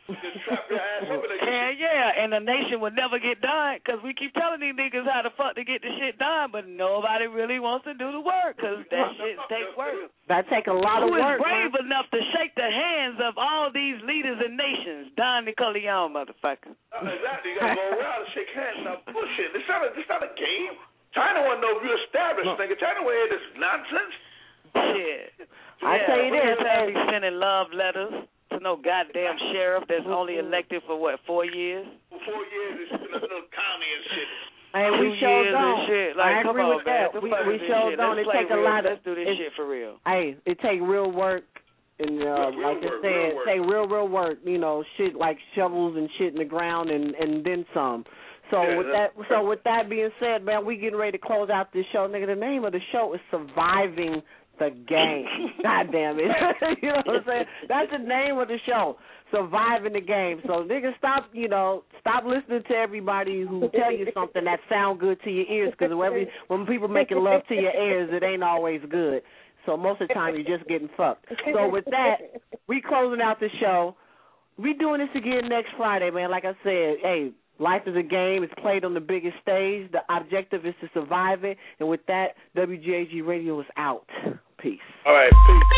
And the nation will never get done because we keep telling these niggas how the fuck to get the shit done, but nobody really wants to do the work because that shit takes work. That take a lot of work. Who is brave enough to shake the hands of all these leaders and nations? Don Nicoleon, motherfucker. Exactly. You got to go around and shake hands. Now, bullshit. This not a game. China want to know if you're established. Nigga, China want to hear this nonsense. Shit. I tell you this. Have me sending love letters to no goddamn sheriff that's only elected for, 4 years? For 4 years, it's been a little county and shit. Hey, we sure don't. Like, I agree with that. We sure don't. It take a lot of. Let's do this shit for real. Hey, it take real work. And like I said, take real work. Shit like shovels and shit in the ground, and then some. With that being said, man, we getting ready to close out this show. Nigga, the name of the show is Surviving the Game. God damn it. You know what I'm saying? That's the name of the show. Surviving the Game. So nigga, stop listening to everybody who tell you something that sound good to your ears, because when people making love to your ears, it ain't always good. So most of the time, you're just getting fucked. So with that, we closing out the show. We doing this again next Friday, man. Like I said, hey, life is a game. It's played on the biggest stage. The objective is to survive it. And with that, WGAG Radio is out. Peace. All right, peace.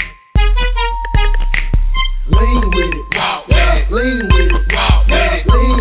Lean with it, walk with it. Lean with it, walk with it. Lean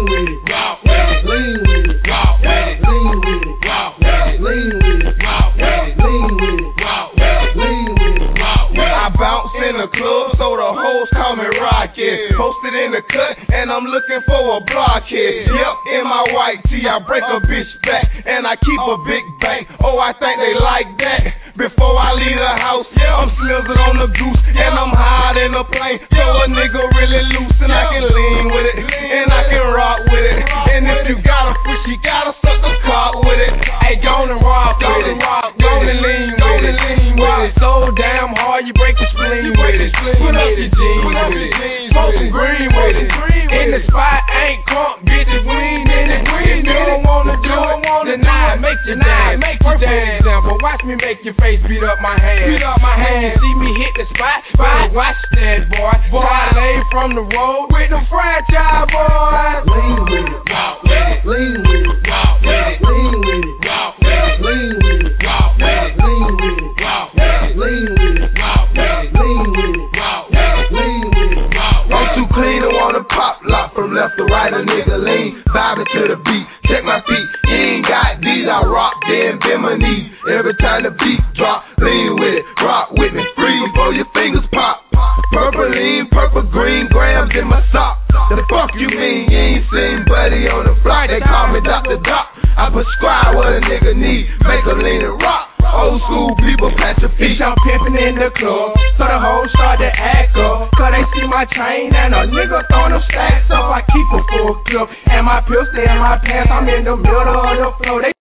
Oh, I think they like that. Before I leave the house, I'm slizzing on the goose, and I'm high in the plane. So a nigga really loose, and I can lean with it, and I can rock with it. And if you got a fish, you gotta suck the cock with it. Hey, go and rock with it, go and lean with it. So damn hard, you break your spleen with it. Put up your jeans with it, smoke some green with it. In the spot, ain't crunk, bitches, we ain't in it. If you don't wanna do it, deny it, make you dance. First example, watch me make your face beat up my hand. See me hit the spot, watch that boy. Lay from the road with the franchise boys. Lean with it, walk with it, lean with it, walk with it, lean with it, walk with it, lean with it, walk with it, lean with it, walk with it, lean with it, walk with it, lean with it, walk with it, lean with it, walk with it. I'm too clean to wanna pop lock from left to right, a nigga lean, vibing to the beat, check my feet, you ain't got these, I rock, then bend my knees, every time the beat drop, lean with it, rock with me, freeze before your fingers pop, purple lean, purple green, grams in my sock, the fuck you mean, you ain't seen Buddy on the block, they call me Dr. Doc, I prescribe what a nigga need, make a lean and rock. Old school people pat your feet. I'm pimping in the club, so the hoes start to act up. Cause they see my chain and a nigga throwing them stacks up. I keep a full clip, and my pills stay in my pants. I'm in the middle of the floor. They